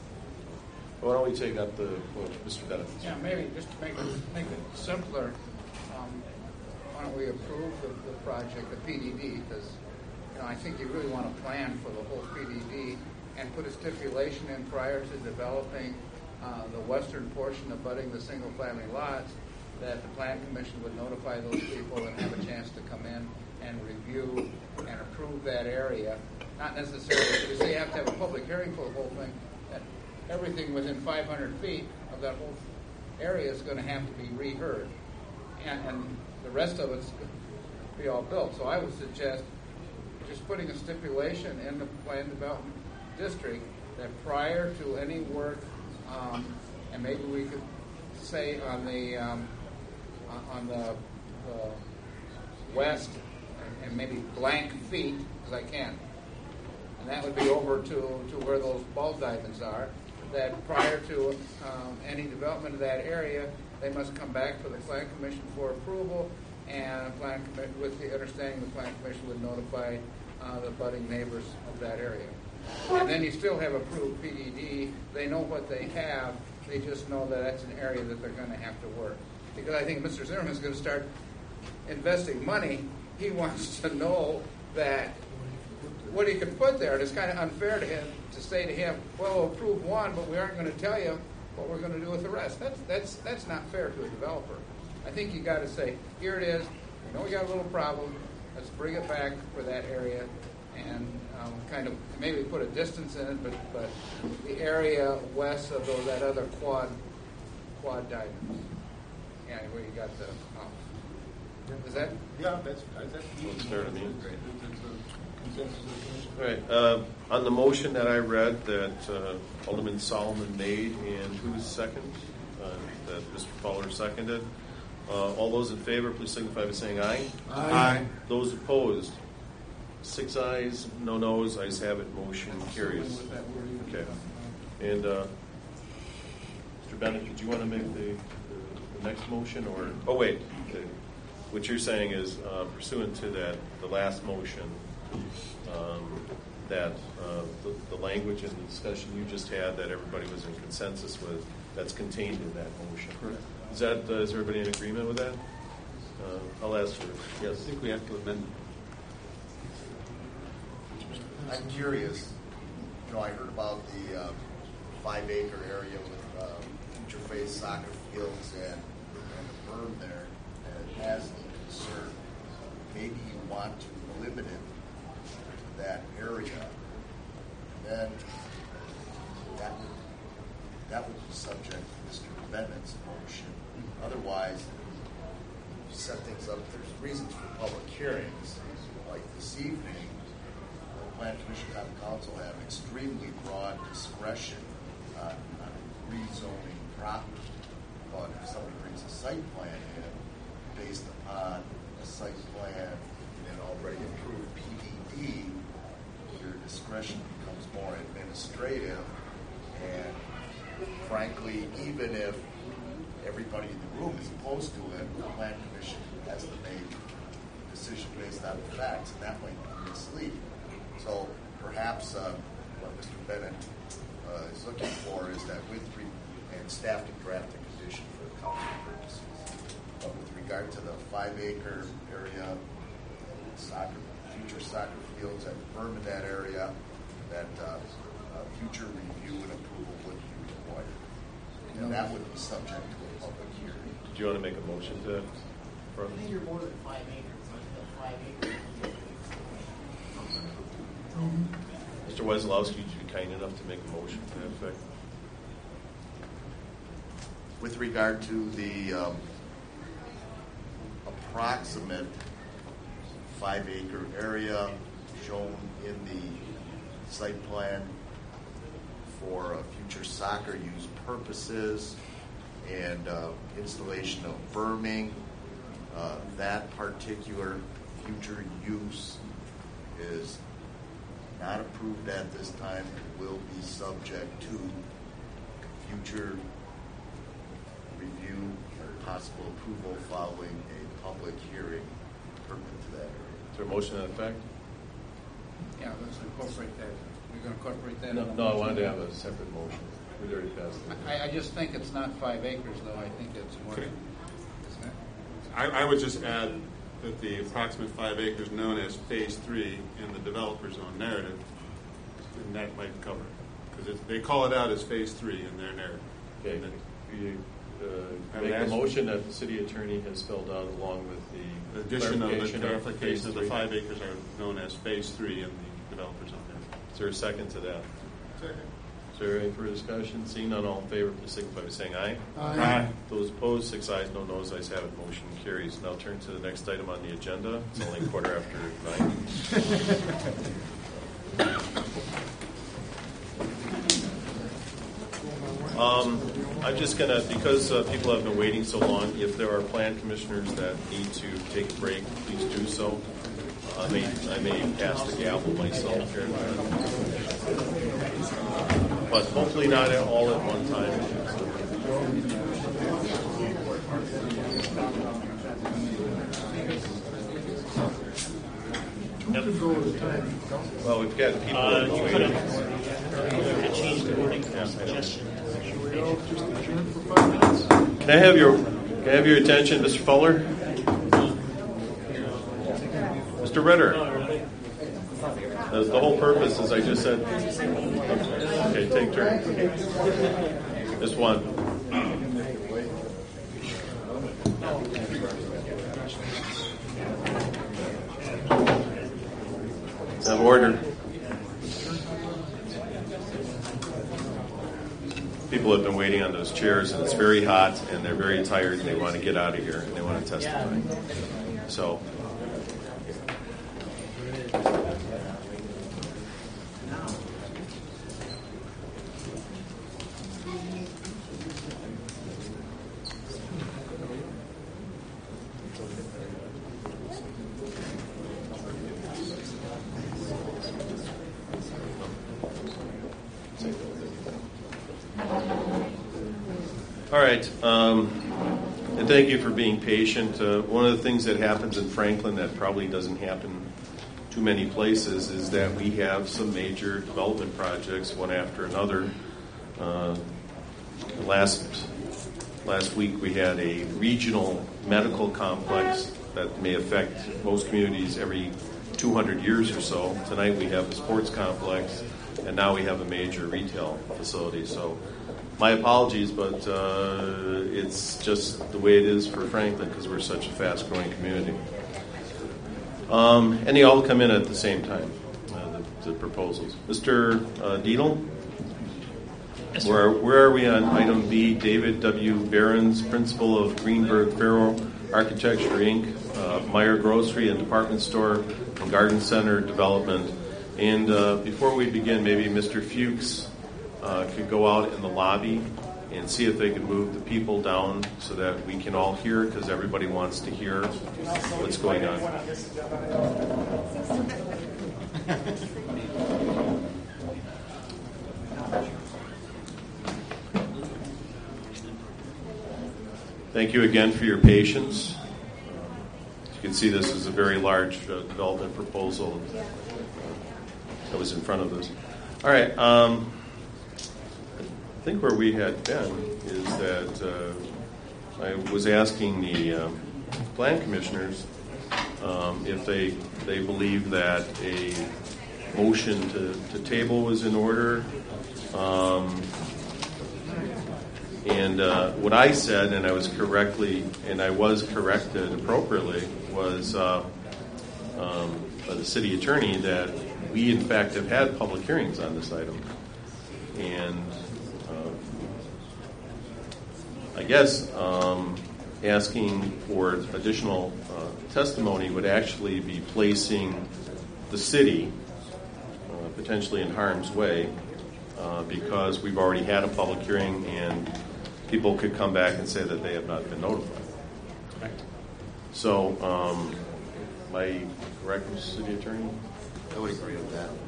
Why don't we take up the well, Mister Bennett? Yeah, maybe just to make it, make it simpler. Um, Why don't we approve the, the project, the P D D, because, you know, I think you really want to plan for the whole P D D and put a stipulation in prior to developing uh, the western portion abutting the single-family lots, that the Plan Commission would notify those people and have a chance to come in and review and approve that area. Not necessarily, because they have to have a public hearing for the whole thing, that everything within five hundred feet of that whole area is going to have to be reheard. And, and the rest of it's be all built. So I would suggest just putting a stipulation in the plan development district that prior to any work, um, and maybe we could say on the um, on the, the west and and maybe blank feet, as I can. And that would be over to, to where those ball diamonds are, that prior to um, any development of that area, they must come back for the Plan Commission for approval, and plan commi- with the understanding the Plan Commission would notify uh, the budding neighbors of that area. And then you still have approved P D D. They know what they have. They just know that that's an area that they're going to have to work. Because I think Mister Zimmerman is going to start investing money. He wants to know that what he can put there. And it's kind of unfair to him to say to him, well, we'll approve one, but we aren't going to tell you what we're going to do with the rest. That's, that's, that's not fair to a developer. I think you got to say, here it is. We know we got a little problem. Let's bring it back for that area and um, kind of maybe put a distance in it, but, but the area west of those, that other quad quad diamonds. Yeah, where you got the house. Is that? Yeah, that's that's, Looks fair to me. It's a consensus of the commission. All right. Uh, on the motion that I read that uh, Alderman Solomon made, and who's second? Uh, that Mister Fowler seconded. Uh, all those in favor, please signify by saying aye. Aye. Aye. Those opposed, six ayes, no noes. Ayes have it. Motion carries. Okay. And uh, Mister Bennett, did you want to make the, the, the next motion, or oh wait, the, what you're saying is uh, pursuant to that the last motion, um, that uh, the, the language and the discussion you just had that everybody was in consensus with, that's contained in that motion. Correct. Is that uh, is everybody in agreement with that? Uh, I'll ask for yes. I think we have to amend. I'm curious. You know, I heard about the uh, five-acre area with uh, future phase soccer fields and, and the berm there, and it has the concern. Maybe you want to limit it to that area. Then that would that would be subject to Mister Bennett's motion. Otherwise, you set things up. There's reasons for public hearings, like this evening. The Plan Commission and Council have extremely broad discretion on, on rezoning property. But if somebody brings a site plan in based upon a site plan and already approved P D D, your discretion becomes more administrative. And frankly, even if everybody in the room is opposed to it, the Plan Commission has to make a decision based on the facts, and that might be misleading. So perhaps uh, what Mister Bennett uh, is looking for is that with re- and staff to draft a condition for council purposes. But with regard to the five-acre area, soccer, future soccer fields and berm in that area, that uh, uh, future review and approval would be required. And that would be subject to a public hearing. Do you want to make a motion to that? I think you're more than five acres. Five acres. Mister Wesolowski, would you be kind enough to make a motion to that effect? With regard to the um, approximate five-acre area shown in the site plan for uh, future soccer use purposes and uh, installation of berming, uh, that particular future use is not approved at this time and will be subject to future review or possible approval following a public hearing pertinent to that area. Is there a motion to that effect? Yeah, let's incorporate that. We're going to incorporate that. No, in the no I motion. wanted to have a separate motion. We already passed it. I, I just think it's not five acres, though. I think it's more. Okay. Isn't it? I, I would just add that the approximate five acres known as phase three in the developer zone narrative, and that might cover it. Because they call it out as phase three in their narrative. Okay. You uh, make ask- the motion that the city attorney has spelled out along with the The addition of the clarification clarification of the phase five three. acres are known as phase three in the developer zone narrative. Is there a second to that? Second. Is there any further discussion? Seeing none, all in favor, please signify by saying aye. Aye. Aye. Those opposed, six ayes, no noes. Ayes have it. Motion carries. Now turn to the next item on the agenda. It's only quarter after nine. Um, I'm just going to, because uh, people have been waiting so long, if there are plan commissioners that need to take a break, please do so. I may, I may pass the gavel myself here. But hopefully not at all at one time. Yep. Well, we've got people Uh, waiting. you could have changed the wording for suggestion. Can I have your Can I have your attention, Mister Fuller? Mister Ritter. The, the whole purpose, as I just said. Okay, take turn. Just one. Have order. People have been waiting on those chairs, and it's very hot, and they're very tired, and they want to get out of here, and they want to testify. So. All right, um, and thank you for being patient. Uh, one of the things that happens in Franklin that probably doesn't happen too many places is that we have some major development projects, one after another. Uh, last last week we had a regional medical complex that may affect most communities every two hundred years or so. Tonight we have a sports complex, and now we have a major retail facility. So. My apologies, but uh, it's just the way it is for Franklin because we're such a fast-growing community. Um, and they all come in at the same time, uh, the, the proposals. Mister Uh, Dietl? Yes, where, where are we on item B? David W. Behrens, principal of Greenberg Farrow Architecture, Incorporated, uh, Meyer Grocery and Department Store and Garden Center Development. And uh, before we begin, maybe Mister Fuchs Uh, could go out in the lobby and see if they can move the people down so that we can all hear, because everybody wants to hear what's going on. Thank you again for your patience. As you can see, this is a very large uh, development proposal that was in front of us. All right. Um, I think where we had been is that uh, I was asking the um, plan commissioners um, if they they believe that a motion to, to table was in order. Um, and uh, what I said, and I was correctly, and I was corrected appropriately, was uh, um, by the city attorney that we in fact have had public hearings on this item. And I guess um, asking for additional uh, testimony would actually be placing the city uh, potentially in harm's way uh, because we've already had a public hearing and people could come back and say that they have not been notified. Correct. So, um, am I correct, Mister City Attorney? I would agree with that.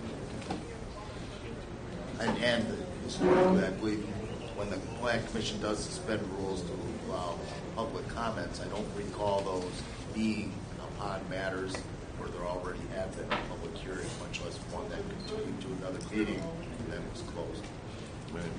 And, and historically, I believe when the Plan Commission does suspend rules to allow public comments, I don't recall those being upon matters where there already had been a public hearing, much less one that continued to another meeting and then was closed. Right.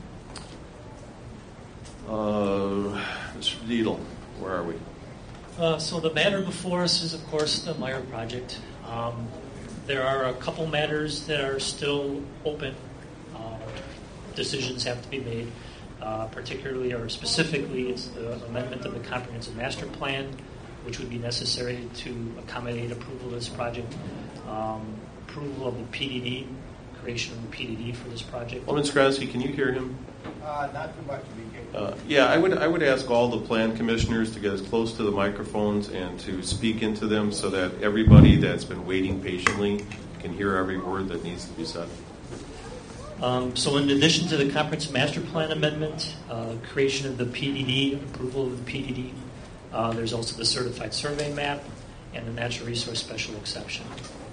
Uh, Mister Dietl, where are we? Uh, so the matter before us is, of course, the Meyer project. Um, there are a couple matters that are still open. Uh, decisions have to be made. Uh, particularly or specifically, it's the amendment of the comprehensive master plan, which would be necessary to accommodate approval of this project, um, approval of the P D D, creation of the P D D for this project. Alderman Skronsky, can you hear him? Uh, not too much to be Uh, yeah, I would I would ask all the plan commissioners to get as close to the microphones and to speak into them so that everybody that's been waiting patiently can hear every word that needs to be said. Um, so in addition to the comprehensive master plan amendment, uh, creation of the P D D, approval of the P D D, uh, there's also the certified survey map and the natural resource special exception.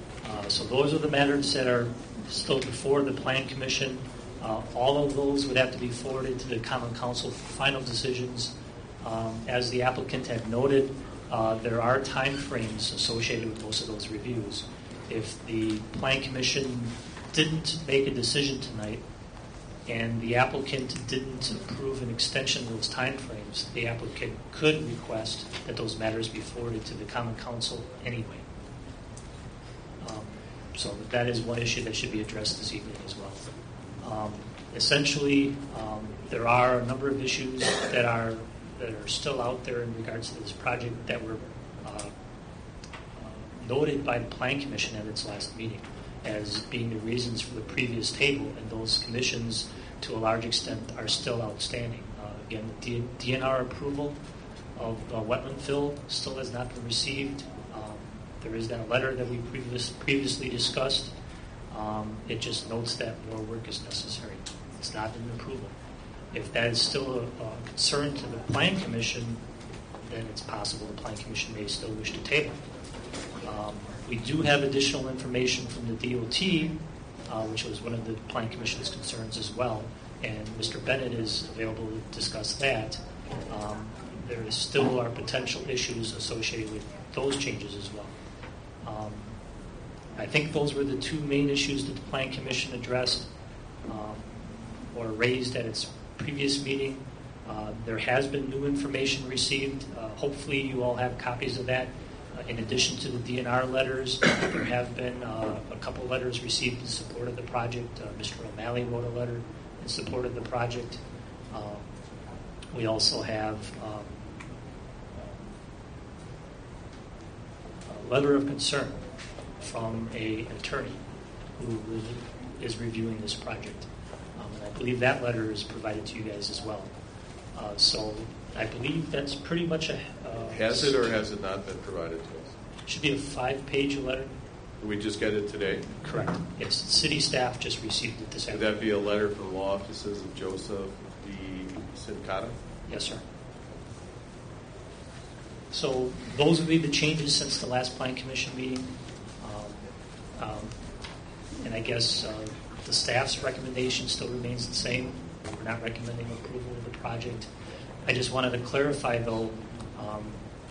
Uh, so those are the matters that are still before the Plan Commission. Uh, all of those would have to be forwarded to the Common Council for final decisions. Um, as the applicant had noted, uh, there are time frames associated with most of those reviews. If the Plan Commission didn't make a decision tonight and the applicant didn't approve an extension of those time frames, the applicant could request that those matters be forwarded to the Common Council anyway. Um, so that is one issue that should be addressed this evening as well. Um, essentially, um, there are a number of issues that are that are still out there in regards to this project that were uh, uh, noted by the Plan Commission at its last meeting as being the reasons for the previous table, and those commissions, to a large extent, are still outstanding. Uh, again, the D N R approval of uh, wetland fill still has not been received. Um, there is that letter that we previous, previously discussed. Um, it just notes that more work is necessary. It's not an approval. If that is still a, a concern to the Plan Commission, then it's possible the Plan Commission may still wish to table. Um, we do have additional information from the D O T, uh, which was one of the Plan Commission's concerns as well, and Mister Bennett is available to discuss that. Um, there is still are potential issues associated with those changes as well. Um, I think those were the two main issues that the Plan Commission addressed um, or raised at its previous meeting. Uh, there has been new information received. Uh, hopefully you all have copies of that. Uh, in addition to the D N R letters, there have been uh, a couple letters received in support of the project. Uh, Mister O'Malley wrote a letter in support of the project. Um, we also have um, a letter of concern from a attorney who is reviewing this project. Um, and I believe that letter is provided to you guys as well. Uh, so I believe that's pretty much a... Uh, has it or has it not been provided to us? It should be a five-page letter. Did we just get it today? Correct. Yes, city staff just received it this Would afternoon. that be a letter from law offices of Joseph D. Sincata? Yes, sir. So those would be the changes since the last Plan Commission meeting. Um, um, and I guess uh, the staff's recommendation still remains the same. We're not recommending approval of the project. I just wanted to clarify, though, um,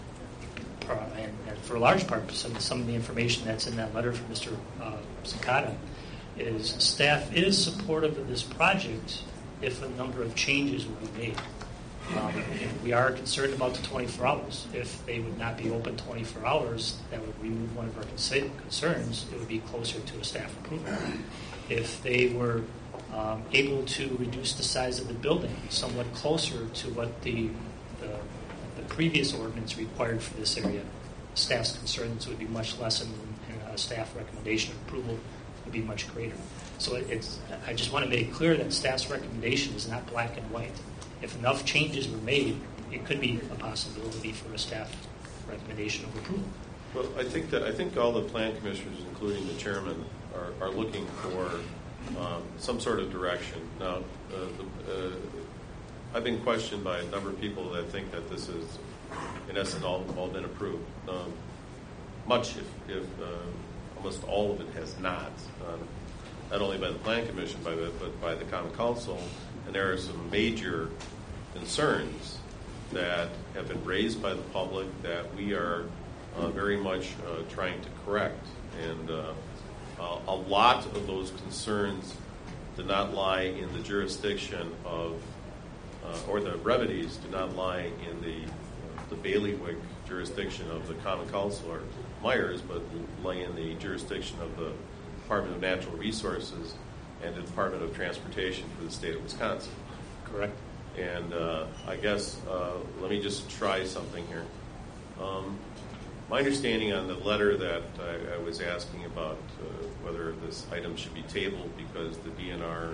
for, and, and for a large part, some, some of the information that's in that letter from Mister Uh, Sincata is staff is supportive of this project if a number of changes will be made. Um, and we are concerned about the twenty-four hours. If they would not be open twenty-four hours, that would remove one of our concerns. It would be closer to a staff approval. If they were um, able to reduce the size of the building somewhat closer to what the, the, the previous ordinance required for this area, staff's concerns would be much less, and, and a staff recommendation approval would be much greater. So it, it's. I just want to make clear that staff's recommendation is not black and white. If enough changes were made, it could be a possibility for a staff recommendation of approval. Well, I think that I think all the plan commissioners, including the chairman, are, are looking for um, some sort of direction. Now, uh, the, uh, I've been questioned by a number of people that think that this is, in essence, all, all been approved. Um, much, if, if uh, almost all of it has not, um, not only by the plan commission, by the, but by the common council. And there are some major concerns that have been raised by the public that we are uh, very much uh, trying to correct. And uh, uh, a lot of those concerns do not lie in the jurisdiction of, uh, or the remedies do not lie in the, uh, the bailiwick jurisdiction of the common council or Myers, but lie in the jurisdiction of the Department of Natural Resources and the Department of Transportation for the state of Wisconsin. Correct. And uh, I guess, uh, let me just try something here. Um, my understanding on the letter that I, I was asking about uh, whether this item should be tabled because the D N R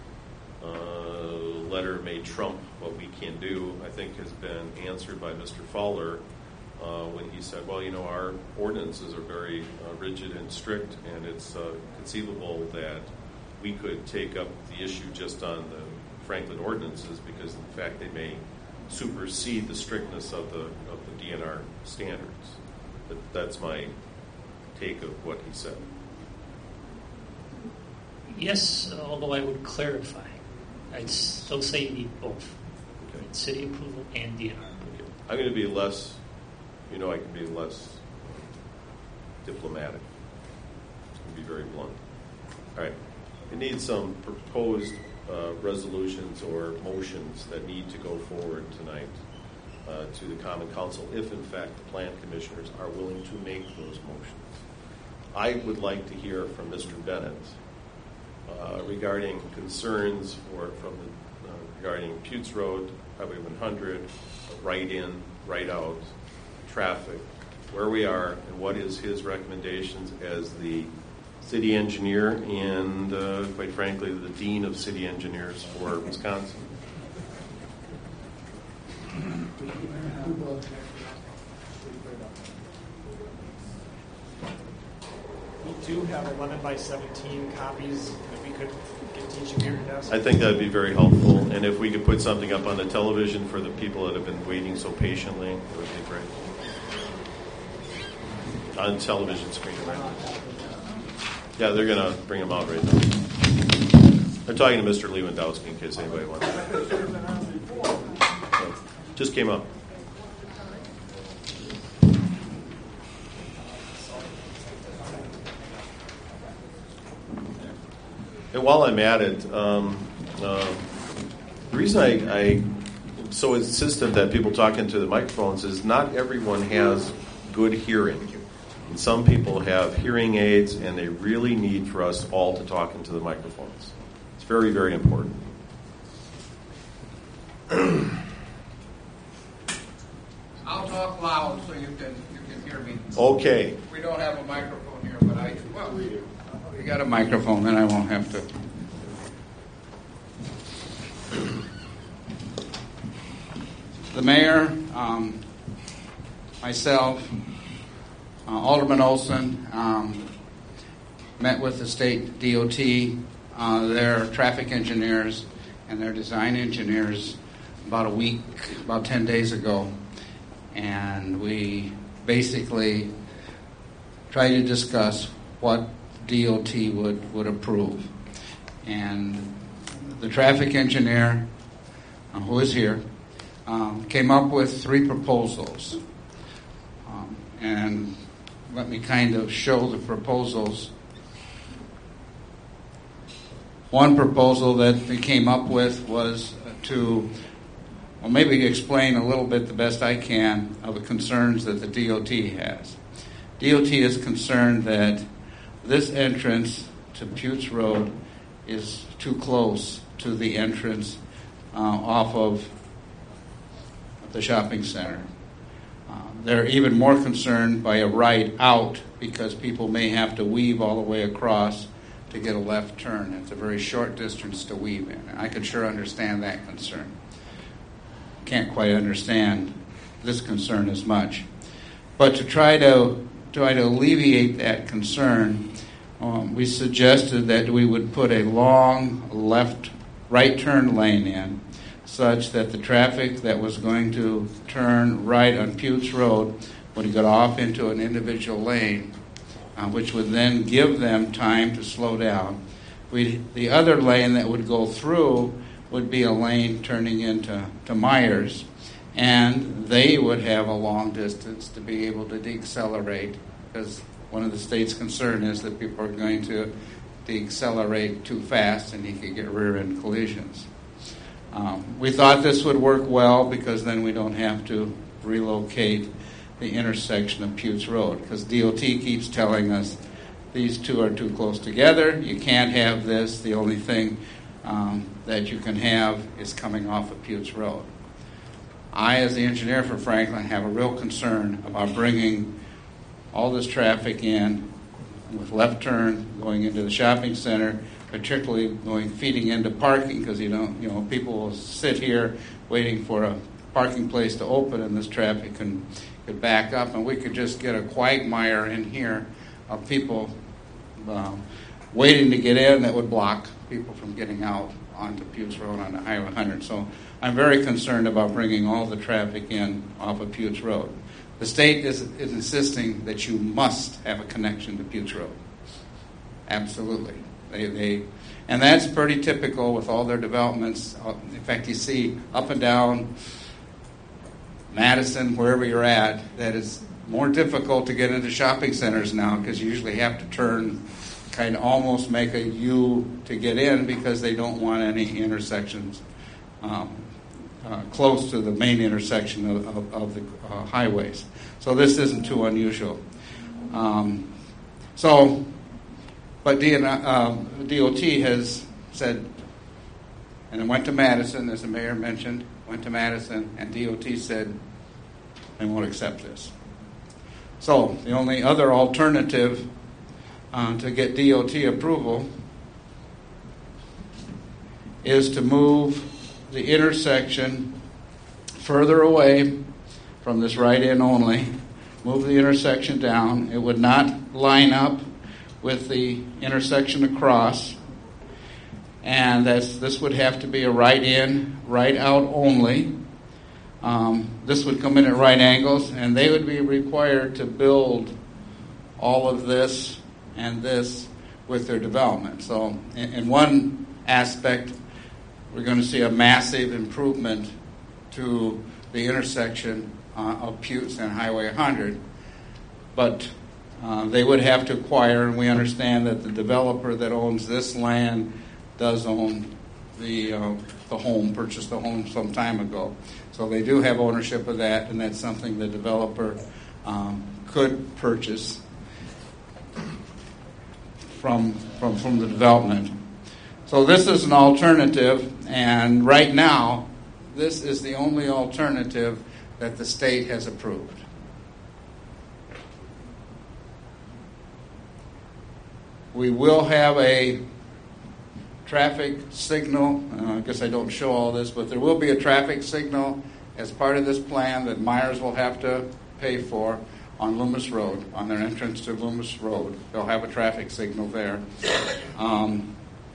uh, letter may trump what we can do, I think has been answered by Mister Fowler uh, when he said, well, you know, our ordinances are very uh, rigid and strict, and it's uh, conceivable that we could take up the issue just on the Franklin ordinances because, in fact, they may supersede the strictness of the of the D N R standards. But that's my take of what he said. Yes, although I would clarify. I'd still say you need both. Okay. It's city approval and D N R. Okay. I'm going to be less, you know, I can be less diplomatic. It's going to be very blunt. All right. It needs some proposed uh, resolutions or motions that need to go forward tonight uh, to the Common Council if, in fact, the plan commissioners are willing to make those motions. I would like to hear from Mister Bennett uh, regarding concerns for from the, uh, regarding Putes Road, Highway one hundred, right in, right out, traffic, where we are, and what is his recommendations as the city engineer and, uh, quite frankly, the dean of city engineers for Wisconsin. We do have eleven by seventeen copies that we could get to each of your desks. I think that would be very helpful, and if we could put something up on the television for the people that have been waiting so patiently, it would be great. On television screen, right? Yeah, they're going to bring them out right now. I'm talking to Mister Lewandowski in case anybody wants to. Just came up. And while I'm at it, um, uh, the reason I, I am so insistent that people talk into the microphones is not everyone has good hearing. And some people have hearing aids, and they really need for us all to talk into the microphones. It's very, very important. I'll talk loud so you can you can hear me. Okay. We don't have a microphone here, but I well, we got a microphone, then I won't have to. The mayor, um, myself, uh, Alderman Olson um, met with the state D O T, uh, their traffic engineers, and their design engineers about a week, about ten days ago. And we basically tried to discuss what D O T would, would approve. And the traffic engineer, uh, who is here, um, came up with three proposals. Um, and let me kind of show the proposals. One proposal that they came up with was to, well, maybe explain a little bit the best I can of the concerns that the D O T has. D O T is concerned that this entrance to Putes Road is too close to the entrance uh, off of the shopping center. Uh, they're even more concerned by a right out because people may have to weave all the way across to get a left turn. It's a very short distance to weave in. And I could sure understand that concern. Can't quite understand this concern as much. But to try to try to alleviate that concern, um, we suggested that we would put a long left right turn lane in such that the traffic that was going to turn right on Putes Road would get off into an individual lane, uh, which would then give them time to slow down. We, the other lane that would go through would be a lane turning into to Myers, and they would have a long distance to be able to decelerate, because one of the state's concern is that people are going to decelerate too fast and you could get rear-end collisions. Um, we thought this would work well because then we don't have to relocate the intersection of Putes Road, because D O T keeps telling us these two are too close together, you can't have this, the only thing um, that you can have is coming off of Putes Road. I, as the engineer for Franklin, have a real concern about bringing all this traffic in with left turn going into the shopping center, particularly going feeding into parking, because you don't, you know, people will sit here waiting for a parking place to open, and this traffic can could back up, and we could just get a quagmire in here of people um, waiting to get in that would block people from getting out onto Putes Road on Highway one hundred. So I'm very concerned about bringing all the traffic in off of Putes Road. The state is, is insisting that you must have a connection to Putes Road. Absolutely. They, they, and that's pretty typical with all their developments. In fact, you see up and down Madison, wherever you're at, that it's more difficult to get into shopping centers now because you usually have to turn, kind of almost make a U to get in because they don't want any intersections um, uh, close to the main intersection of, of, of the uh, highways. So this isn't too unusual. Um, so, but D- uh, D O T has said, and it went to Madison, as the mayor mentioned, went to Madison, and D O T said they won't accept this. So the only other alternative uh, to get D O T approval is to move the intersection further away from this right-in only, move the intersection down. It would not line up with the intersection across, and that's, this would have to be a right-in, right-out only. Um, this would come in at right angles, and they would be required to build all of this and this with their development. So in, in one aspect, we're going to see a massive improvement to the intersection uh, of Putes and Highway one hundred. But uh, they would have to acquire, and we understand that the developer that owns this land does own the uh, the home, purchased the home some time ago. So they do have ownership of that, and that's something the developer um, could purchase from, from, from the development. So this is an alternative, and right now, this is the only alternative that the state has approved. We will have a traffic signal. Uh, I guess I don't show all this, but there will be a traffic signal as part of this plan that Myers will have to pay for on Loomis Road, on their entrance to Loomis Road. They'll have a traffic signal there. Um,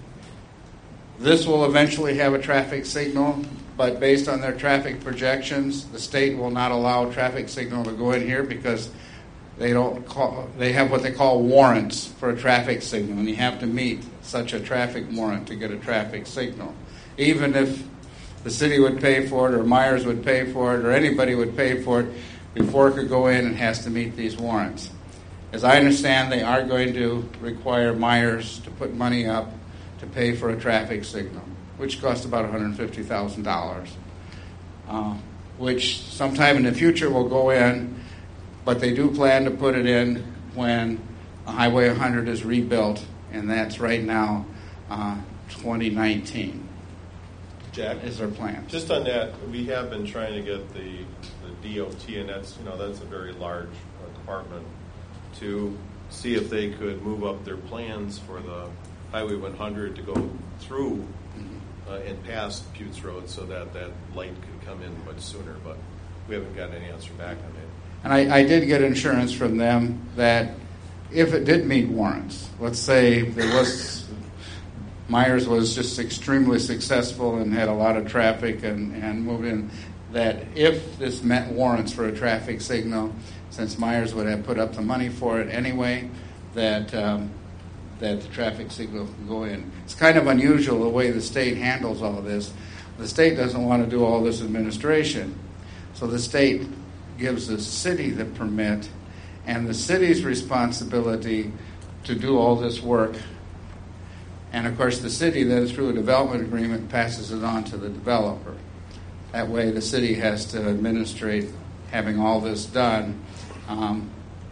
this will eventually have a traffic signal, but based on their traffic projections, the state will not allow a traffic signal to go in here because they don't call, they have what they call warrants for a traffic signal, and you have to meet such a traffic warrant to get a traffic signal. Even if the city would pay for it, or Myers would pay for it, or anybody would pay for it, before it could go in, it has to meet these warrants. As I understand, they are going to require Myers to put money up to pay for a traffic signal, which costs about one hundred fifty thousand dollars, uh, which sometime in the future will go in, but they do plan to put it in when Highway one hundred is rebuilt, and that's right now uh, twenty nineteen. Jack, is their plan. Just on that, we have been trying to get the, the D O T, and that's you know that's a very large uh, department, to see if they could move up their plans for the Highway one hundred to go through uh, and past Putes Road, so that that light could come in much sooner. But we haven't gotten any answer back on it. And I, I did get insurance from them that if it did meet warrants, let's say there was, Myers was just extremely successful and had a lot of traffic and, and moved in, that if this met warrants for a traffic signal, since Myers would have put up the money for it anyway, that um, that the traffic signal can go in. It's kind of unusual the way the state handles all of this. The state doesn't want to do all this administration, so the state gives the city the permit, and the city's responsibility to do all this work. And of course the city then, through a development agreement, passes it on to the developer. That way the city has to administrate having all this done. Um,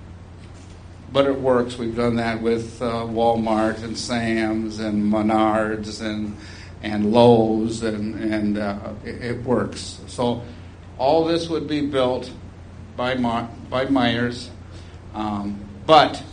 but it works. We've done that with uh, Walmart and Sam's and Menards and and Lowe's, and, and uh, it, it works. So all this would be built by My, by Myers, um, but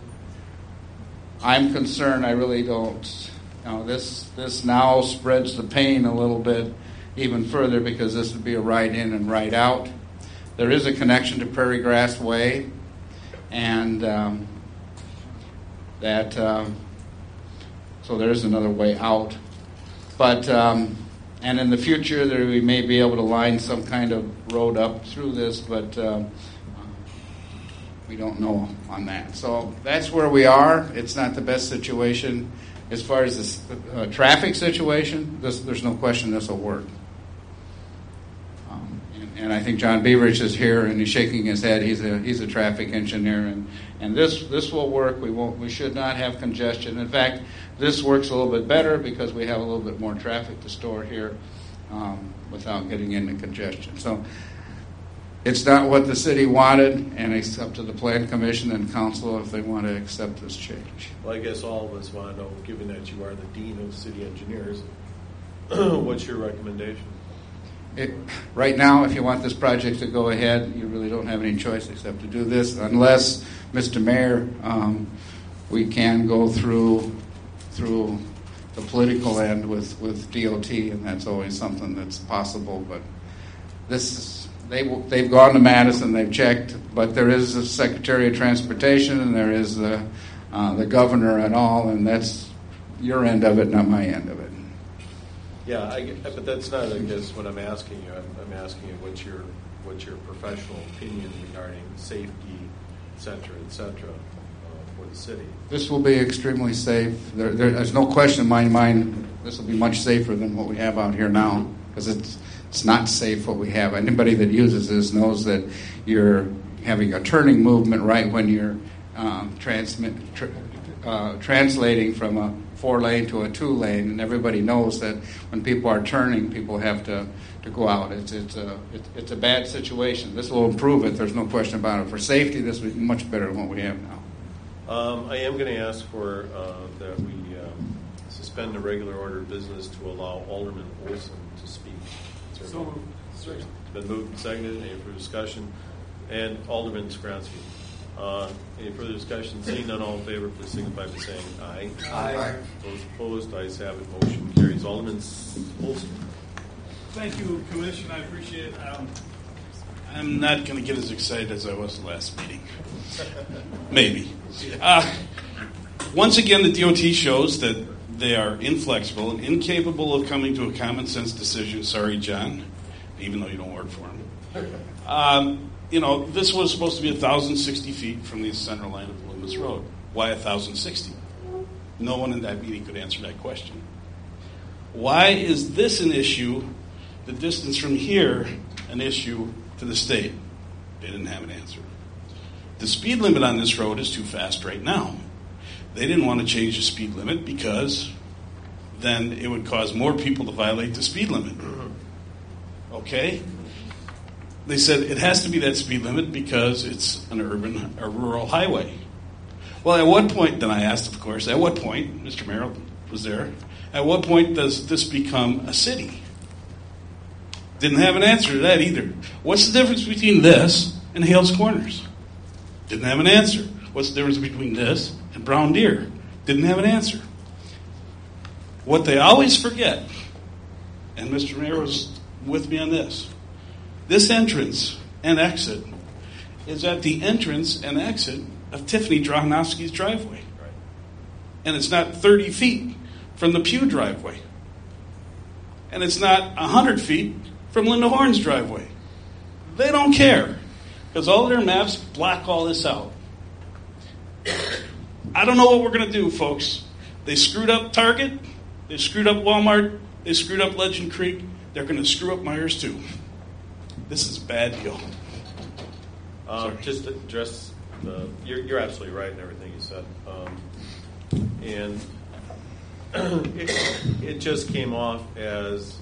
I'm concerned. I really don't. You know, this this now spreads the pain a little bit even further, because this would be a right in and right out. There is a connection to Prairie Grass Way, and um, that um, so there is another way out. But um, and in the future, there, we may be able to line some kind of road up through this, but um, we don't know on that. So that's where we are. It's not the best situation. as far as this uh, traffic situation, this, there's no question this will work. Um, and, and I think John Beaverich is here, and he's shaking his head. He's a he's a traffic engineer, and, and this this will work. We won't. We should not have congestion. In fact, this works a little bit better because we have a little bit more traffic to store here um, without getting into congestion. So. It's not what the city wanted, and it's up to the Plan Commission and Council if they want to accept this change. Well, I guess all of us want to know, given that you are the Dean of City Engineers, what's your recommendation? It, right now, if you want this project to go ahead, you really don't have any choice except to do this, unless, Mister Mayor, um, we can go through through the political end with, with D O T, and that's always something that's possible, but this is They, they've gone to Madison, they've checked, but there is a Secretary of Transportation and there is the, uh, the governor and all, and that's your end of it, not my end of it. Yeah, I, but that's not, I guess, what I'm asking you. I'm, I'm asking you what's your, what's your professional opinion regarding safety, et cetera, et cetera, uh, for the city. This will be extremely safe. There, there, there's no question in my mind this will be much safer than what we have out here now, because it's It's not safe what we have. Anybody that uses this knows that you're having a turning movement right when you're um, transmit, tr- uh, translating from a four lane to a two lane, and everybody knows that when people are turning, people have to, to go out. It's it's a it's, it's a bad situation. This will improve it. There's no question about it. For safety, this will be much better than what we have now. Um, I am going to ask for uh, that we um, suspend the regular order of business to allow Alderman Olson to speak. So moved. It's been moved and seconded. Any further discussion? And Alderman Skronsky. Uh, any further discussion? Seeing none, all in favor, please signify by saying aye. Aye. Those opposed, ayes have it. Motion carries. Alderman Olson. Thank you, Commission. I appreciate it. Um, I'm not going to get as excited as I was the last meeting. Maybe. Uh, once again, the D O T shows that they are inflexible and incapable of coming to a common sense decision. Sorry, John, even though you don't work for him. Um, you know, this was supposed to be one thousand sixty feet from the center line of Loomis Road. Why one thousand sixty? No one in that meeting could answer that question. Why is this an issue, the distance from here, an issue to the state? They didn't have an answer. The speed limit on this road is too fast right now. They didn't want to change the speed limit because then it would cause more people to violate the speed limit. Okay? They said it has to be that speed limit because it's an urban or rural highway. Well, at what point, then I asked, of course, at what point, Mister Mayor was there, at what point does this become a city? Didn't have an answer to that either. What's the difference between this and Hales Corners? Didn't have an answer. What's the difference between this and Brown Deer? Didn't have an answer. What they always forget, and Mister Mayor was with me on this, this entrance and exit is at the entrance and exit of Tiffany Drahanowski's driveway. And it's not thirty feet from the Pew driveway. And it's not one hundred feet from Linda Horn's driveway. They don't care because all their maps block all this out. I don't know what we're going to do, folks. They screwed up Target. They screwed up Walmart. They screwed up Legend Creek. They're going to screw up Myers, too. This is a bad deal. Um, just to address, the, you're, you're absolutely right in everything you said. Um, and it, it just came off as,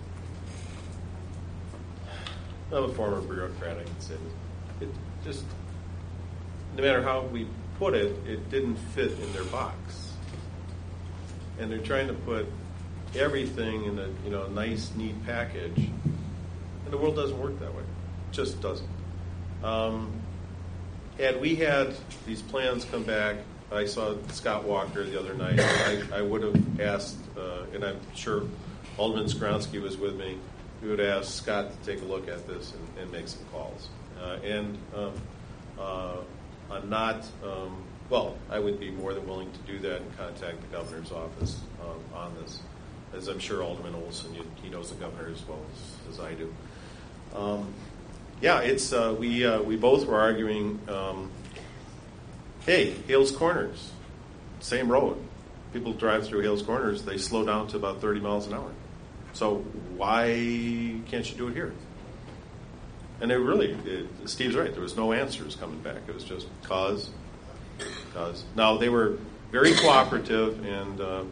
I'm a former bureaucrat, I can say this. It just, no matter how we put it, it didn't fit in their box. And they're trying to put everything in a you know nice, neat package. And the world doesn't work that way. It just doesn't. Um, had we had these plans come back, I saw Scott Walker the other night. I, I would have asked, uh, and I'm sure Alderman Skronsky was with me, we would ask Scott to take a look at this and, and make some calls. Uh, and um, uh, I'm not, um, well, I would be more than willing to do that and contact the governor's office um, on this, as I'm sure Alderman Olson, you, he knows the governor as well as, as I do. Um, yeah, it's uh, we uh, we both were arguing. Um, hey, Hales Corners, same road. people drive through Hales Corners, they slow down to about thirty miles an hour. So why can't you do it here? And it really, it, Steve's right. There was no answers coming back. It was just cause, cause. Now they were very cooperative and uh,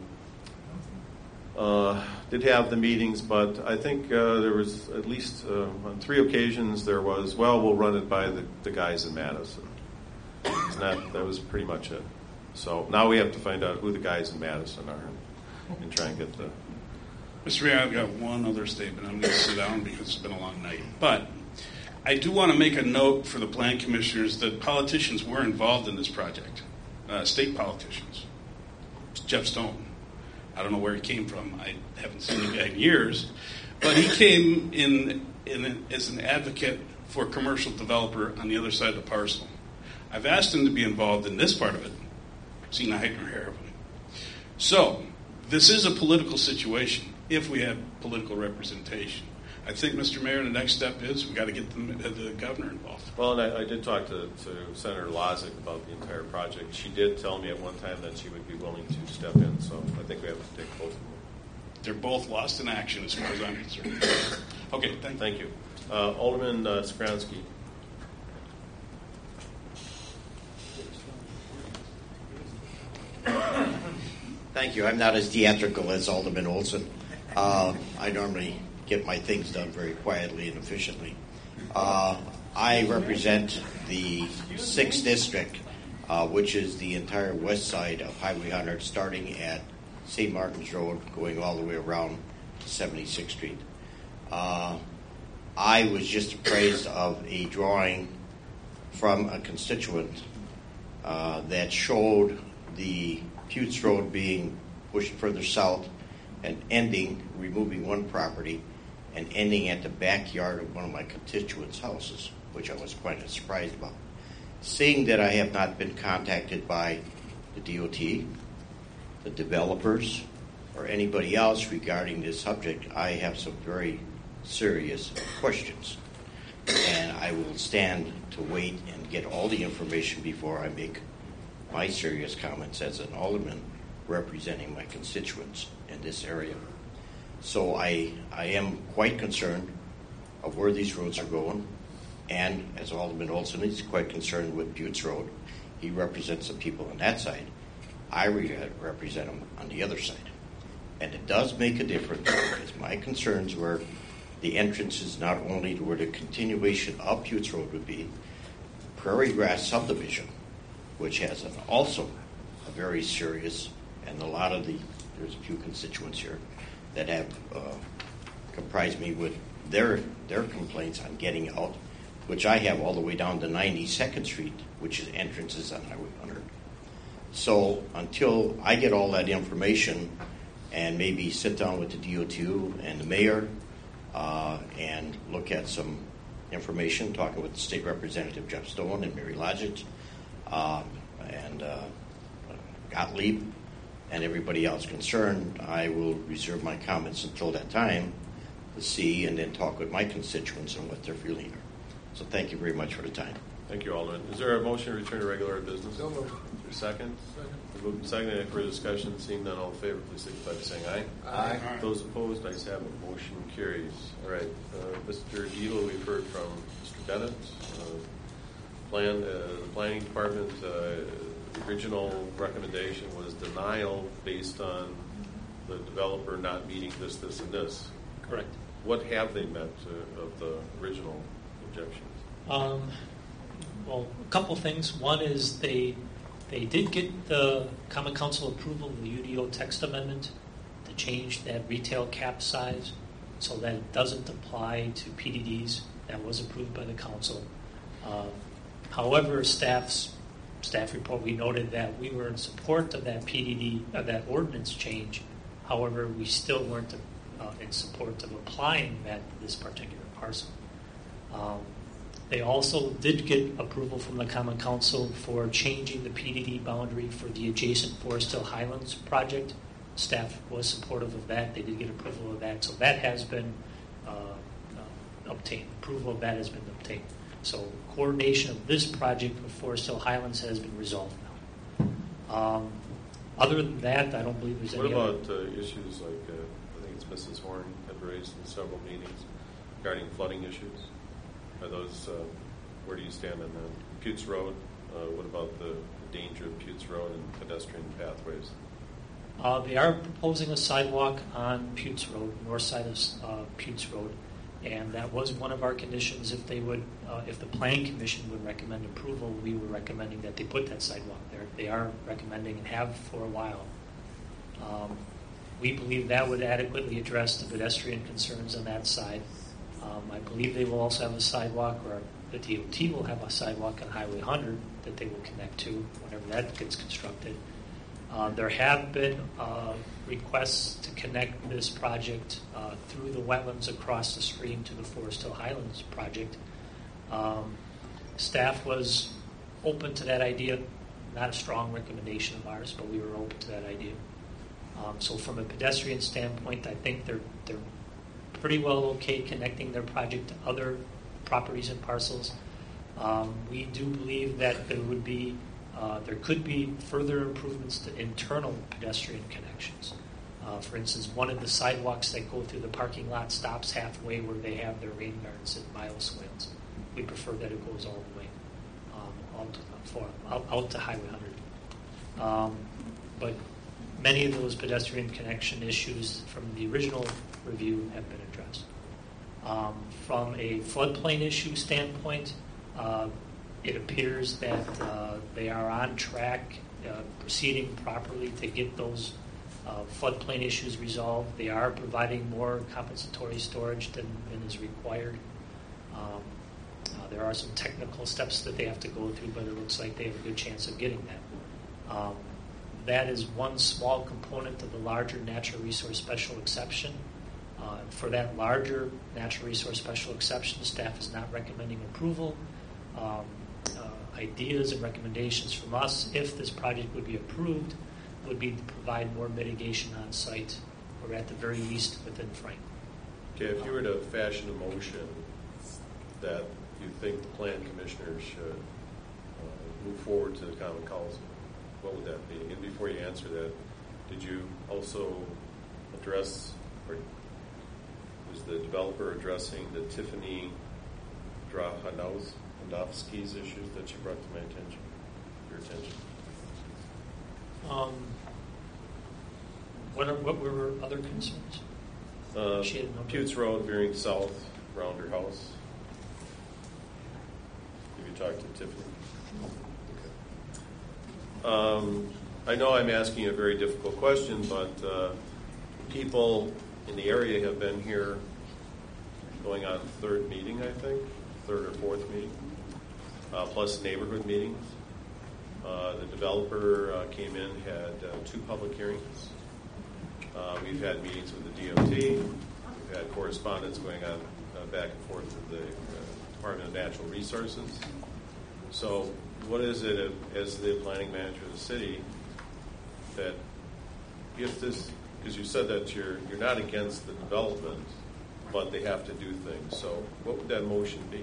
uh, did have the meetings, but I think uh, there was at least uh, on three occasions there was, well, we'll run it by the, the guys in Madison. And that, that was pretty much it. So now we have to find out who the guys in Madison are and, and try and get the... Mister Mayor, I've got one other statement. I'm going to sit down because it's been a long night. But I do want to make a note for the plan commissioners that politicians were involved in this project, uh, state politicians. Jeff Stone. I don't know where he came from. I haven't seen the guy in years. But he came in, in as an advocate for a commercial developer on the other side of the parcel. I've asked him to be involved in this part of it. Seen a Heitner hair of him. So, this is a political situation if we have political representation. I think, Mister Mayor, the next step is we've got to get the, the governor involved. Well, and I, I did talk to, to Senator Lozick about the entire project. She did tell me at one time that she would be willing to step in, so I think we have to take both of them. They're both lost in action as far as I'm concerned. Okay, thank you. Thank you. Uh, Alderman uh, Skransky. Thank you. I'm not as theatrical as Alderman Olson. Uh, I normally get my things done very quietly and efficiently. Uh, I represent the sixth District, uh, which is the entire west side of Highway one hundred, starting at Saint Martin's Road, going all the way around to seventy-sixth Street. Uh, I was just appraised of a drawing from a constituent uh, that showed the Putes Road being pushed further south and ending, removing one property, and ending at the backyard of one of my constituents' houses, which I was quite surprised about. Seeing that I have not been contacted by the D O T, the developers, or anybody else regarding this subject, I have some very serious questions. And I will stand to wait and get all the information before I make my serious comments as an alderman representing my constituents in this area. So I I am quite concerned of where these roads are going, and as Alderman Olson is quite concerned with Buttes Road. He represents the people on that side. I re- represent them on the other side. And it does make a difference because my concerns were the entrance is not only to where the continuation of Buttes Road would be, Prairie Grass subdivision, which has an, also a very serious, and a lot of the, there's a few constituents here that have uh, comprised me with their their complaints on getting out, which I have all the way down to ninety-second Street, which is entrances on Highway one hundred. So until I get all that information and maybe sit down with the D O T and the mayor uh, and look at some information, talking with the State Representative Jeff Stone and Mary Lozick, Um, and uh, Gottlieb and everybody else concerned, I will reserve my comments until that time to see and then talk with my constituents on what they're feeling. So thank you very much for the time. Thank you, Alderman. Is there a motion to return to regular business? So moved. Is there a second? Second. Moved and seconded. Any further discussion? Seeing none, all in favor, please signify by saying aye. Aye. Aye. Those opposed, ayes have it. Motion carries. All right. Uh, Mister Dietl, we've heard from Mister Bennett. Uh, Plan, uh, the planning department uh, original recommendation was denial based on the developer not meeting this, this, and this. Correct. What have they met uh, of the original objections? Um, well, a couple things. One is they they did get the Common Council approval of the U D O text amendment to change that retail cap size so that it doesn't apply to P D Ds. That was approved by the council. Uh, However, staff's staff report, we noted that we were in support of that P D D, of that ordinance change. However, we still weren't uh, in support of applying that to this particular parcel. Um, they also did get approval from the Common Council for changing the P D D boundary for the adjacent Forest Hill Highlands project. Staff was supportive of that. They did get approval of that. So that has been uh, uh, obtained. Approval of that has been obtained. So coordination of this project with Forest Hill Highlands has been resolved now. Um, other than that, I don't believe there's What any about other. uh, issues like, uh, I think it's Missus Horn had raised in several meetings regarding flooding issues? Are those, uh, where do you stand on that? Putes Road, uh, what about the danger of Putes Road and pedestrian pathways? Uh, they are proposing a sidewalk on Putes Road, north side of uh, Putes Road, and that was one of our conditions. If they would, uh, if the Planning Commission would recommend approval, we were recommending that they put that sidewalk there. They are recommending and have for a while. Um, we believe that would adequately address the pedestrian concerns on that side. Um, I believe they will also have a sidewalk, or the D O T will have a sidewalk on Highway one hundred that they will connect to whenever that gets constructed. Uh, there have been uh, requests to connect this project uh, through the wetlands across the stream to the Forest Hill Highlands project. Um, staff was open to that idea, not a strong recommendation of ours, but we were open to that idea. Um, so from a pedestrian standpoint, I think they're they're pretty well okay connecting their project to other properties and parcels. Um, we do believe that there would be Uh, there could be further improvements to internal pedestrian connections. Uh, for instance, one of the sidewalks that go through the parking lot stops halfway where they have their rain gardens at Miles Swales. We prefer that it goes all the way um, out, to, for, out, out to Highway one hundred. Um, but many of those pedestrian connection issues from the original review have been addressed. Um, from a floodplain issue standpoint, uh, it appears that uh, they are on track, uh, proceeding properly to get those uh, floodplain issues resolved. They are providing more compensatory storage than, than is required. Um, uh, there are some technical steps that they have to go through, but it looks like they have a good chance of getting that. Um, that is one small component of the larger natural resource special exception. Uh, for that larger natural resource special exception, staff is not recommending approval. Um, uh, ideas and recommendations from us, if this project would be approved, would be to provide more mitigation on site, or at the very least within Franklin. Okay, if you were to fashion a motion that you think the plan commissioners should uh, move forward to the Common Council, what would that be? And before you answer that, did you also address, or was the developer addressing the Tiffany Drahanov's Andowski's issues that you brought to my attention, your attention? Um, what, are, what were other concerns? Uh, Putes Road veering south around her house. Have you talked to Tiffany? Okay. Um, I know I'm asking a very difficult question, but uh, people in the area have been here going on third meeting, I think, third or fourth meeting. Uh, plus neighborhood meetings. Uh, the developer uh, came in, had uh, two public hearings. Uh, we've had meetings with the D O T. We've had correspondence going on uh, back and forth with the uh, Department of Natural Resources. So what is it, if, as the planning manager of the city, that if this, because you said that you're, you're not against the development, but they have to do things. So what would that motion be?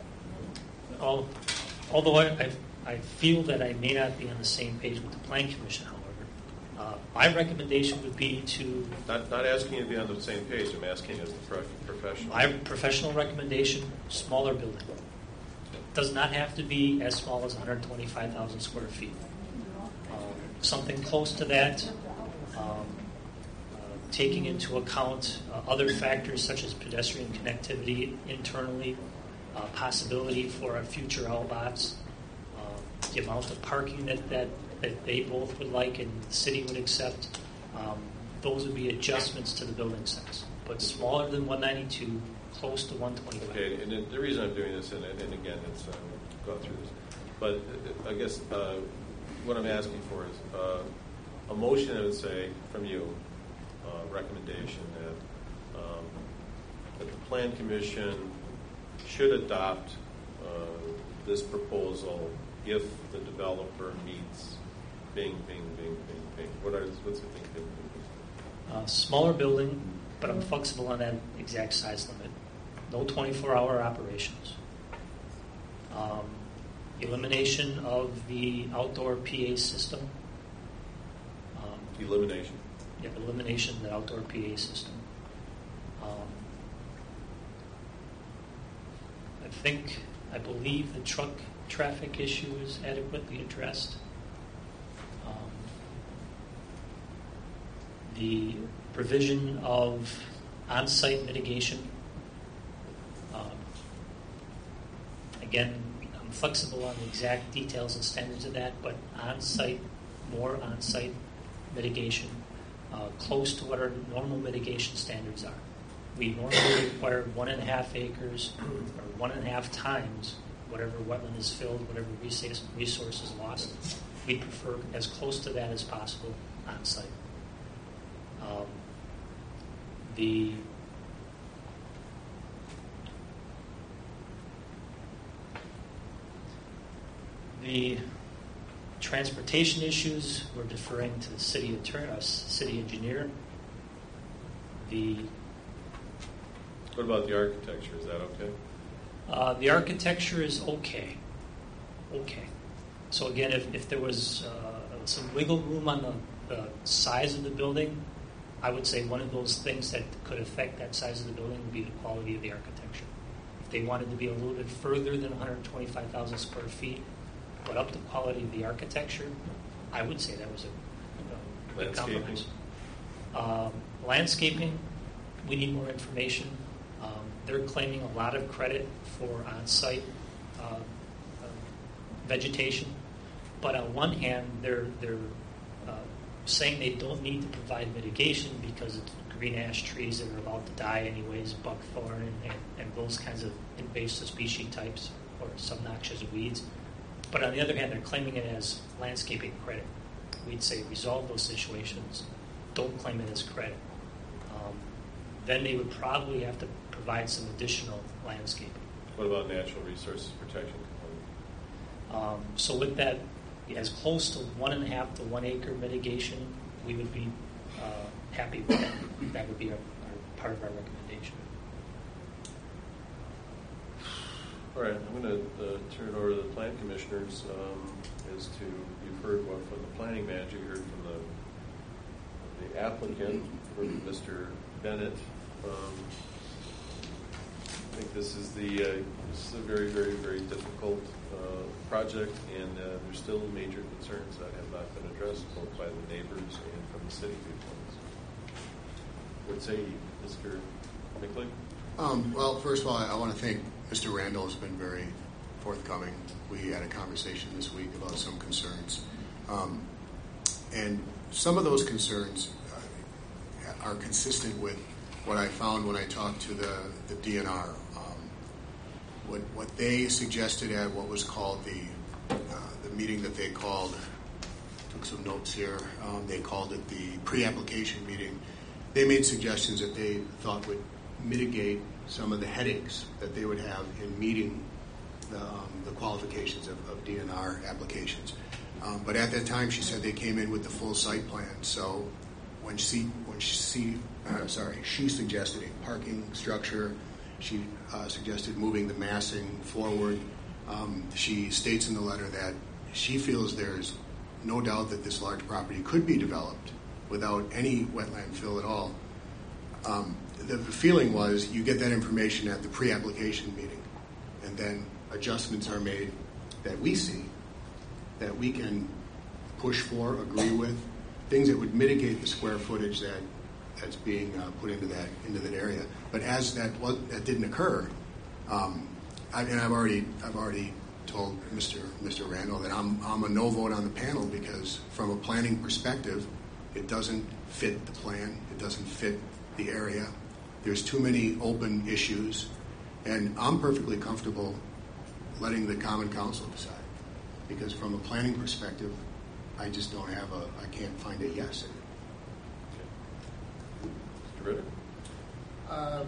Although I, I, I feel that I may not be on the same page with the Plan Commission, however, uh, my recommendation would be to... Not, not asking you to be on the same page, I'm asking as the professional. My professional recommendation, smaller building. Does not have to be as small as one hundred twenty-five thousand square feet. Um, something close to that, um, uh, taking into account uh, other factors such as pedestrian connectivity internally, uh, possibility for a future outbox, uh, the amount of parking that, that, that they both would like and the city would accept. Um, those would be adjustments to the building size, but smaller than one ninety-two, close to one twenty-five. Okay, and the reason I'm doing this, and, and again, it's uh, we've gone through this, but I guess uh, what I'm asking for is uh, a motion that would say from you, uh, recommendation that um, that the Plan Commission should adopt uh, this proposal if the developer meets Bing, Bing, Bing, Bing, Bing. What are what's the Bing, Bing, Bing, Bing? Uh, smaller building, but I'm flexible on that exact size limit. No twenty-four hour operations. Um, elimination of the outdoor P A system. Uh, Elimination. Yeah, elimination of the outdoor P A system. Um, I think, I believe the truck traffic issue is adequately addressed. Um, the provision of on-site mitigation. Um, again, I'm flexible on the exact details and standards of that, but on-site, more on-site mitigation, uh, close to what our normal mitigation standards are. We normally require one and a half acres or one and a half times whatever wetland is filled, whatever resource, resource is lost. We prefer as close to that as possible on site. Um, the the transportation issues, we're deferring to the city attorney, uh, city engineer. The What about the architecture? Is that okay? Uh, the architecture is okay. Okay. So again, if, if there was uh, some wiggle room on the, the size of the building, I would say one of those things that could affect that size of the building would be the quality of the architecture. If they wanted to be a little bit further than one hundred twenty-five thousand square feet, but up the quality of the architecture, I would say that was a, a good compromise. Um, landscaping, we need more information. Um, they're claiming a lot of credit for on-site uh, uh, vegetation, but on one hand, they're they're uh, saying they don't need to provide mitigation because it's green ash trees that are about to die anyways, buckthorn and, and, and those kinds of invasive species types or some noxious weeds. But on the other hand, they're claiming it as landscaping credit. We'd say resolve those situations. Don't claim it as credit. Um, then they would probably have to provide some additional landscaping. What about natural resources protection? Um, so with that, as close to one and a half to one acre mitigation, we would be uh, happy with that. That would be our, our, part of our recommendation. All right, I'm going to uh, turn it over to the plan commissioners um, as to, you've heard what from the planning manager, you heard from the, the applicant, from Mister Bennett. Um, I think this is the uh, this is a very, very, very difficult uh, project, and uh, there's still major concerns that have not been addressed, both by the neighbors and from the city viewpoints. What say you, Mister McLean? Um, well, first of all, I, I want to thank Mister Randall. Has been very forthcoming. We had a conversation this week about some concerns, um, and some of those concerns uh, are consistent with what I found when I talked to the, the D N R. Um, what, what they suggested at what was called the uh, the meeting that they called, took some notes here, um, they called it the pre-application meeting. They made suggestions that they thought would mitigate some of the headaches that they would have in meeting the, um, the qualifications of, of D N R applications. Um, but at that time, she said they came in with the full site plan. So when she when she uh, sorry she suggested a parking structure, she uh, suggested moving the massing forward. Um, she states in the letter that she feels there's no doubt that this large property could be developed without any wetland fill at all. Um, the feeling was you get that information at the pre-application meeting, and then adjustments are made that we see, that we can push for, agree with, things that would mitigate the square footage that that's being uh, put into that into that area. But as that was, that didn't occur, um, I, and I've already I've already told Mister Mister Randall that I'm I'm a no vote on the panel because from a planning perspective, it doesn't fit the plan, it doesn't fit the area. There's too many open issues, and I'm perfectly comfortable letting the Common Council decide. Because from a planning perspective, I just don't have a, I can't find a yes in it. Mister Ritter? Um,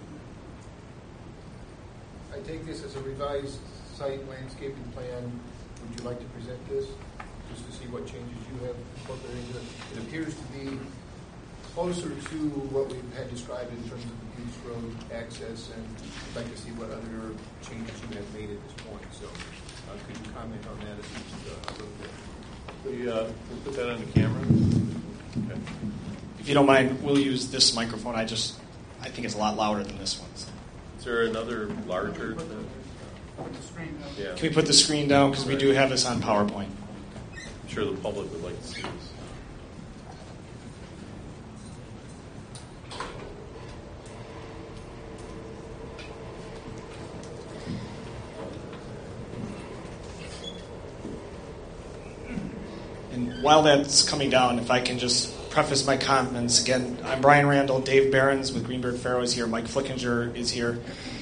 I take this as a revised site landscaping plan. Would you like to present this, just to see what changes you have incorporated into it? It appears to be closer to what we've had described in terms of the Goose Road access, and I'd like to see what other changes you have made at this point. So uh, could you comment on that at least uh, a little bit? We, uh, we put that on the camera. Okay. If you don't mind, we'll use this microphone. I just, I think it's a lot louder than this one. So. Is there another larger? Yeah. Can we put the screen down because we do have this on PowerPoint? I'm sure the public would like to see this. And while that's coming down, if I can just preface my comments again, I'm Brian Randall. Dave Behrens with Greenberg Farrow is here. Mike Flickinger is here.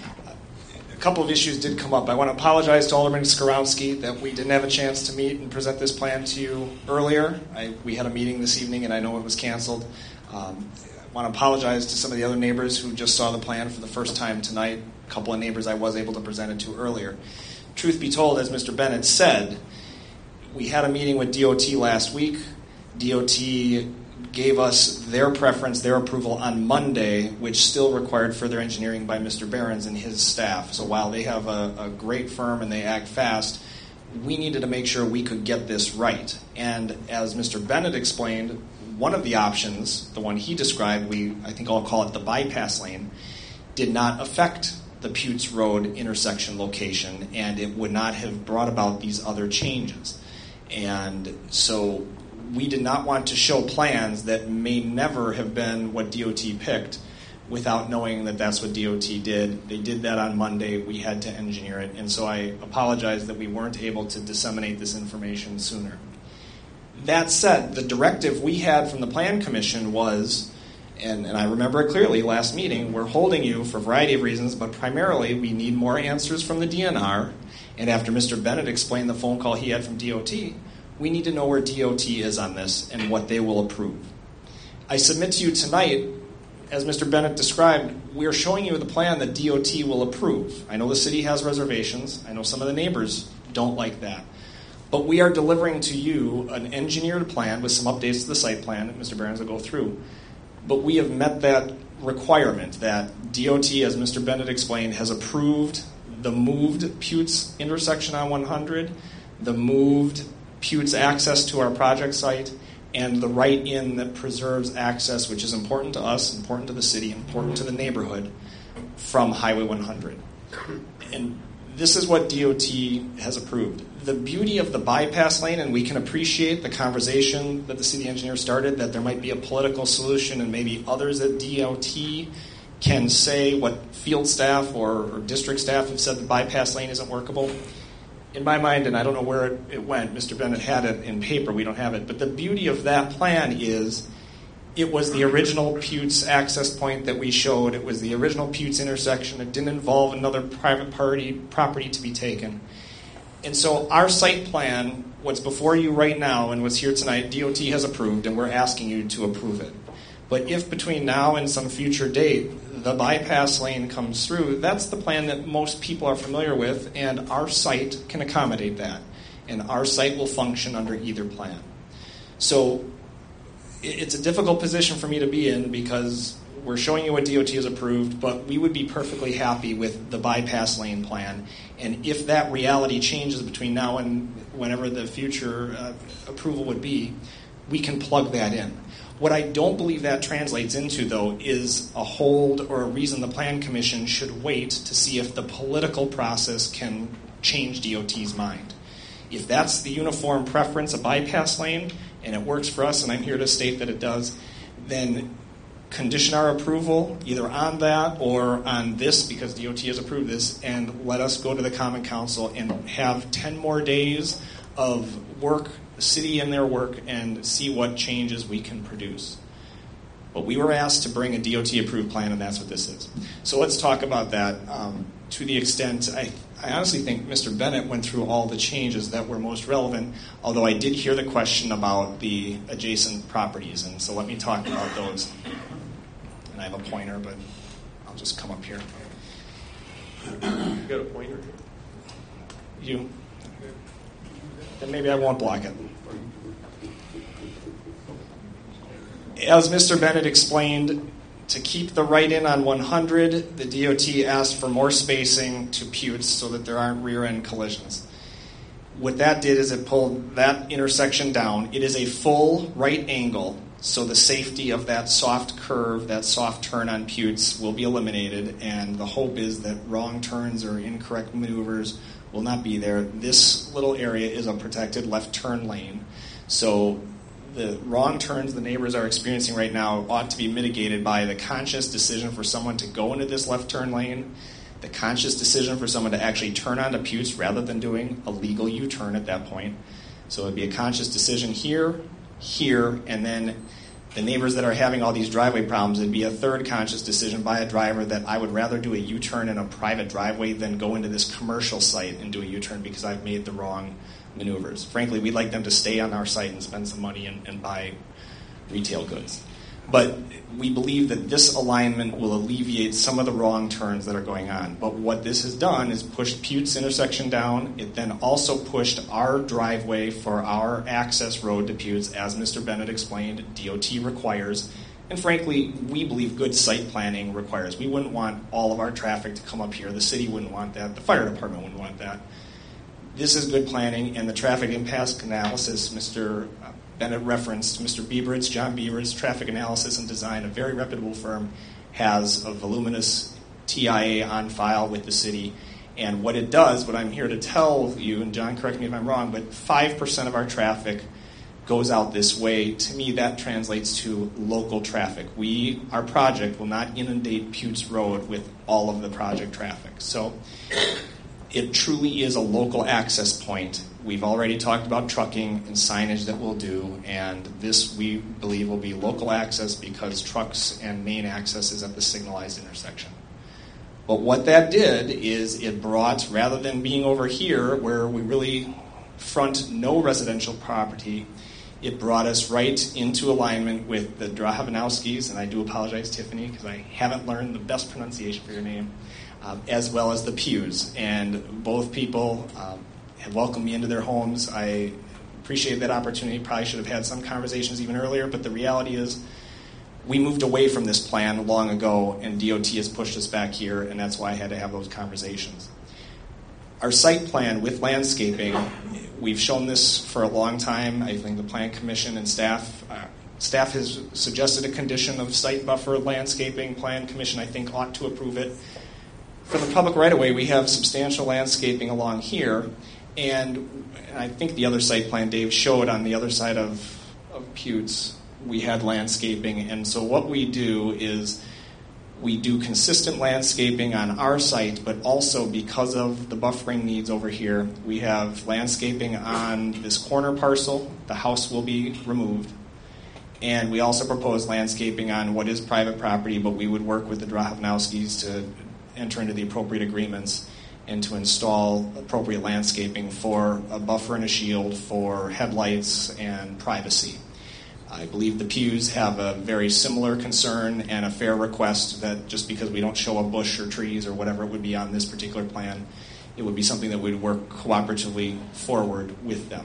A couple of issues did come up. I want to apologize to Alderman Skorowski that we didn't have a chance to meet and present this plan to you earlier. I, we had a meeting this evening, and I know it was canceled. Um, I want to apologize to some of the other neighbors who just saw the plan for the first time tonight. A couple of neighbors I was able to present it to earlier. Truth be told, as Mister Bennett said, we had a meeting with D O T last week. D O T gave us their preference, their approval on Monday, which still required further engineering by Mister Behrens and his staff. So while they have a, a great firm and they act fast, we needed to make sure we could get this right. And as Mister Bennett explained, one of the options, the one he described, we I think I'll call it the bypass lane, did not affect the Putes Road intersection location, and it would not have brought about these other changes. And so we did not want to show plans that may never have been what D O T picked without knowing that that's what D O T did. They did that on Monday. We had to engineer it. And so I apologize that we weren't able to disseminate this information sooner. That said, the directive we had from the Plan Commission was, and, and I remember it clearly last meeting, we're holding you for a variety of reasons, but primarily we need more answers from the D N R. And after Mister Bennett explained the phone call he had from D O T, we need to know where D O T is on this and what they will approve. I submit to you tonight, as Mister Bennett described, we're showing you the plan that D O T will approve. I know the city has reservations. I know some of the neighbors don't like that. But we are delivering to you an engineered plan with some updates to the site plan that Mister Behrens will go through. But we have met that requirement that D O T, as Mister Bennett explained, has approved the moved Putes intersection on one hundred, the moved Putes access to our project site, and the right-in that preserves access, which is important to us, important to the city, important to the neighborhood, from Highway one hundred. And this is what D O T has approved. The beauty of the bypass lane, and we can appreciate the conversation that the city engineer started, that there might be a political solution and maybe others at D O T can say what field staff or, or district staff have said the bypass lane isn't workable. In my mind, and I don't know where it, it went, Mister Bennett had it in paper, we don't have it, but the beauty of that plan is it was the original Putes access point that we showed. It was the original Putes intersection. It didn't involve another private party property to be taken. And so our site plan, what's before you right now and what's here tonight, D O T has approved, and we're asking you to approve it. But if between now and some future date the bypass lane comes through, that's the plan that most people are familiar with, and our site can accommodate that. And our site will function under either plan. So it's a difficult position for me to be in because we're showing you what D O T has approved, but we would be perfectly happy with the bypass lane plan. And if that reality changes between now and whenever the future uh, approval would be, we can plug that in. What I don't believe that translates into, though, is a hold or a reason the Plan Commission should wait to see if the political process can change D O T's mind. If that's the uniform preference, a bypass lane, and it works for us, and I'm here to state that it does, then condition our approval either on that or on this, because D O T has approved this, and let us go to the Common Council and have ten more days of work, the city and their work, and see what changes we can produce. But we were asked to bring a D O T-approved plan, and that's what this is. So let's talk about that. Um, to the extent, I, I honestly think Mister Bennett went through all the changes that were most relevant, although I did hear the question about the adjacent properties, and so let me talk about those. And I have a pointer, but I'll just come up here. You got a pointer? You? Then maybe I won't block it. As Mister Bennett explained, to keep the right-in on one hundred, the D O T asked for more spacing to Putes so that there aren't rear-end collisions. What that did is it pulled that intersection down. It is a full right angle So the safety of that soft curve, that soft turn on Putes will be eliminated, and the hope is that wrong turns or incorrect maneuvers will not be there. This little area is a protected left turn lane. So the wrong turns the neighbors are experiencing right now ought to be mitigated by the conscious decision for someone to go into this left turn lane, the conscious decision for someone to actually turn onto Putes rather than doing a legal U-turn at that point. So it would be a conscious decision here, here, and then the neighbors that are having all these driveway problems, it'd be a third conscious decision by a driver that I would rather do a U-turn in a private driveway than go into this commercial site and do a U-turn because I've made the wrong maneuvers. Frankly, we'd like them to stay on our site and spend some money and, and buy retail goods. But we believe that this alignment will alleviate some of the wrong turns that are going on. But what this has done is pushed Putes intersection down. It then also pushed our driveway for our access road to Putes, as Mister Bennett explained, D O T requires. And frankly, we believe good site planning requires. We wouldn't want all of our traffic to come up here. The city wouldn't want that. The fire department wouldn't want that. This is good planning, and the traffic impact analysis, Mister Bennett referenced, Mister Bieberts, John Bieberts, Traffic Analysis and Design, a very reputable firm, has a voluminous T I A on file with the city. And what it does, what I'm here to tell you, and John, correct me if I'm wrong, but five percent of our traffic goes out this way. To me, that translates to local traffic. We, our project, will not inundate Putes Road with all of the project traffic. So it truly is a local access point. We've already talked about trucking and signage that we'll do, and this, we believe, will be local access because trucks and main access is at the signalized intersection. But what that did is it brought, rather than being over here where we really front no residential property, it brought us right into alignment with the Drahavanowskis, and I do apologize, Tiffany, because I haven't learned the best pronunciation for your name, um, as well as the Pews. And both people um, have welcomed me into their homes. I appreciate that opportunity. Probably should have had some conversations even earlier, but the reality is we moved away from this plan long ago, and D O T has pushed us back here, and that's why I had to have those conversations. Our site plan with landscaping, we've shown this for a long time. I think the Plan Commission and staff uh, staff has suggested a condition of site buffer landscaping. Plan Commission, I think, ought to approve it. For the public right-of-way, we have substantial landscaping along here, and I think the other site plan Dave showed on the other side of, of Putes, we had landscaping. And so what we do is we do consistent landscaping on our site, but also because of the buffering needs over here, we have landscaping on this corner parcel. The house will be removed. And we also propose landscaping on what is private property, but we would work with the Drahavanowskis to enter into the appropriate agreements and to install appropriate landscaping for a buffer and a shield for headlights and privacy. I believe the Pews have a very similar concern and a fair request that just because we don't show a bush or trees or whatever it would be on this particular plan, it would be something that we'd work cooperatively forward with them.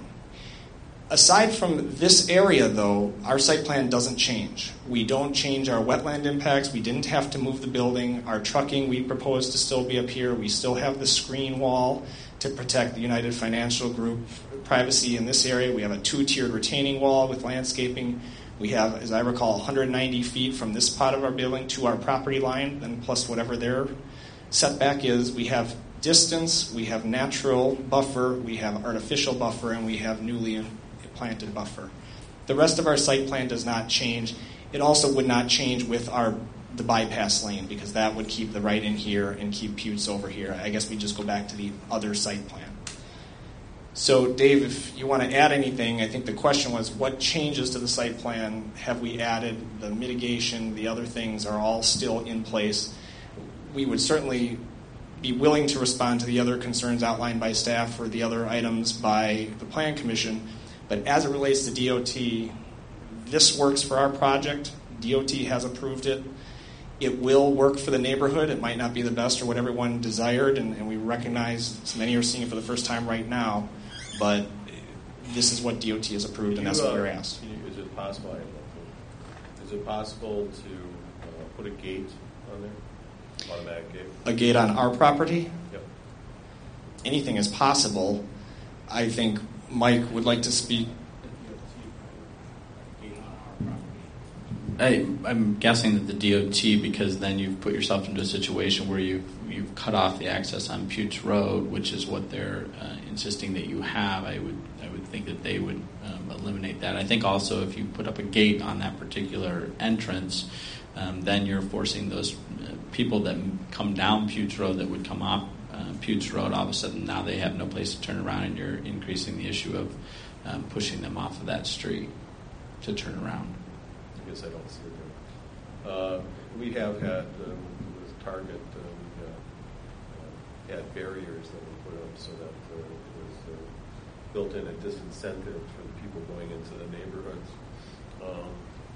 Aside from this area, though, our site plan doesn't change. We don't change our wetland impacts. We didn't have to move the building. Our trucking, we propose to still be up here. We still have the screen wall to protect the United Financial Group privacy in this area. We have a two-tiered retaining wall with landscaping. We have, as I recall, one hundred ninety feet from this part of our building to our property line, and plus whatever their setback is. We have distance, we have natural buffer, we have artificial buffer, and we have newly planted buffer. The rest of our site plan does not change. It also would not change with our the bypass lane because that would keep the right in here and keep Putes over here. I guess we just go back to the other site plan. So, Dave, if you want to add anything, I think the question was what changes to the site plan have we added? The mitigation, the other things are all still in place. We would certainly be willing to respond to the other concerns outlined by staff or the other items by the Plan Commission. But as it relates to D O T, this works for our project. D O T has approved it. It will work for the neighborhood. It might not be the best or what everyone desired, and, and we recognize many are seeing it for the first time right now. But this is what D O T has approved, and that's what we're asked. Is it possible? Is it possible to uh, put a gate on there, automatic gate? A gate on our property? Yep. Anything is possible. I think Mike would like to speak. I, I'm guessing that the D O T, because then you've put yourself into a situation where you've, you've cut off the access on Putes Road, which is what they're uh, insisting that you have. I would I would think that they would um, eliminate that. I think also if you put up a gate on that particular entrance, um, then you're forcing those uh, people that come down Putes Road that would come off uh, Putes Road, all of a sudden now they have no place to turn around, and you're increasing the issue of um, pushing them off of that street to turn around. I guess I don't see it. Uh, we have had um, with Target, uh, we uh, had barriers that we put up so that uh, it was uh, built in a disincentive for the people going into the neighborhoods. Um,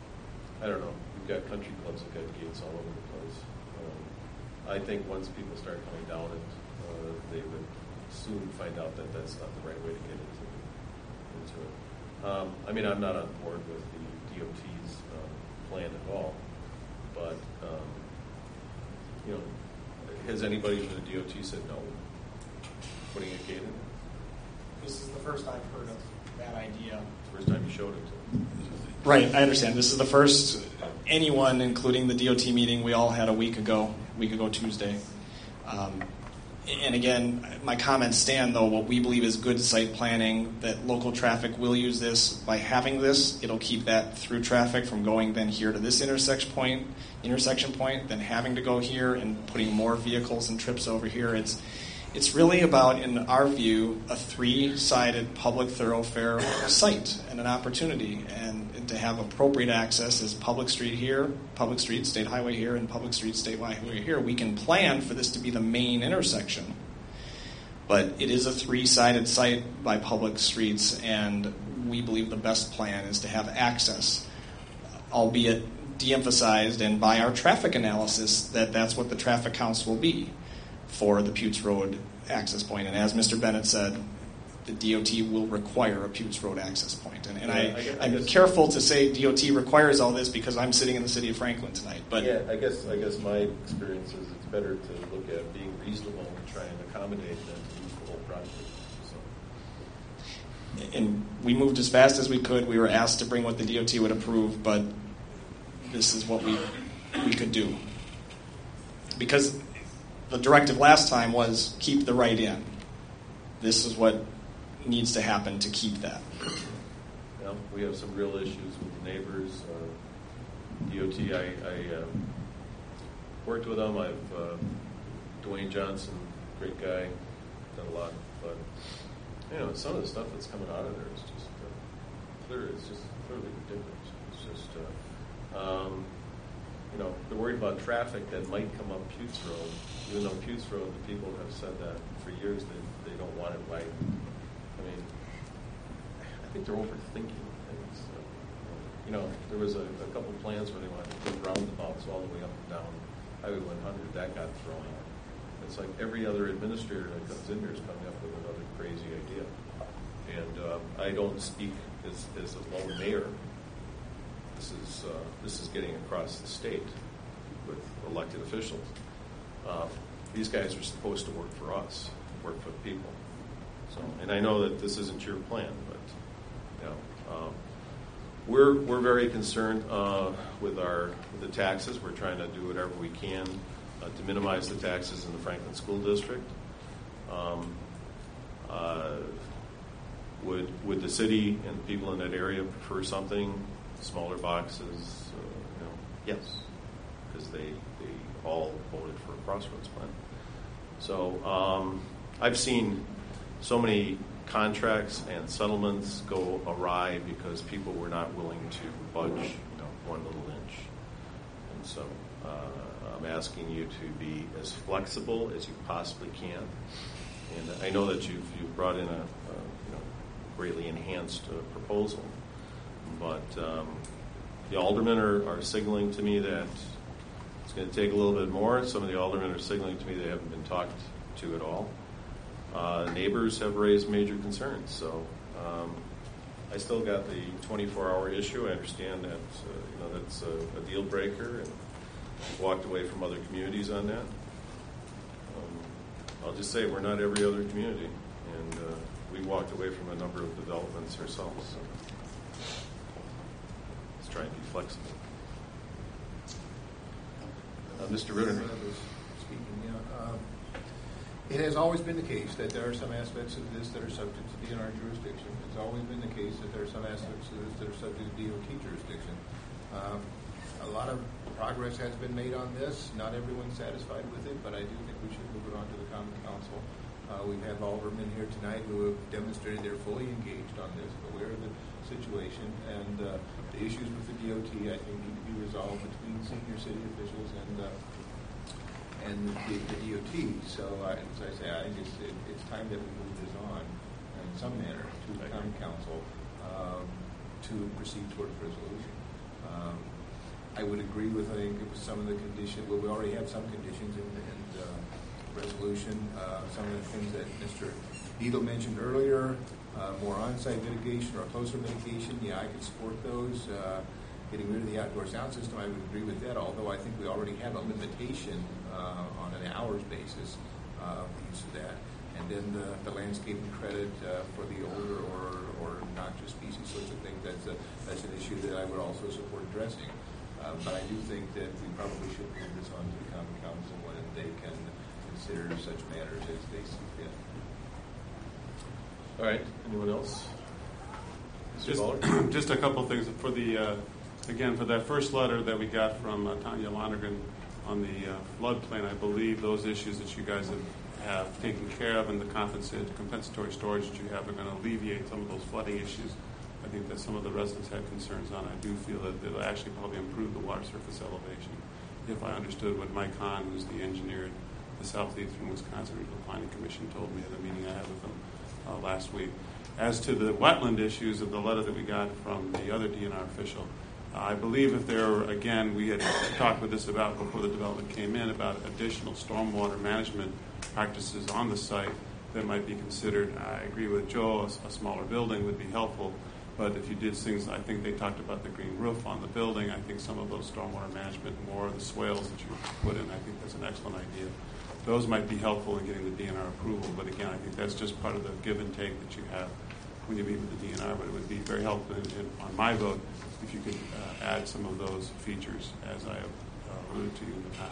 I don't know. We've got country clubs that got gates all over the place. Um, I think once people start coming down it, uh, they would soon find out that that's not the right way to get into, into it. Um, I mean, I'm not on board with the D O T's um, plan at all, but um, you know, has anybody from the D O T said no? Putting a gate in? This is the first I've heard of that idea. First time you showed it to them. Right, I understand. This is the first anyone, including the D O T meeting we all had a week ago, a week ago Tuesday. Um, and again, my comments stand, though, what we believe is good site planning, that local traffic will use this. By having this, it'll keep that through traffic from going then here to this intersection point, intersection point, then having to go here and putting more vehicles and trips over here. It's It's really about, in our view, a three-sided public thoroughfare site and an opportunity, and, and to have appropriate access as public street here, public street, state highway here, and public street, state highway here. We can plan for this to be the main intersection, but it is a three-sided site by public streets, and we believe the best plan is to have access, albeit de-emphasized, and by our traffic analysis, that that's what the traffic counts will be for the Putes Road access point. And as Mister Bennett said, the D O T will require a Putes Road access point. And, and Yeah, I, I guess- I I'm guess- careful to say D O T requires all this because I'm sitting in the city of Franklin tonight. But yeah, I guess I guess my experience is it's better to look at being reasonable and try and accommodate than to use the whole project. So. and we moved as fast as we could. We were asked to bring what the D O T would approve, but this is what we we could do. Because the directive last time was keep the right in. This is what needs to happen to keep that. Well, we have some real issues with the neighbors. Uh, D O T, I, I uh, worked with them. I've uh, Dwayne Johnson, great guy, done a lot. But you know, some of the stuff that's coming out of there is just uh, clear. It's just clearly ridiculous. It's just, uh, um, you know, they're worried about traffic that might come up Putes Road. Even though Putes Road, the people have said that for years, they, they don't want it wide. I mean, I think they're overthinking things. Uh, you know, there was a, a couple plans where they wanted to put roundabouts all the way up and down Highway one hundred. That got thrown out. It's like every other administrator that comes in here is coming up with another crazy idea. And uh, I don't speak as, as a lone mayor. This is uh, this is getting across the state with elected officials. Uh, these guys are supposed to work for us, work for the people. So, and I know that this isn't your plan, but you know, um, we're we're very concerned uh, with our with the taxes. We're trying to do whatever we can uh, to minimize the taxes in the Franklin School District. Um, uh, would would the city and the people in that area prefer something smaller boxes? Uh, you know, yes, because they they all voted for a Crossroads plan. So um, I've seen so many contracts and settlements go awry because people were not willing to budge, you know, one little inch. And so uh, I'm asking you to be as flexible as you possibly can. And I know that you've you've brought in a, a you know greatly enhanced uh, proposal, but um, the aldermen are, are signaling to me that it's going to take a little bit more. Some of the aldermen are signaling to me they haven't been talked to at all. Uh, neighbors have raised major concerns, so um, I still got the twenty-four hour issue. I understand that uh, you know that's a, a deal breaker, and walked away from other communities on that. Um, I'll just say we're not every other community, and uh, we walked away from a number of developments ourselves. So let's try and be flexible. Mister Ritter. Speaking, yeah. Um, It has always been the case that there are some aspects of this that are subject to D N R jurisdiction. It's always been the case that there are some aspects of this that are subject to D O T jurisdiction. Um, a lot of progress has been made on this. Not everyone's satisfied with it, but I do think we should move it on to the Common Council. Uh, we've had aldermen here tonight who have demonstrated they're fully engaged on this, aware of the situation, and uh, the issues with the D O T, I think, need to be resolved between senior city officials and uh, and the, the D O T. So, uh, as I say, I think it's, it, it's time that we move this on in some manner to the Common Council um, to proceed towards resolution. Um, I would agree with, I think, some of the conditions. Well, we already have some conditions in the in, uh, resolution. Uh, some of the things that Mister Needle mentioned earlier, uh, more on-site mitigation or closer mitigation, yeah, I could support those. Uh, getting rid of the outdoor sound system, I would agree with that, although I think we already have a limitation uh, on an hours basis uh, of the use of that. And then the, the landscaping credit uh, for the older or, or noxious species sorts of things, that's, a, that's an issue that I would also support addressing. Uh, but I do think that we probably should move this on to the Common Council and they can consider such matters as they see fit. All right. Anyone else? Just, just a couple things for the uh, again for that first letter that we got from uh, Tanya Lonergan on the uh, floodplain. I believe those issues that you guys have, have taken care of and the compensatory, compensatory storage that you have are going to alleviate some of those flooding issues. I think that some of the residents had concerns on. I do feel that it'll actually probably improve the water surface elevation. If I understood what Mike Hahn, who's the engineer at the Southeastern Wisconsin Regional Planning Commission, told me at a meeting I had with him uh, last week. As to the wetland issues of the letter that we got from the other D N R official, uh, I believe if there were, again, we had talked with this about before the development came in, about additional stormwater management practices on the site that might be considered. I agree with Joe, a, a smaller building would be helpful. But if you did things, I think they talked about the green roof on the building. I think some of those stormwater management, more of the swales that you put in, I think that's an excellent idea. Those might be helpful in getting the D N R approval. But again, I think that's just part of the give and take that you have when you meet with the D N R. But it would be very helpful in, in, on my vote if you could uh, add some of those features as I have uh, alluded to you in the past.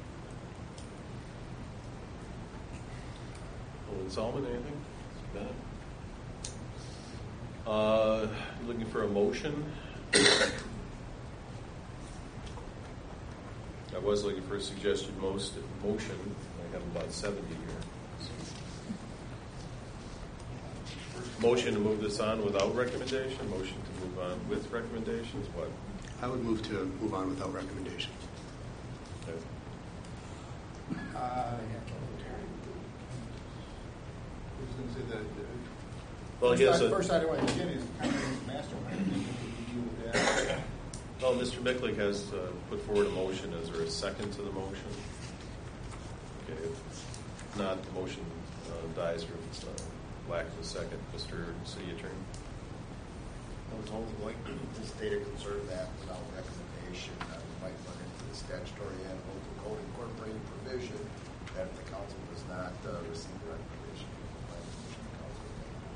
Alderman Solomon, anything? Bennett? Uh, looking for a motion. I was looking for a suggested most motion. I have about seventy here. So. Motion to move this on without recommendation. Motion to move on with recommendations. What? I would move to move on without recommendation. Okay. Uh, I was going to say that. Uh, Well, first, yes. I, first item I begin is comprehensive master plan. I think we can deal with that. Well, Mister Micklich has uh, put forward a motion. Is there a second to the motion? Okay. If not, the motion uh, dies for its uh, lack of a second. Mister City Attorney. I was only like to state a concern that without recommendation, uh, we might run into the statutory and local code incorporating provision that if the council does not uh, receive the recommendation from the planning commission, the council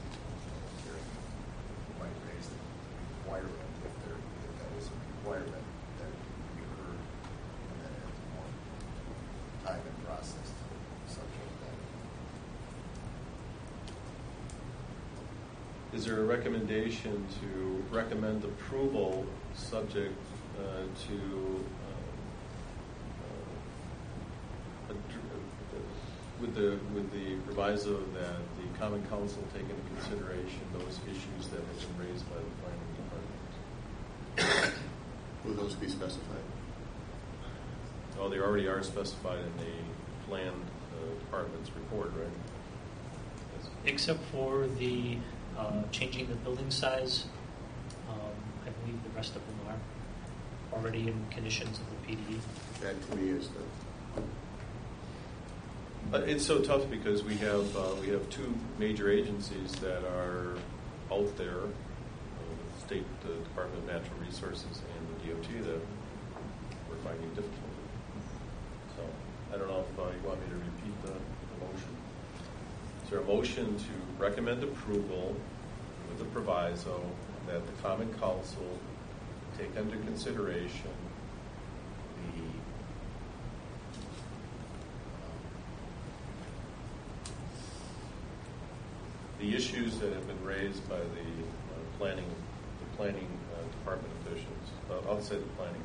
might raise the requirement if there if that is a requirement that it be heard and then have more time and process to subject that. Is there a recommendation to recommend approval subject uh, to um, uh, with the with the proviso that the Common Council take into consideration those issues that have been raised by the planning department? Will those be specified? Oh, they already are specified in the plan uh, department's report, right? Yes. Except for the uh, changing the building size, um, I believe the rest of them are already in conditions of the P D E. That to me is the. Uh, it's so tough because we have uh, we have two major agencies that are out there, uh, State uh, Department of Natural Resources and the D O T, that we're finding difficult. So I don't know if uh, you want me to repeat the, the motion. Is there a motion to recommend approval with the proviso that the Common Council take under consideration the the issues that have been raised by the uh, planning, the planning uh, department officials, uh, I'll say the planning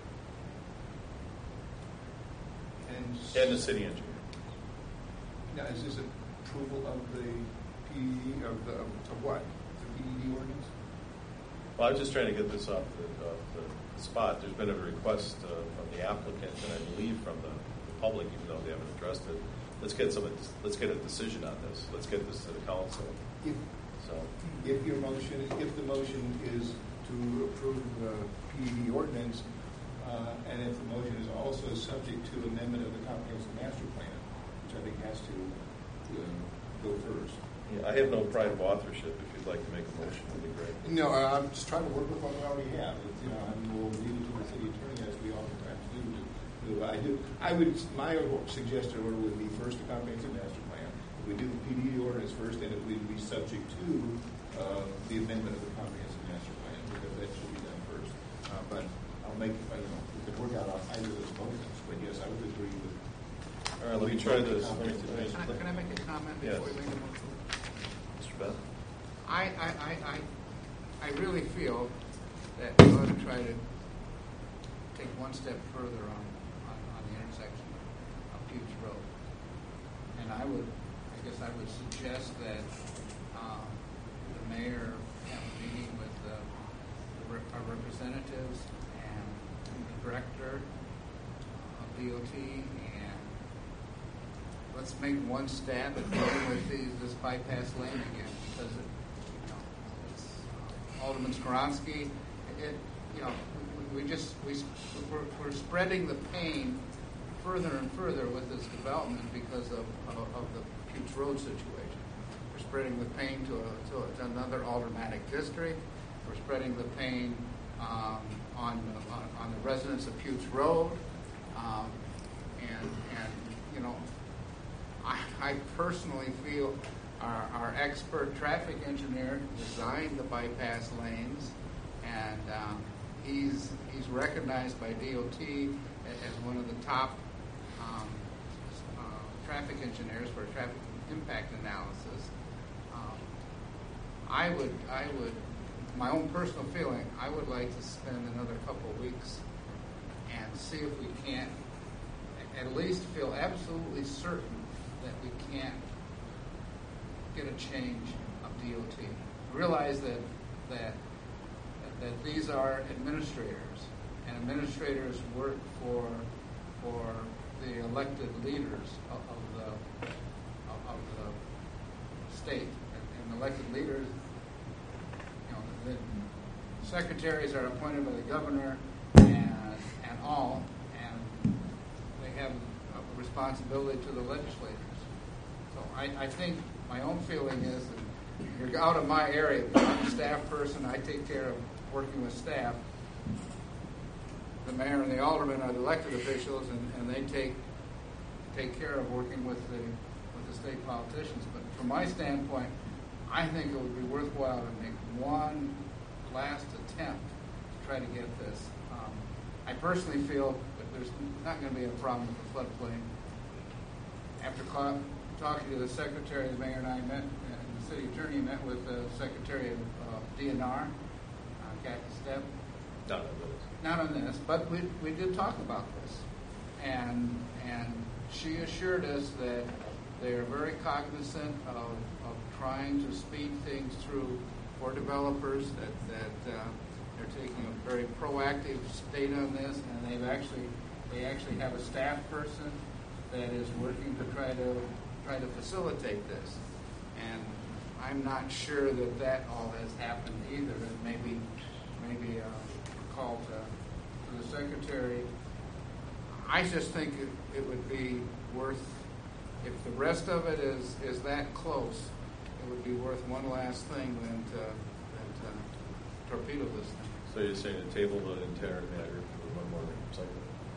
manager, And, and the city engineer. Now, is this approval of the P E D, of the, of, of what? The P E D ordinance? Well, I was just trying to get this off the, off the spot. There's been a request uh, from the applicant, and I believe from the, the public, even though they haven't addressed it. Let's get some. Let's get a decision on this. Let's get this to the council. If, so, if your motion, if the motion is to approve the P E D ordinance, uh, and if the motion is also subject to amendment of the comprehensive master plan, which I think has to uh, go first. Yeah, I have no pride of authorship. If you'd like to make a motion, it'd be great. No, I'm just trying to work with what we already have. It's, you know, and we'll leave it to the city attorney, as we oftentimes do. To, to, I do. I would. My suggested order would be first the comprehensive master plan. We do the P D D ordinance first, and it would be subject to uh, the amendment of the comprehensive master plan, because that should be done first. Uh, but I'll make. I don't know. We could work out on either of those motions. But yes, I would agree with. All right, let me try this. Let me, Can I, can I make a comment yes. before we make a motion? Mister Beth? I, I, I, I, I really feel that we ought to try to take one step further on, on, on the intersection of Puget Road. And I would, I guess I would suggest that um, the mayor have a meeting with uh, the, rep- our representatives and the director of D O T, and let's make one stab at dealing with these, this bypass lane again, because it, you know, it's, uh, Alderman Skoronsky, it, you know, we, we just we we're, we're spreading the pain further and further with this development because of of, of the Puget Road situation. We're spreading the pain to, a, to, a, to another aldermanic district. We're spreading the pain um, on, on on the residents of Puget Road, um, and and you know. I, I personally feel our, our expert traffic engineer designed the bypass lanes, and um, he's he's recognized by D O T as one of the top um, uh, traffic engineers for traffic impact analysis. Um, I would I would my own personal feeling, I would like to spend another couple of weeks and see if we can't at least feel absolutely certain that we can't get a change of D O T. Realize that that that these are administrators, and administrators work for for the elected leaders of, of the of, of the state, and, and elected leaders. You know, the secretaries are appointed by the governor and and all, and they have a responsibility to the legislators. So I, I think my own feeling is that you're out of my area, but I'm a staff person. I take care of working with staff. The mayor and the aldermen are the elected officials, and, and they take take care of working with the with the state politicians. But from my standpoint, I think it would be worthwhile to make one last attempt to try to get this. Um, I personally feel that there's not going to be a problem with the floodplain. After cl- talking to the secretary, the mayor and I met, and the city attorney met with the secretary of uh, D N R, uh, Kathy Stepp. Not on this. Not on this, but we we did talk about this, and and she assured us that they are very cognizant of, of trying to speed things through for developers. That that uh, they're taking a very proactive state on this, and they've actually they actually have a staff person that is working to try to try to facilitate this. And I'm not sure that that all has happened either. And maybe maybe a call to, to the secretary. I just think it, it would be worth, if the rest of it is, is that close, it would be worth one last thing than to, than to torpedo this thing. So you're saying to table the entire matter for one more cycle?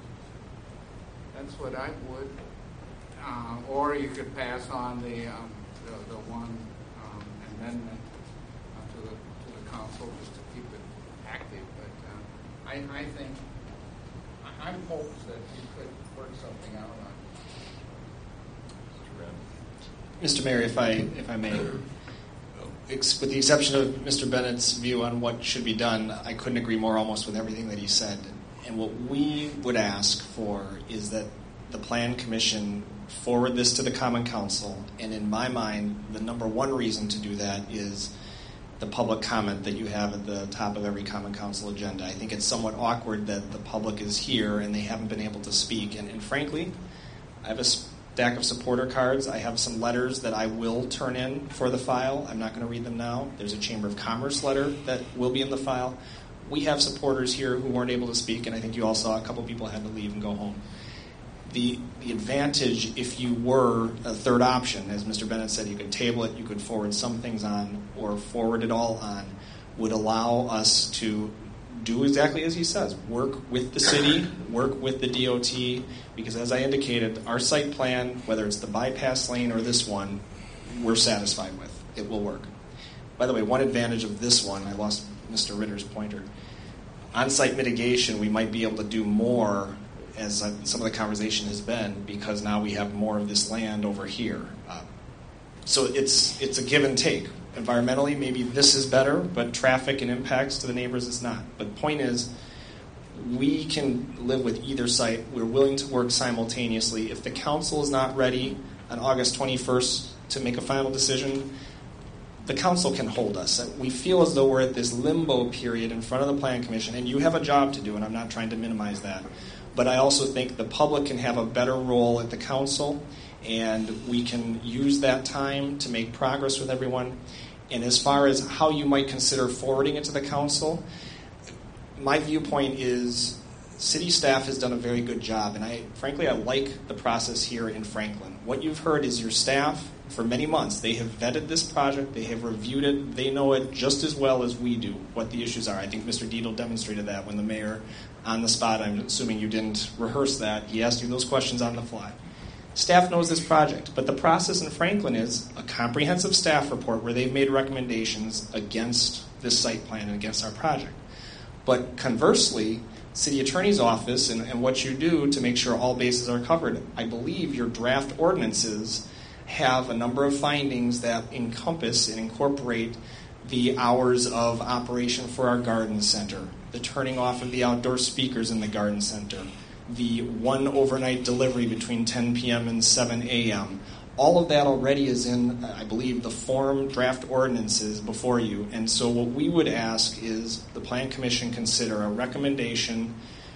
That's what I would. Uh, or you could pass on the um, the, the one um, amendment uh, to the to the council just to keep it active. But uh, I, I think I, I'm hopes that you could work something out on it. Mister Mayor, if I if I may, ex- with the exception of Mister Bennett's view on what should be done, I couldn't agree more almost with everything that he said. And what we would ask for is that the Plan Commission forward this to the Common Council. And in my mind, the number one reason to do that is the public comment that you have at the top of every Common Council agenda. I think it's somewhat awkward that the public is here and they haven't been able to speak. And, and frankly, I have a stack of supporter cards. I have some letters that I will turn in for the file. I'm not going to read them now. There's a Chamber of Commerce letter that will be in the file. We have supporters here who weren't able to speak, and I think you all saw a couple people had to leave and go home. The, the advantage, if you were a third option, as Mister Bennett said, you could table it, you could forward some things on, or forward it all on, would allow us to do exactly as he says, work with the city, work with the D O T, because as I indicated, our site plan, whether it's the bypass lane or this one, we're satisfied with. It will work. By the way, one advantage of this one, I lost Mister Ritter's pointer, on-site mitigation, we might be able to do more, as some of the conversation has been, because now we have more of this land over here. Uh, so it's it's a give and take. Environmentally, maybe this is better, but traffic and impacts to the neighbors is not. But the point is, we can live with either site. We're willing to work simultaneously. If the council is not ready on August twenty-first to make a final decision, the council can hold us. We feel as though we're at this limbo period in front of the Plan Commission, and you have a job to do, and I'm not trying to minimize that. But I also think the public can have a better role at the council, and we can use that time to make progress with everyone. And as far as how you might consider forwarding it to the council, my viewpoint is city staff has done a very good job, and I frankly I like the process here in Franklin. What you've heard is your staff, for many months, they have vetted this project, they have reviewed it, they know it just as well as we do, what the issues are. I think Mister Dietl demonstrated that when the mayor, on the spot, I'm assuming you didn't rehearse that, he asked you those questions on the fly. Staff knows this project, but the process in Franklin is a comprehensive staff report where they've made recommendations against this site plan and against our project. But conversely, city attorney's office and, and what you do to make sure all bases are covered, I believe your draft ordinances have a number of findings that encompass and incorporate the hours of operation for our garden center, the turning off of the outdoor speakers in the garden center, the one overnight delivery between ten p.m. and seven a.m. All of that already is in, I believe, the form draft ordinances before you. And so what we would ask is the Plan Commission consider a recommendation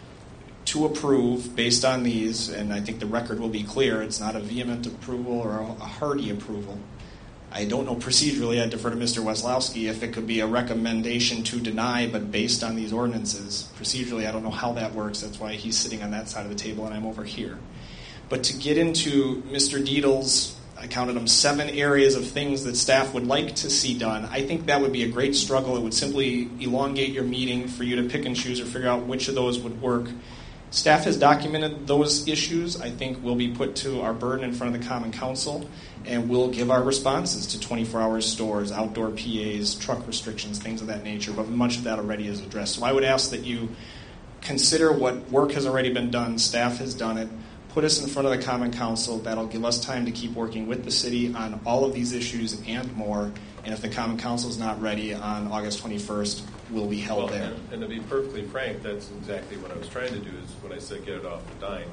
to approve based on these, and I think the record will be clear. It's not a vehement approval or a hearty approval. I don't know procedurally, I defer to Mister Weslowski, if it could be a recommendation to deny, but based on these ordinances. Procedurally, I don't know how that works. That's why he's sitting on that side of the table and I'm over here. But to get into Mister Dietl's, I counted them, seven areas of things that staff would like to see done, I think that would be a great struggle. It would simply elongate your meeting for you to pick and choose or figure out which of those would work. Staff has documented those issues. I think will be put to our burden in front of the Common Council, and we'll give our responses to twenty-four hour stores, outdoor P As, truck restrictions, things of that nature, but much of that already is addressed. So I would ask that you consider what work has already been done, staff has done it, put us in front of the Common Council. That'll give us time to keep working with the city on all of these issues and more, and if the Common Council is not ready on August twenty-first, we'll be held well, there. And, and to be perfectly frank, that's exactly what I was trying to do, is when I said get it off the dime,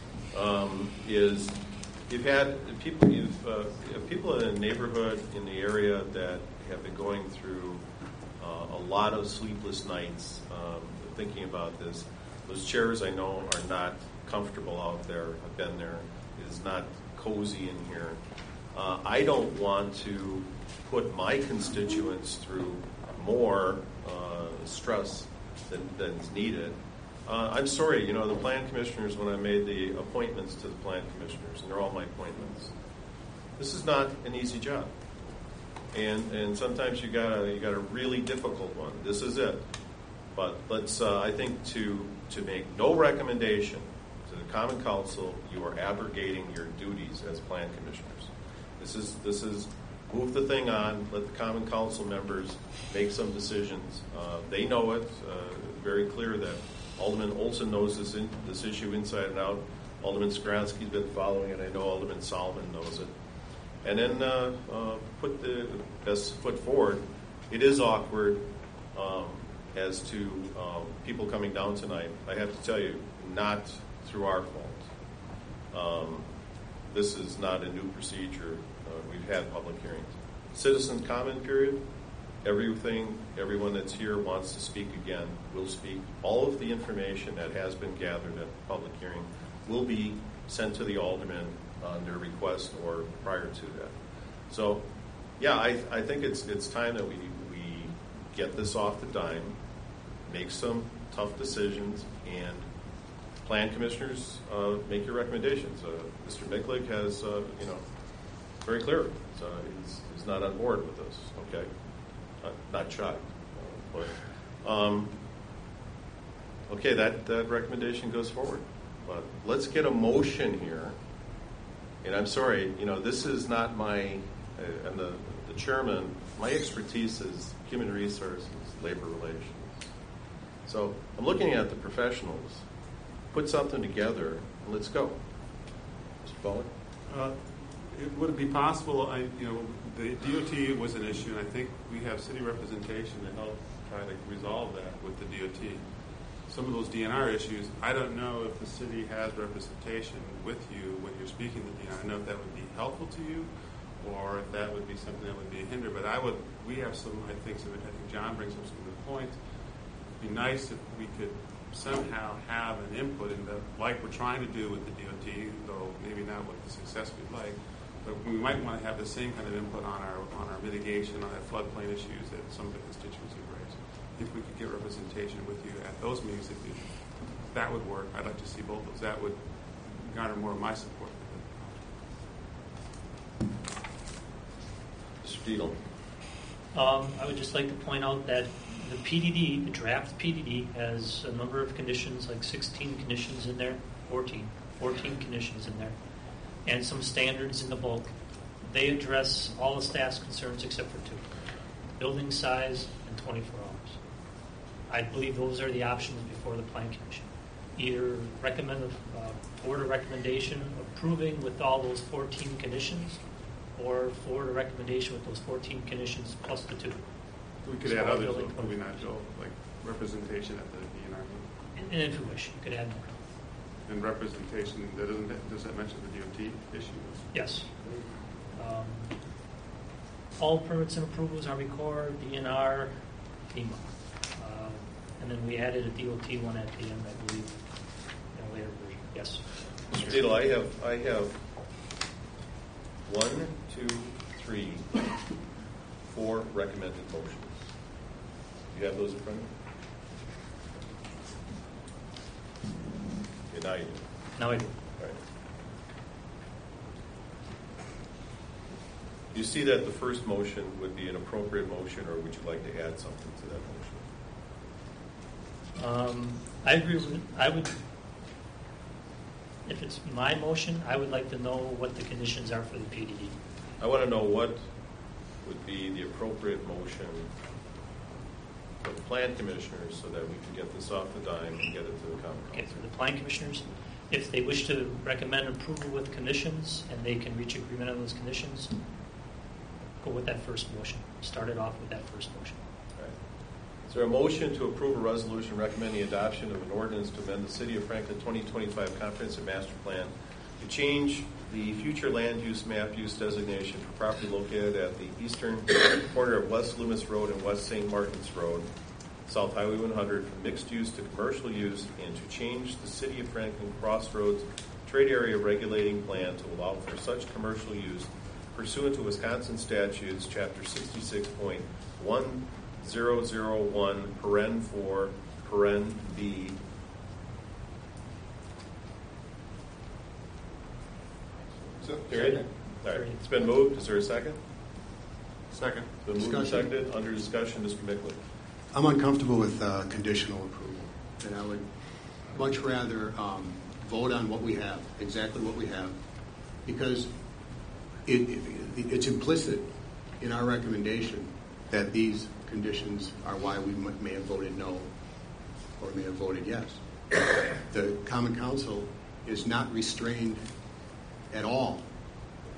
um, is you've had people, you've, uh, people in the neighborhood, in the area that have been going through uh, a lot of sleepless nights um, thinking about this. Those chairs, I know, are not comfortable out there. I've been there. It is not cozy in here. Uh, I don't want to put my constituents through more uh, stress than, than is needed. Uh, I'm sorry, you know, the plan commissioners, when I made the appointments to the plan commissioners, and they're all my appointments, this is not an easy job. And and sometimes you got a, you got a really difficult one. This is it. But let's, uh, I think, to to make no recommendation to the Common Council, you are abrogating your duties as plan commissioners. This is this is move the thing on. Let the Common Council members make some decisions. Uh, they know it. Uh, very clear that Alderman Olson knows this in, this issue inside and out. Alderman Skransky's been following it. I know Alderman Solomon knows it. and then uh, uh, put the best foot forward. It is awkward um, as to um, people coming down tonight. I have to tell you, not through our fault. Um, this is not a new procedure. Uh, we've had public hearings. Citizen comment period. Everything, everyone that's here wants to speak again will speak. All of the information that has been gathered at the public hearing will be sent to the aldermen on their request or prior to that. So, yeah, I, I think it's it's time that we we get this off the dime, make some tough decisions, and plan commissioners uh, make your recommendations. Uh, Mister Miklik has, uh, you know, very clear. So he's, he's not on board with this. Okay, not, not shy, uh, but um, okay, that that recommendation goes forward. But let's get a motion here. And I'm sorry, you know, this is not my, uh, and the, the chairman, my expertise is human resources, labor relations. So I'm looking at the professionals. Put something together, and let's go. Mister Bowler? Uh, it, would it be possible, I, you know, the D O T was an issue, and I think we have city representation to help try to resolve that with the D O T. Some of those D N R issues, I don't know if the city has representation with you when you're speaking to D N R. I don't know if that would be helpful to you, or if that would be something that would be a hinder. But I would, we have some, I think, some, I think John brings up some good points. It'd be nice if we could somehow have an input in the, like we're trying to do with the D O T, though maybe not with the success we'd like. But we might want to have the same kind of input on our on our mitigation, on that floodplain issues that some of the constituents have raised. If we could get representation with you at those meetings, if you, that would work. I'd like to see both of those. That would garner more of my support. Mister Deedle. Um, I would just like to point out that the P D D, the draft P D D, has a number of conditions, like sixteen conditions in there, fourteen, fourteen conditions in there, and some standards in the bulk. They address all the staff's concerns except for two: building size and twenty-four hours. I believe those are the options before the Plan Commission. Either recommend a uh, forward a recommendation approving with all those fourteen conditions, or forward a recommendation with those fourteen conditions plus the two. We could add others, though, could we not, Joe? Like representation at the D N R meeting? And if you wish, you could add more. And representation, that doesn't, does that mention the D O T issues? Yes. Um, all permits and approvals are recorded, D N R, FEMA. Uh, and then we added a D O T one at the end, I believe, in a later version. Yes. Mister Deedle, I have, I have one, two, three, four recommended motions. Do you have those in front of you? Okay, now you do. Now I do. All right. You see that the first motion would be an appropriate motion, or would you like to add something to that motion? Um, I agree with it. I would, if it's my motion, I would like to know what the conditions are for the P D D. I want to know what would be the appropriate motion for the plan commissioners so that we can get this off the dime and get it to the common Okay, council. for the plan commissioners, if they wish to recommend approval with conditions and they can reach agreement on those conditions, go with that first motion. Start it off with that first motion. All right. Is there a motion to approve a resolution recommending adoption of an ordinance to amend the City of Franklin twenty twenty-five Comprehensive Master Plan to change the future land use map use designation for property located at the eastern corner of West Loomis Road and West Saint Martin's Road, South Highway one hundred, from mixed use to commercial use, and to change the City of Franklin Crossroads trade area regulating plan to allow for such commercial use pursuant to Wisconsin statutes, Chapter sixty-six point one zero zero one, paren four, paren B. Period. All right. It's been moved. Is there a second? Second. It's been moved and seconded. Under discussion, Mister Miklik. I'm uncomfortable with uh, conditional approval, and I would much rather um, vote on what we have, exactly what we have, because it, it, it's implicit in our recommendation that these conditions are why we may have voted no or may have voted yes. The Common Council is not restrained at all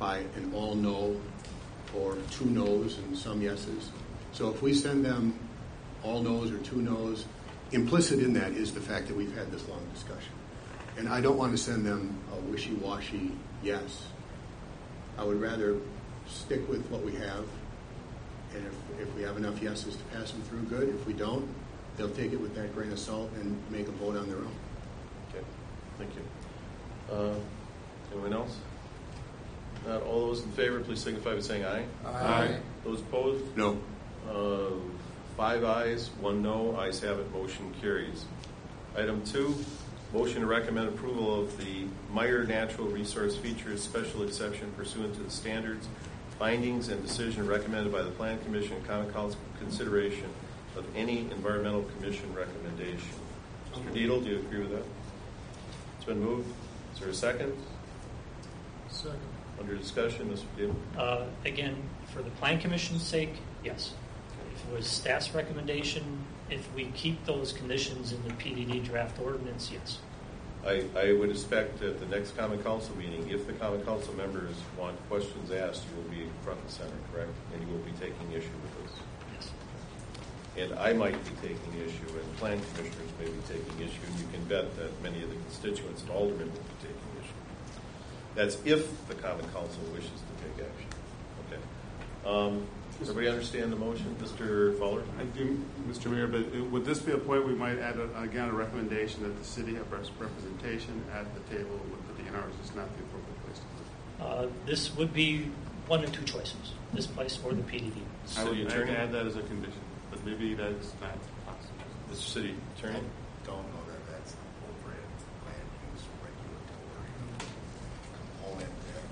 by an all no or two no's and some yeses. So if we send them all no's or two no's, implicit in that is the fact that we've had this long discussion. And I don't want to send them a wishy-washy yes. I would rather stick with what we have, and if, if we have enough yeses to pass them through, good. If we don't, they'll take it with that grain of salt and make a vote on their own. Okay, thank you. Uh, anyone else? Not all those in favor, please signify by saying aye. Aye. Those opposed? No. Uh, five ayes, one no. Ayes have it. Motion carries. Item two, motion to recommend approval of the Meyer Natural Resource Features Special Exception pursuant to the standards, findings, and decision recommended by the Plan Commission and Common Council for consideration of any environmental commission recommendation. Mister Dietl, do you agree with that? It's been moved. Is there a second? Second. Under discussion, Mister Dietl. Uh, again, for the Plan Commission's sake, yes. If it was staff's recommendation, if we keep those conditions in the P D D draft ordinance, yes. I, I would expect at the next Common Council meeting, if the Common Council members want questions asked, you will be front and center, correct? And you will be taking issue with this. Yes. And I might be taking issue, and plan commissioners may be taking issue, and you can bet that many of the constituents and aldermen will be taking issue. That's if the Common Council wishes to take action. Okay. Um, does everybody understand the motion, Mister Fowler? I do, Mister Mayor, but would this be a point we might add, a, again, a recommendation that the city have representation at the table with the D N R? Is this not the appropriate place to put it? Uh, this would be one of two choices, this place or the P D D. I would City I Attorney? can add that as a condition, but maybe that's not possible. Mister City Attorney? Don't know that that's an appropriate land use regulatory component there.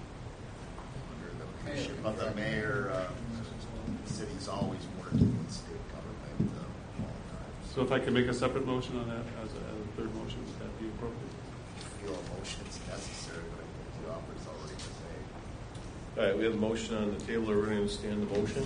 Under the commission, but the mayor, uh, the city's always working with state government uh, all the time. So if I could make a separate motion on that as a, as a third motion, would that be appropriate? Feel a motion is necessary, but I think the offer's already been made. All right, we have a motion on the table. Everybody understand the motion?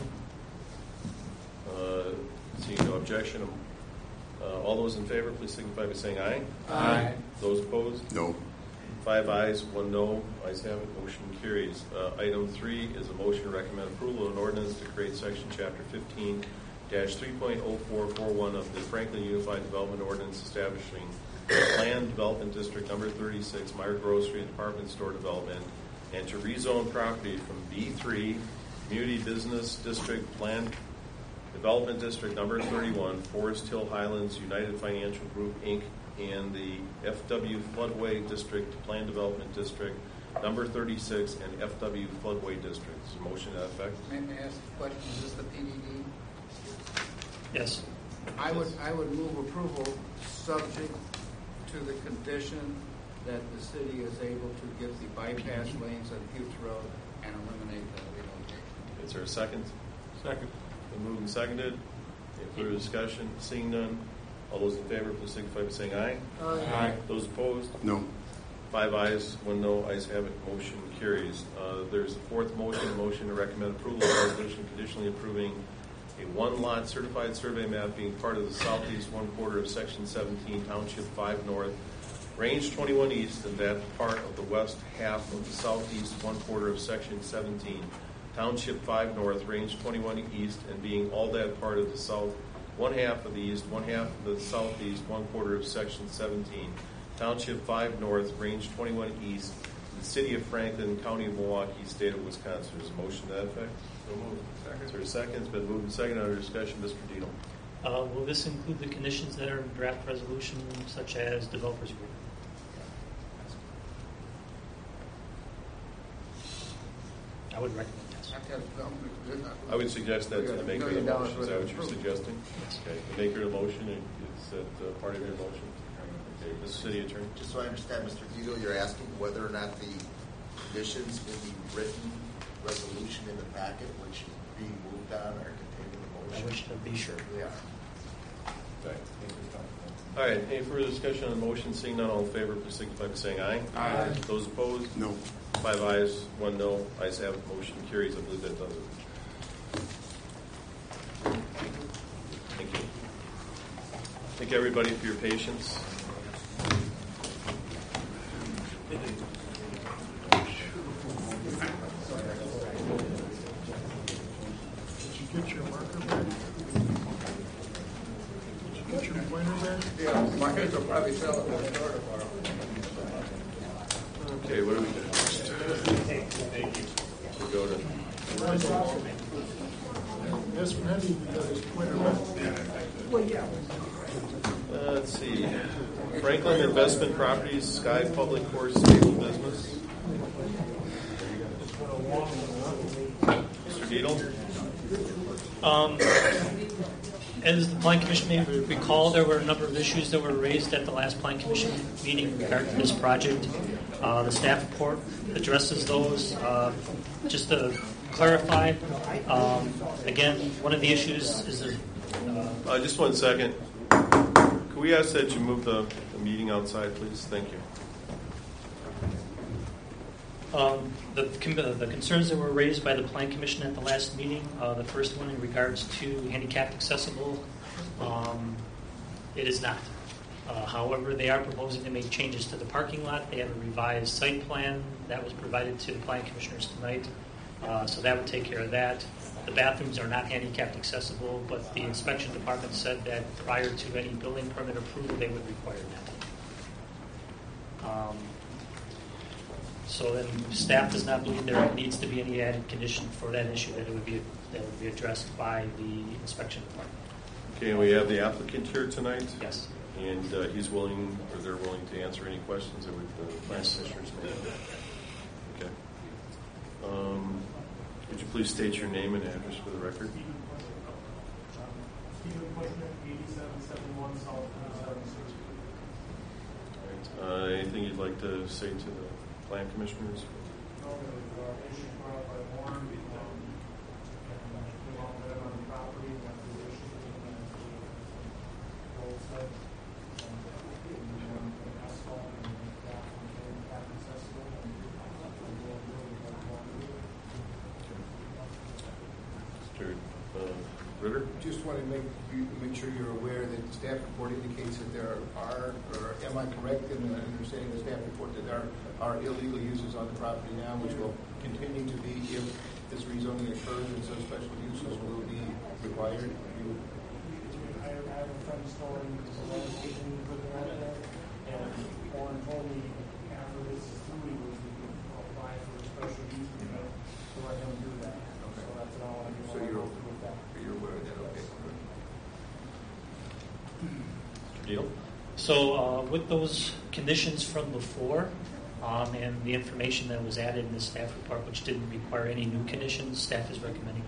Uh, seeing no objection, uh, all those in favor, please signify by saying aye. Aye. Those opposed? No. Five ayes, one no. Ayes have it. Motion carries. Uh, item three is a motion to recommend approval of an ordinance to create section chapter fifteen dash three point oh four four one of the Franklin Unified Development Ordinance establishing Planned Development District number thirty-six, Meyer Grocery and Department Store Development, and to rezone property from B three, Community Business District Planned Development District number thirty-one, Forest Hill Highlands United Financial Group, Incorporated, and the F W Floodway District Planned Development District number thirty-six and F W Floodway District. Is there a motion to that effect? May I ask a question? Is this the P D D? Yes. I would, I would move approval subject to the condition that the city is able to get the bypass lanes on Hughes Road and eliminate the relocation. Is there a second? Second. Been moved and seconded. Any further discussion? Seeing none. All those in favor, please signify by saying aye. Aye. Those opposed? No. Five ayes, one no. Ayes have it. Motion carries. Uh, there's a fourth motion, a motion to recommend approval of a resolution conditionally approving a one-lot certified survey map being part of the southeast one quarter of Section seventeen, Township five North, Range twenty-one East, and that part of the west half of the southeast one quarter of Section seventeen, Township five North, Range twenty-one East, and being all that part of the south, one half of the east, one half of the southeast, one quarter of Section seventeen, Township five North, Range twenty-one East, the City of Franklin, County of Milwaukee, State of Wisconsin. There's a motion to that effect? So moved. Is there a second? It's been moved and seconded. Under discussion, Mister Dino. Uh, will this include the conditions that are in the draft resolution, such as developers agreement? I would recommend yes. I would suggest that to the maker of the motion. Is that what you're suggesting? Okay. The maker of the motion, is that uh, part of your motion? Okay. Mister City Attorney. Just so I understand, Mister Dito, you're asking whether or not the conditions in the written resolution in the packet, which is being moved on, are contained in the motion? I wish to be sure. Yeah. Okay. All right. Any further discussion on the motion? Seeing none, all in favor, please signify by saying aye. Aye. Those opposed? No. Five ayes, one no. Ayes have it. Motion carries. I believe that does it. Thank you. Thank everybody for your patience. they sell it in the store tomorrow. Okay, what do we do next? We go to. Yes, Randy, because it's pointer left. Well, yeah. Uh, let's see. Franklin Investment Properties, Sky Public Course, Stable Business. Mister Deedle? Um, as the Plan Commission may recall, there were a number of issues that were raised at the last Plan Commission meeting regarding this project. Uh, the staff report addresses those. Uh, just to clarify, um, again, one of the issues is that. Uh, uh, just one second. Could we ask that you move the, the meeting outside, please? Thank you. Um, the, the concerns that were raised by the Plan Commission at the last meeting, uh, the first one in regards to handicapped accessible, um, it is not. Uh, however, they are proposing to make changes to the parking lot. They have a revised site plan that was provided to the Plan Commissioners tonight, uh, so that would take care of that. The bathrooms are not handicapped accessible, but the inspection department said that prior to any building permit approval, they would require that. Um, So then staff does not believe there needs to be any added condition for that issue, that it would be that would be addressed by the inspection department. Okay, and we have the applicant here tonight? Yes. And uh, he's willing, or they're willing to answer any questions that would the Plan Commissioners may have. Okay. Um, would you please state your name and address for the record? All right. Uh, anything you'd like to say to the Plan Commissioners? Mister Uh, Ritter? Just want to make you, make sure you're aware that the staff report indicates that there are, or am I correct in understanding the staff report that there are illegal uses on the property now, which will continue to be if this rezoning occurs, and so special uses will be required? You, I have a friend story, there's a lot of people living out there, and Warren told me after this is through, he was going to apply for a special use permit to let him do that. Okay. So that's all I so you're, with that. You're aware of that, okay. Mister Deal? So uh, with those conditions from before, um, and the information that was added in the staff report, which didn't require any new conditions, staff is recommending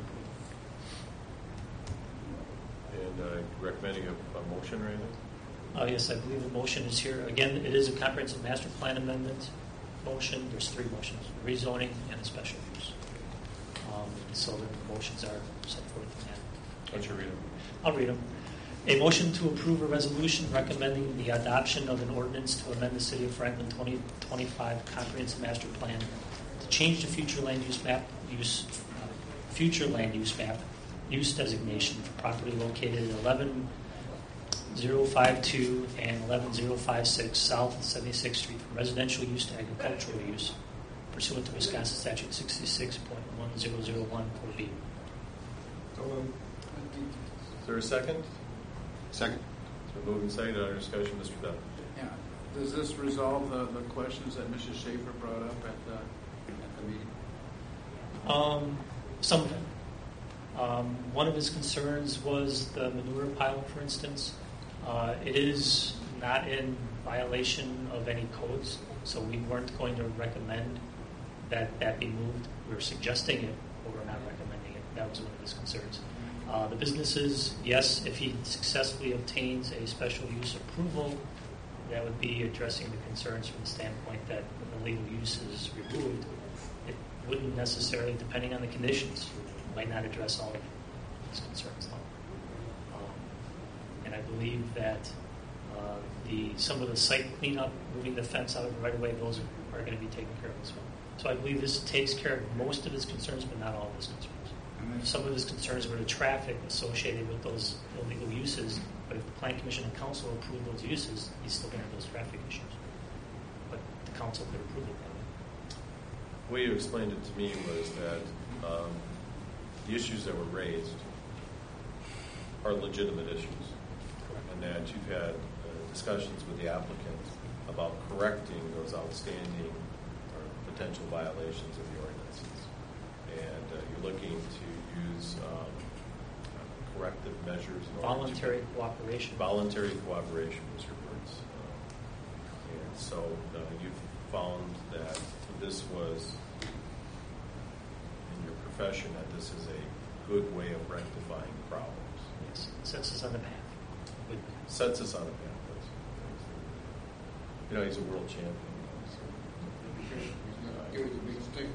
approval. And uh, recommending a, a motion or anything? Uh, yes, I believe the motion is here. Again, it is a comprehensive master plan amendment motion. There's three motions, rezoning and a special use. Um, so the motions are set forth in that. Why don't you read them? I'll read them. A motion to approve a resolution recommending the adoption of an ordinance to amend the City of Franklin twenty twenty-five Comprehensive Master Plan to change the future land use map use uh, future land use map use designation for property located at eleven zero five two and eleven zero five six South seventy-sixth Street from residential use to agricultural use pursuant to Wisconsin Statute sixty-six point one zero zero one four B. Is there a second? Second. So moving second, under discussion, Mister Dunn. Yeah. Does this resolve the, the questions that Missus Schaefer brought up at the, at the meeting? Um, some of them. Um, one of his concerns was the manure pile, for instance. Uh, it is not in violation of any codes, so we weren't going to recommend that that be moved. We were suggesting it, but we're not recommending it. That was one of his concerns. Uh, the businesses, yes, if he successfully obtains a special use approval, that would be addressing the concerns from the standpoint that illegal use is removed. It wouldn't necessarily, depending on the conditions, might not address all of his concerns. Um, and I believe that uh, the some of the site cleanup, moving the fence out of the right of way, those are, are going to be taken care of as well. So I believe this takes care of most of his concerns, but not all of his concerns. Some of his concerns were the traffic associated with those illegal uses, but if the Plan Commission and Council approve those uses, he's still going to have those traffic issues. But the Council could approve it that way. The way you explained it to me was that um, the issues that were raised are legitimate issues, and that you've had uh, discussions with the applicant about correcting those outstanding or potential violations of the ordinances. And uh, you're looking to use um, corrective measures. In order Voluntary to, cooperation. Voluntary cooperation was your words. Um, and so uh, you've found that this was, in your profession, that this is a good way of rectifying problems. Yes, sets us on the path. Good. Sets us on the path. That's, that's, you know, he's a world champion. Give it a big stick.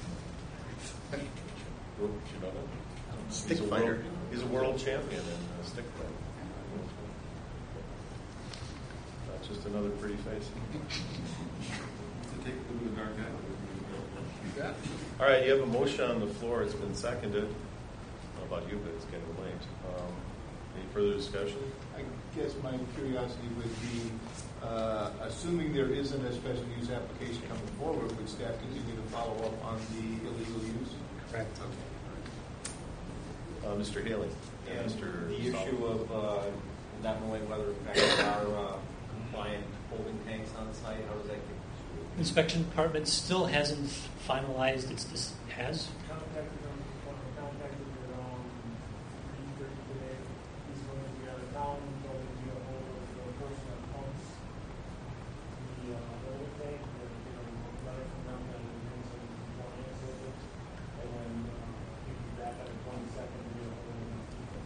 You know that? Stick he's a fighter. World, he's a world champion in uh, stick fighting. Not just another pretty face. To take the dark out. All right, you have a motion on the floor. It's been seconded. I don't know about you, but it's getting late. Um, any further discussion? I guess my curiosity would be, uh, assuming there isn't a special use application coming forward, would staff continue to follow up on the illegal use? Correct. Uh, Mister Haley. And Mister the Stahl. issue of uh, not knowing whether in fact there are uh, compliant holding tanks on site, how does that get? Inspection department still hasn't finalized its, this has? Contacted them, contacted them around three thirty today. He's going to be out of town until they get a hold of the person that pumps the uh, holding tank. They're getting a letter from them that is in some compliance with it. And then uh, he'll be back on the twenty-second to get a hold of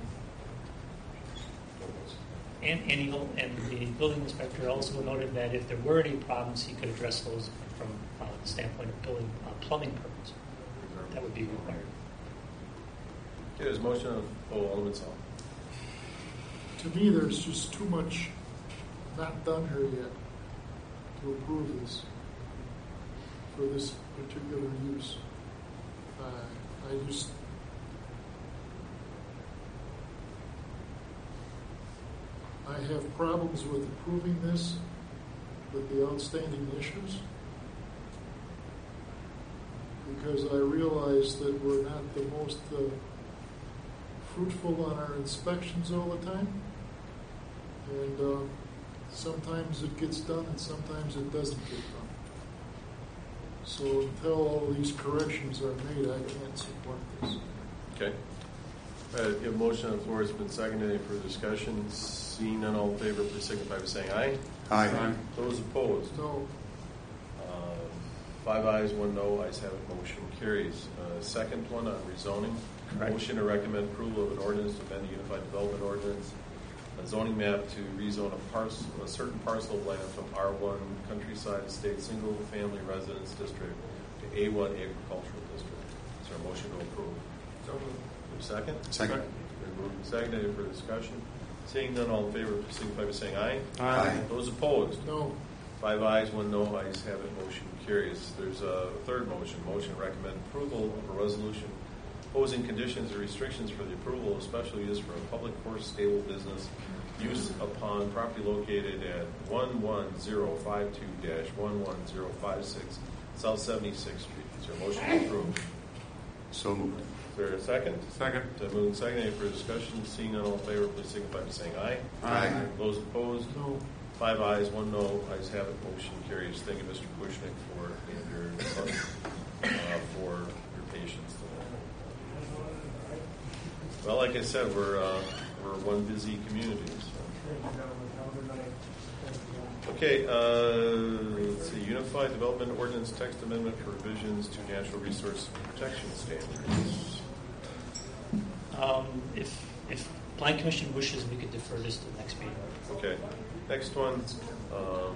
And, and, he, and the building inspector also noted that if there were any problems, he could address those from uh, the standpoint of building uh, plumbing permits. That would be required. Okay, there's a motion of oh, Alderman Saul. To me, there's just too much not done here yet to approve this for this particular use. Uh, I just I have problems with approving this with the outstanding issues because I realize that we're not the most uh, fruitful on our inspections all the time, and uh, sometimes it gets done and sometimes it doesn't get done. So until all these corrections are made, I can't support this. Okay. Uh, you have a motion on the floor. It's been seconded. Any further discussion? Seeing none, all in favor, please signify by saying aye. Aye. Aye. Those opposed? No. Uh, five ayes, one no. Ayes have it. Motion carries. Uh, second one on rezoning. Correct. Motion to recommend approval of an ordinance to amend the Unified Development Ordinance, a zoning map to rezone a parcel, a certain parcel of land from R one Countryside Estate Single Family Residence District to A one Agricultural District. Is there a motion to approve? So moved. Second? Second. Been moved and seconded. Any further discussion? Seeing none, all in favor, please signify by saying aye. Aye. Those opposed? No. Five ayes, one no. Ayes have it. Motion carries. There's a third motion. Motion to recommend approval of a resolution imposing conditions and restrictions for the approval of special use for a public horse stable business use upon property located at one one zero five two dash one one zero five six South seventy-sixth Street. Is there a motion to approve? So moved. Is there a second? Second. To move and second. Any further discussion? Seeing none, all in favor, please signify by saying aye. Aye. Those opposed? No. Five ayes, one no. Ayes have it. Motion carries. Thank you, Mister Kushnick, for and your uh, for your patience today. Well, like I said, we're uh, we're one busy community. So. Okay, uh, let's see. Unified Development Ordinance Text Amendment for revisions to Natural Resource Protection Standards. Um, if if Plan Commission wishes, we could defer this to the next meeting. Okay. Next one. Um,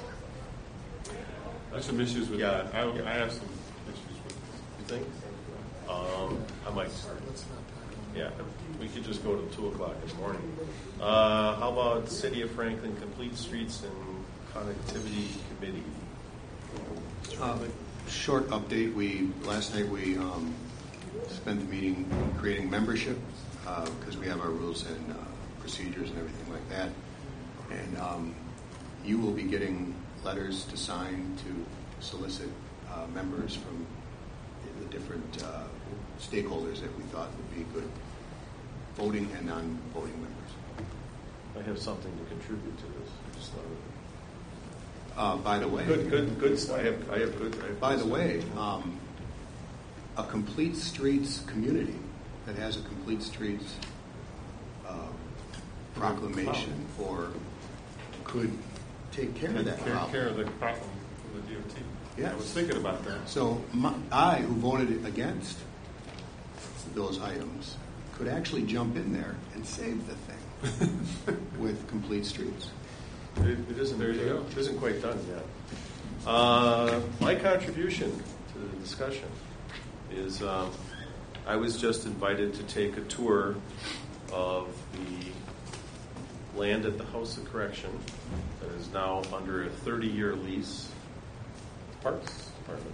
I have some issues with yeah, that. I, yeah. I have some issues with this. You think? Um, I might. Yeah, we could just go to two o'clock in the morning. Uh, how about City of Franklin Complete Streets and Connectivity Committee? Uh, short update. We last night we um, spent the meeting creating membership because uh, we have our rules and uh, procedures and everything like that. And um, you will be getting letters to sign to solicit uh, members from the different uh, stakeholders that we thought would be good voting and non-voting members. I have something to contribute to this. I just thought of it. Uh, by the way, Good, good, good. I have, I have good. I have by good the way, um, a complete streets community that has a complete streets uh, proclamation or could take care of that Take problem. care of the problem for the D O T. Yes. I was thinking about that. So my, I, who voted against those items, could actually jump in there and save the thing with complete streets. It, it isn't. There you go. It isn't quite done yet. Uh, my contribution to the discussion is um, I was just invited to take a tour of the land at the House of Correction that is now under a thirty-year lease. Parks Department,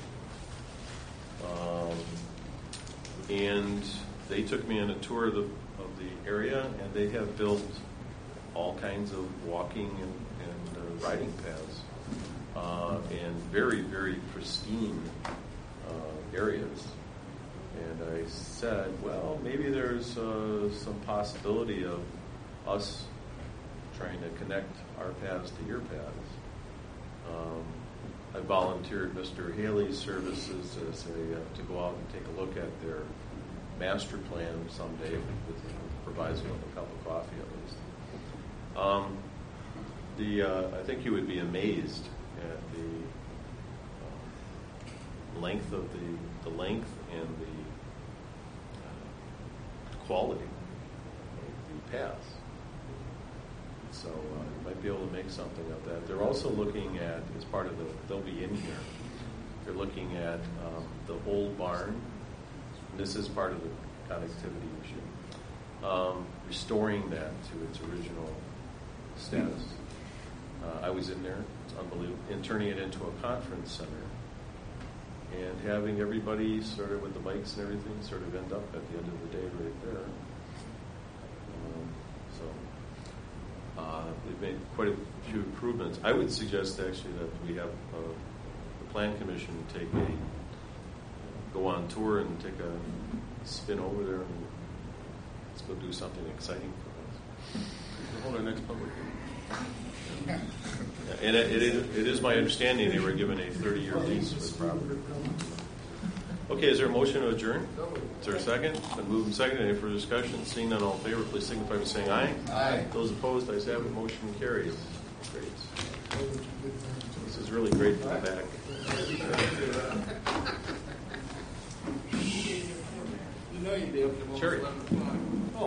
I believe. Um, and they took me on a tour of the of the area, and they have built all kinds of walking and, and uh, riding paths, uh, and very, very pristine uh, areas. And I said, well, maybe there's uh, some possibility of us trying to connect our paths to your paths. Um, I volunteered Mister Haley's services as a, uh, to go out and take a look at their master plan someday with the proviso of a cup of coffee at least. Um, the uh, I think you would be amazed at the uh, length of the the length and the uh, quality of the paths. So uh, you might be able to make something of that. They're also looking at, as part of the, they'll be in here. They're looking at um, the old barn. This is part of the connectivity issue. Um, restoring that to its original status. Uh, I was in there, it's unbelievable, and turning it into a conference center and having everybody sort of with the bikes and everything sort of end up at the end of the day right there. Um, so uh, they've made quite a few improvements. I would suggest actually that we have uh, the Plan Commission take a go on tour and take a spin over there and let's go do something exciting for us. We'll hold our next public hearing. Yeah, and it, it, it is my understanding they were given a thirty-year lease for the property. Okay, is there a motion to adjourn? Is there a second? Been moved and seconded. Any further discussion? Seeing none, all in favor, please signify by saying aye. Aye. Those opposed, ayes have it. Motion carries. Great. This is really great for the back. You know you did. Sure.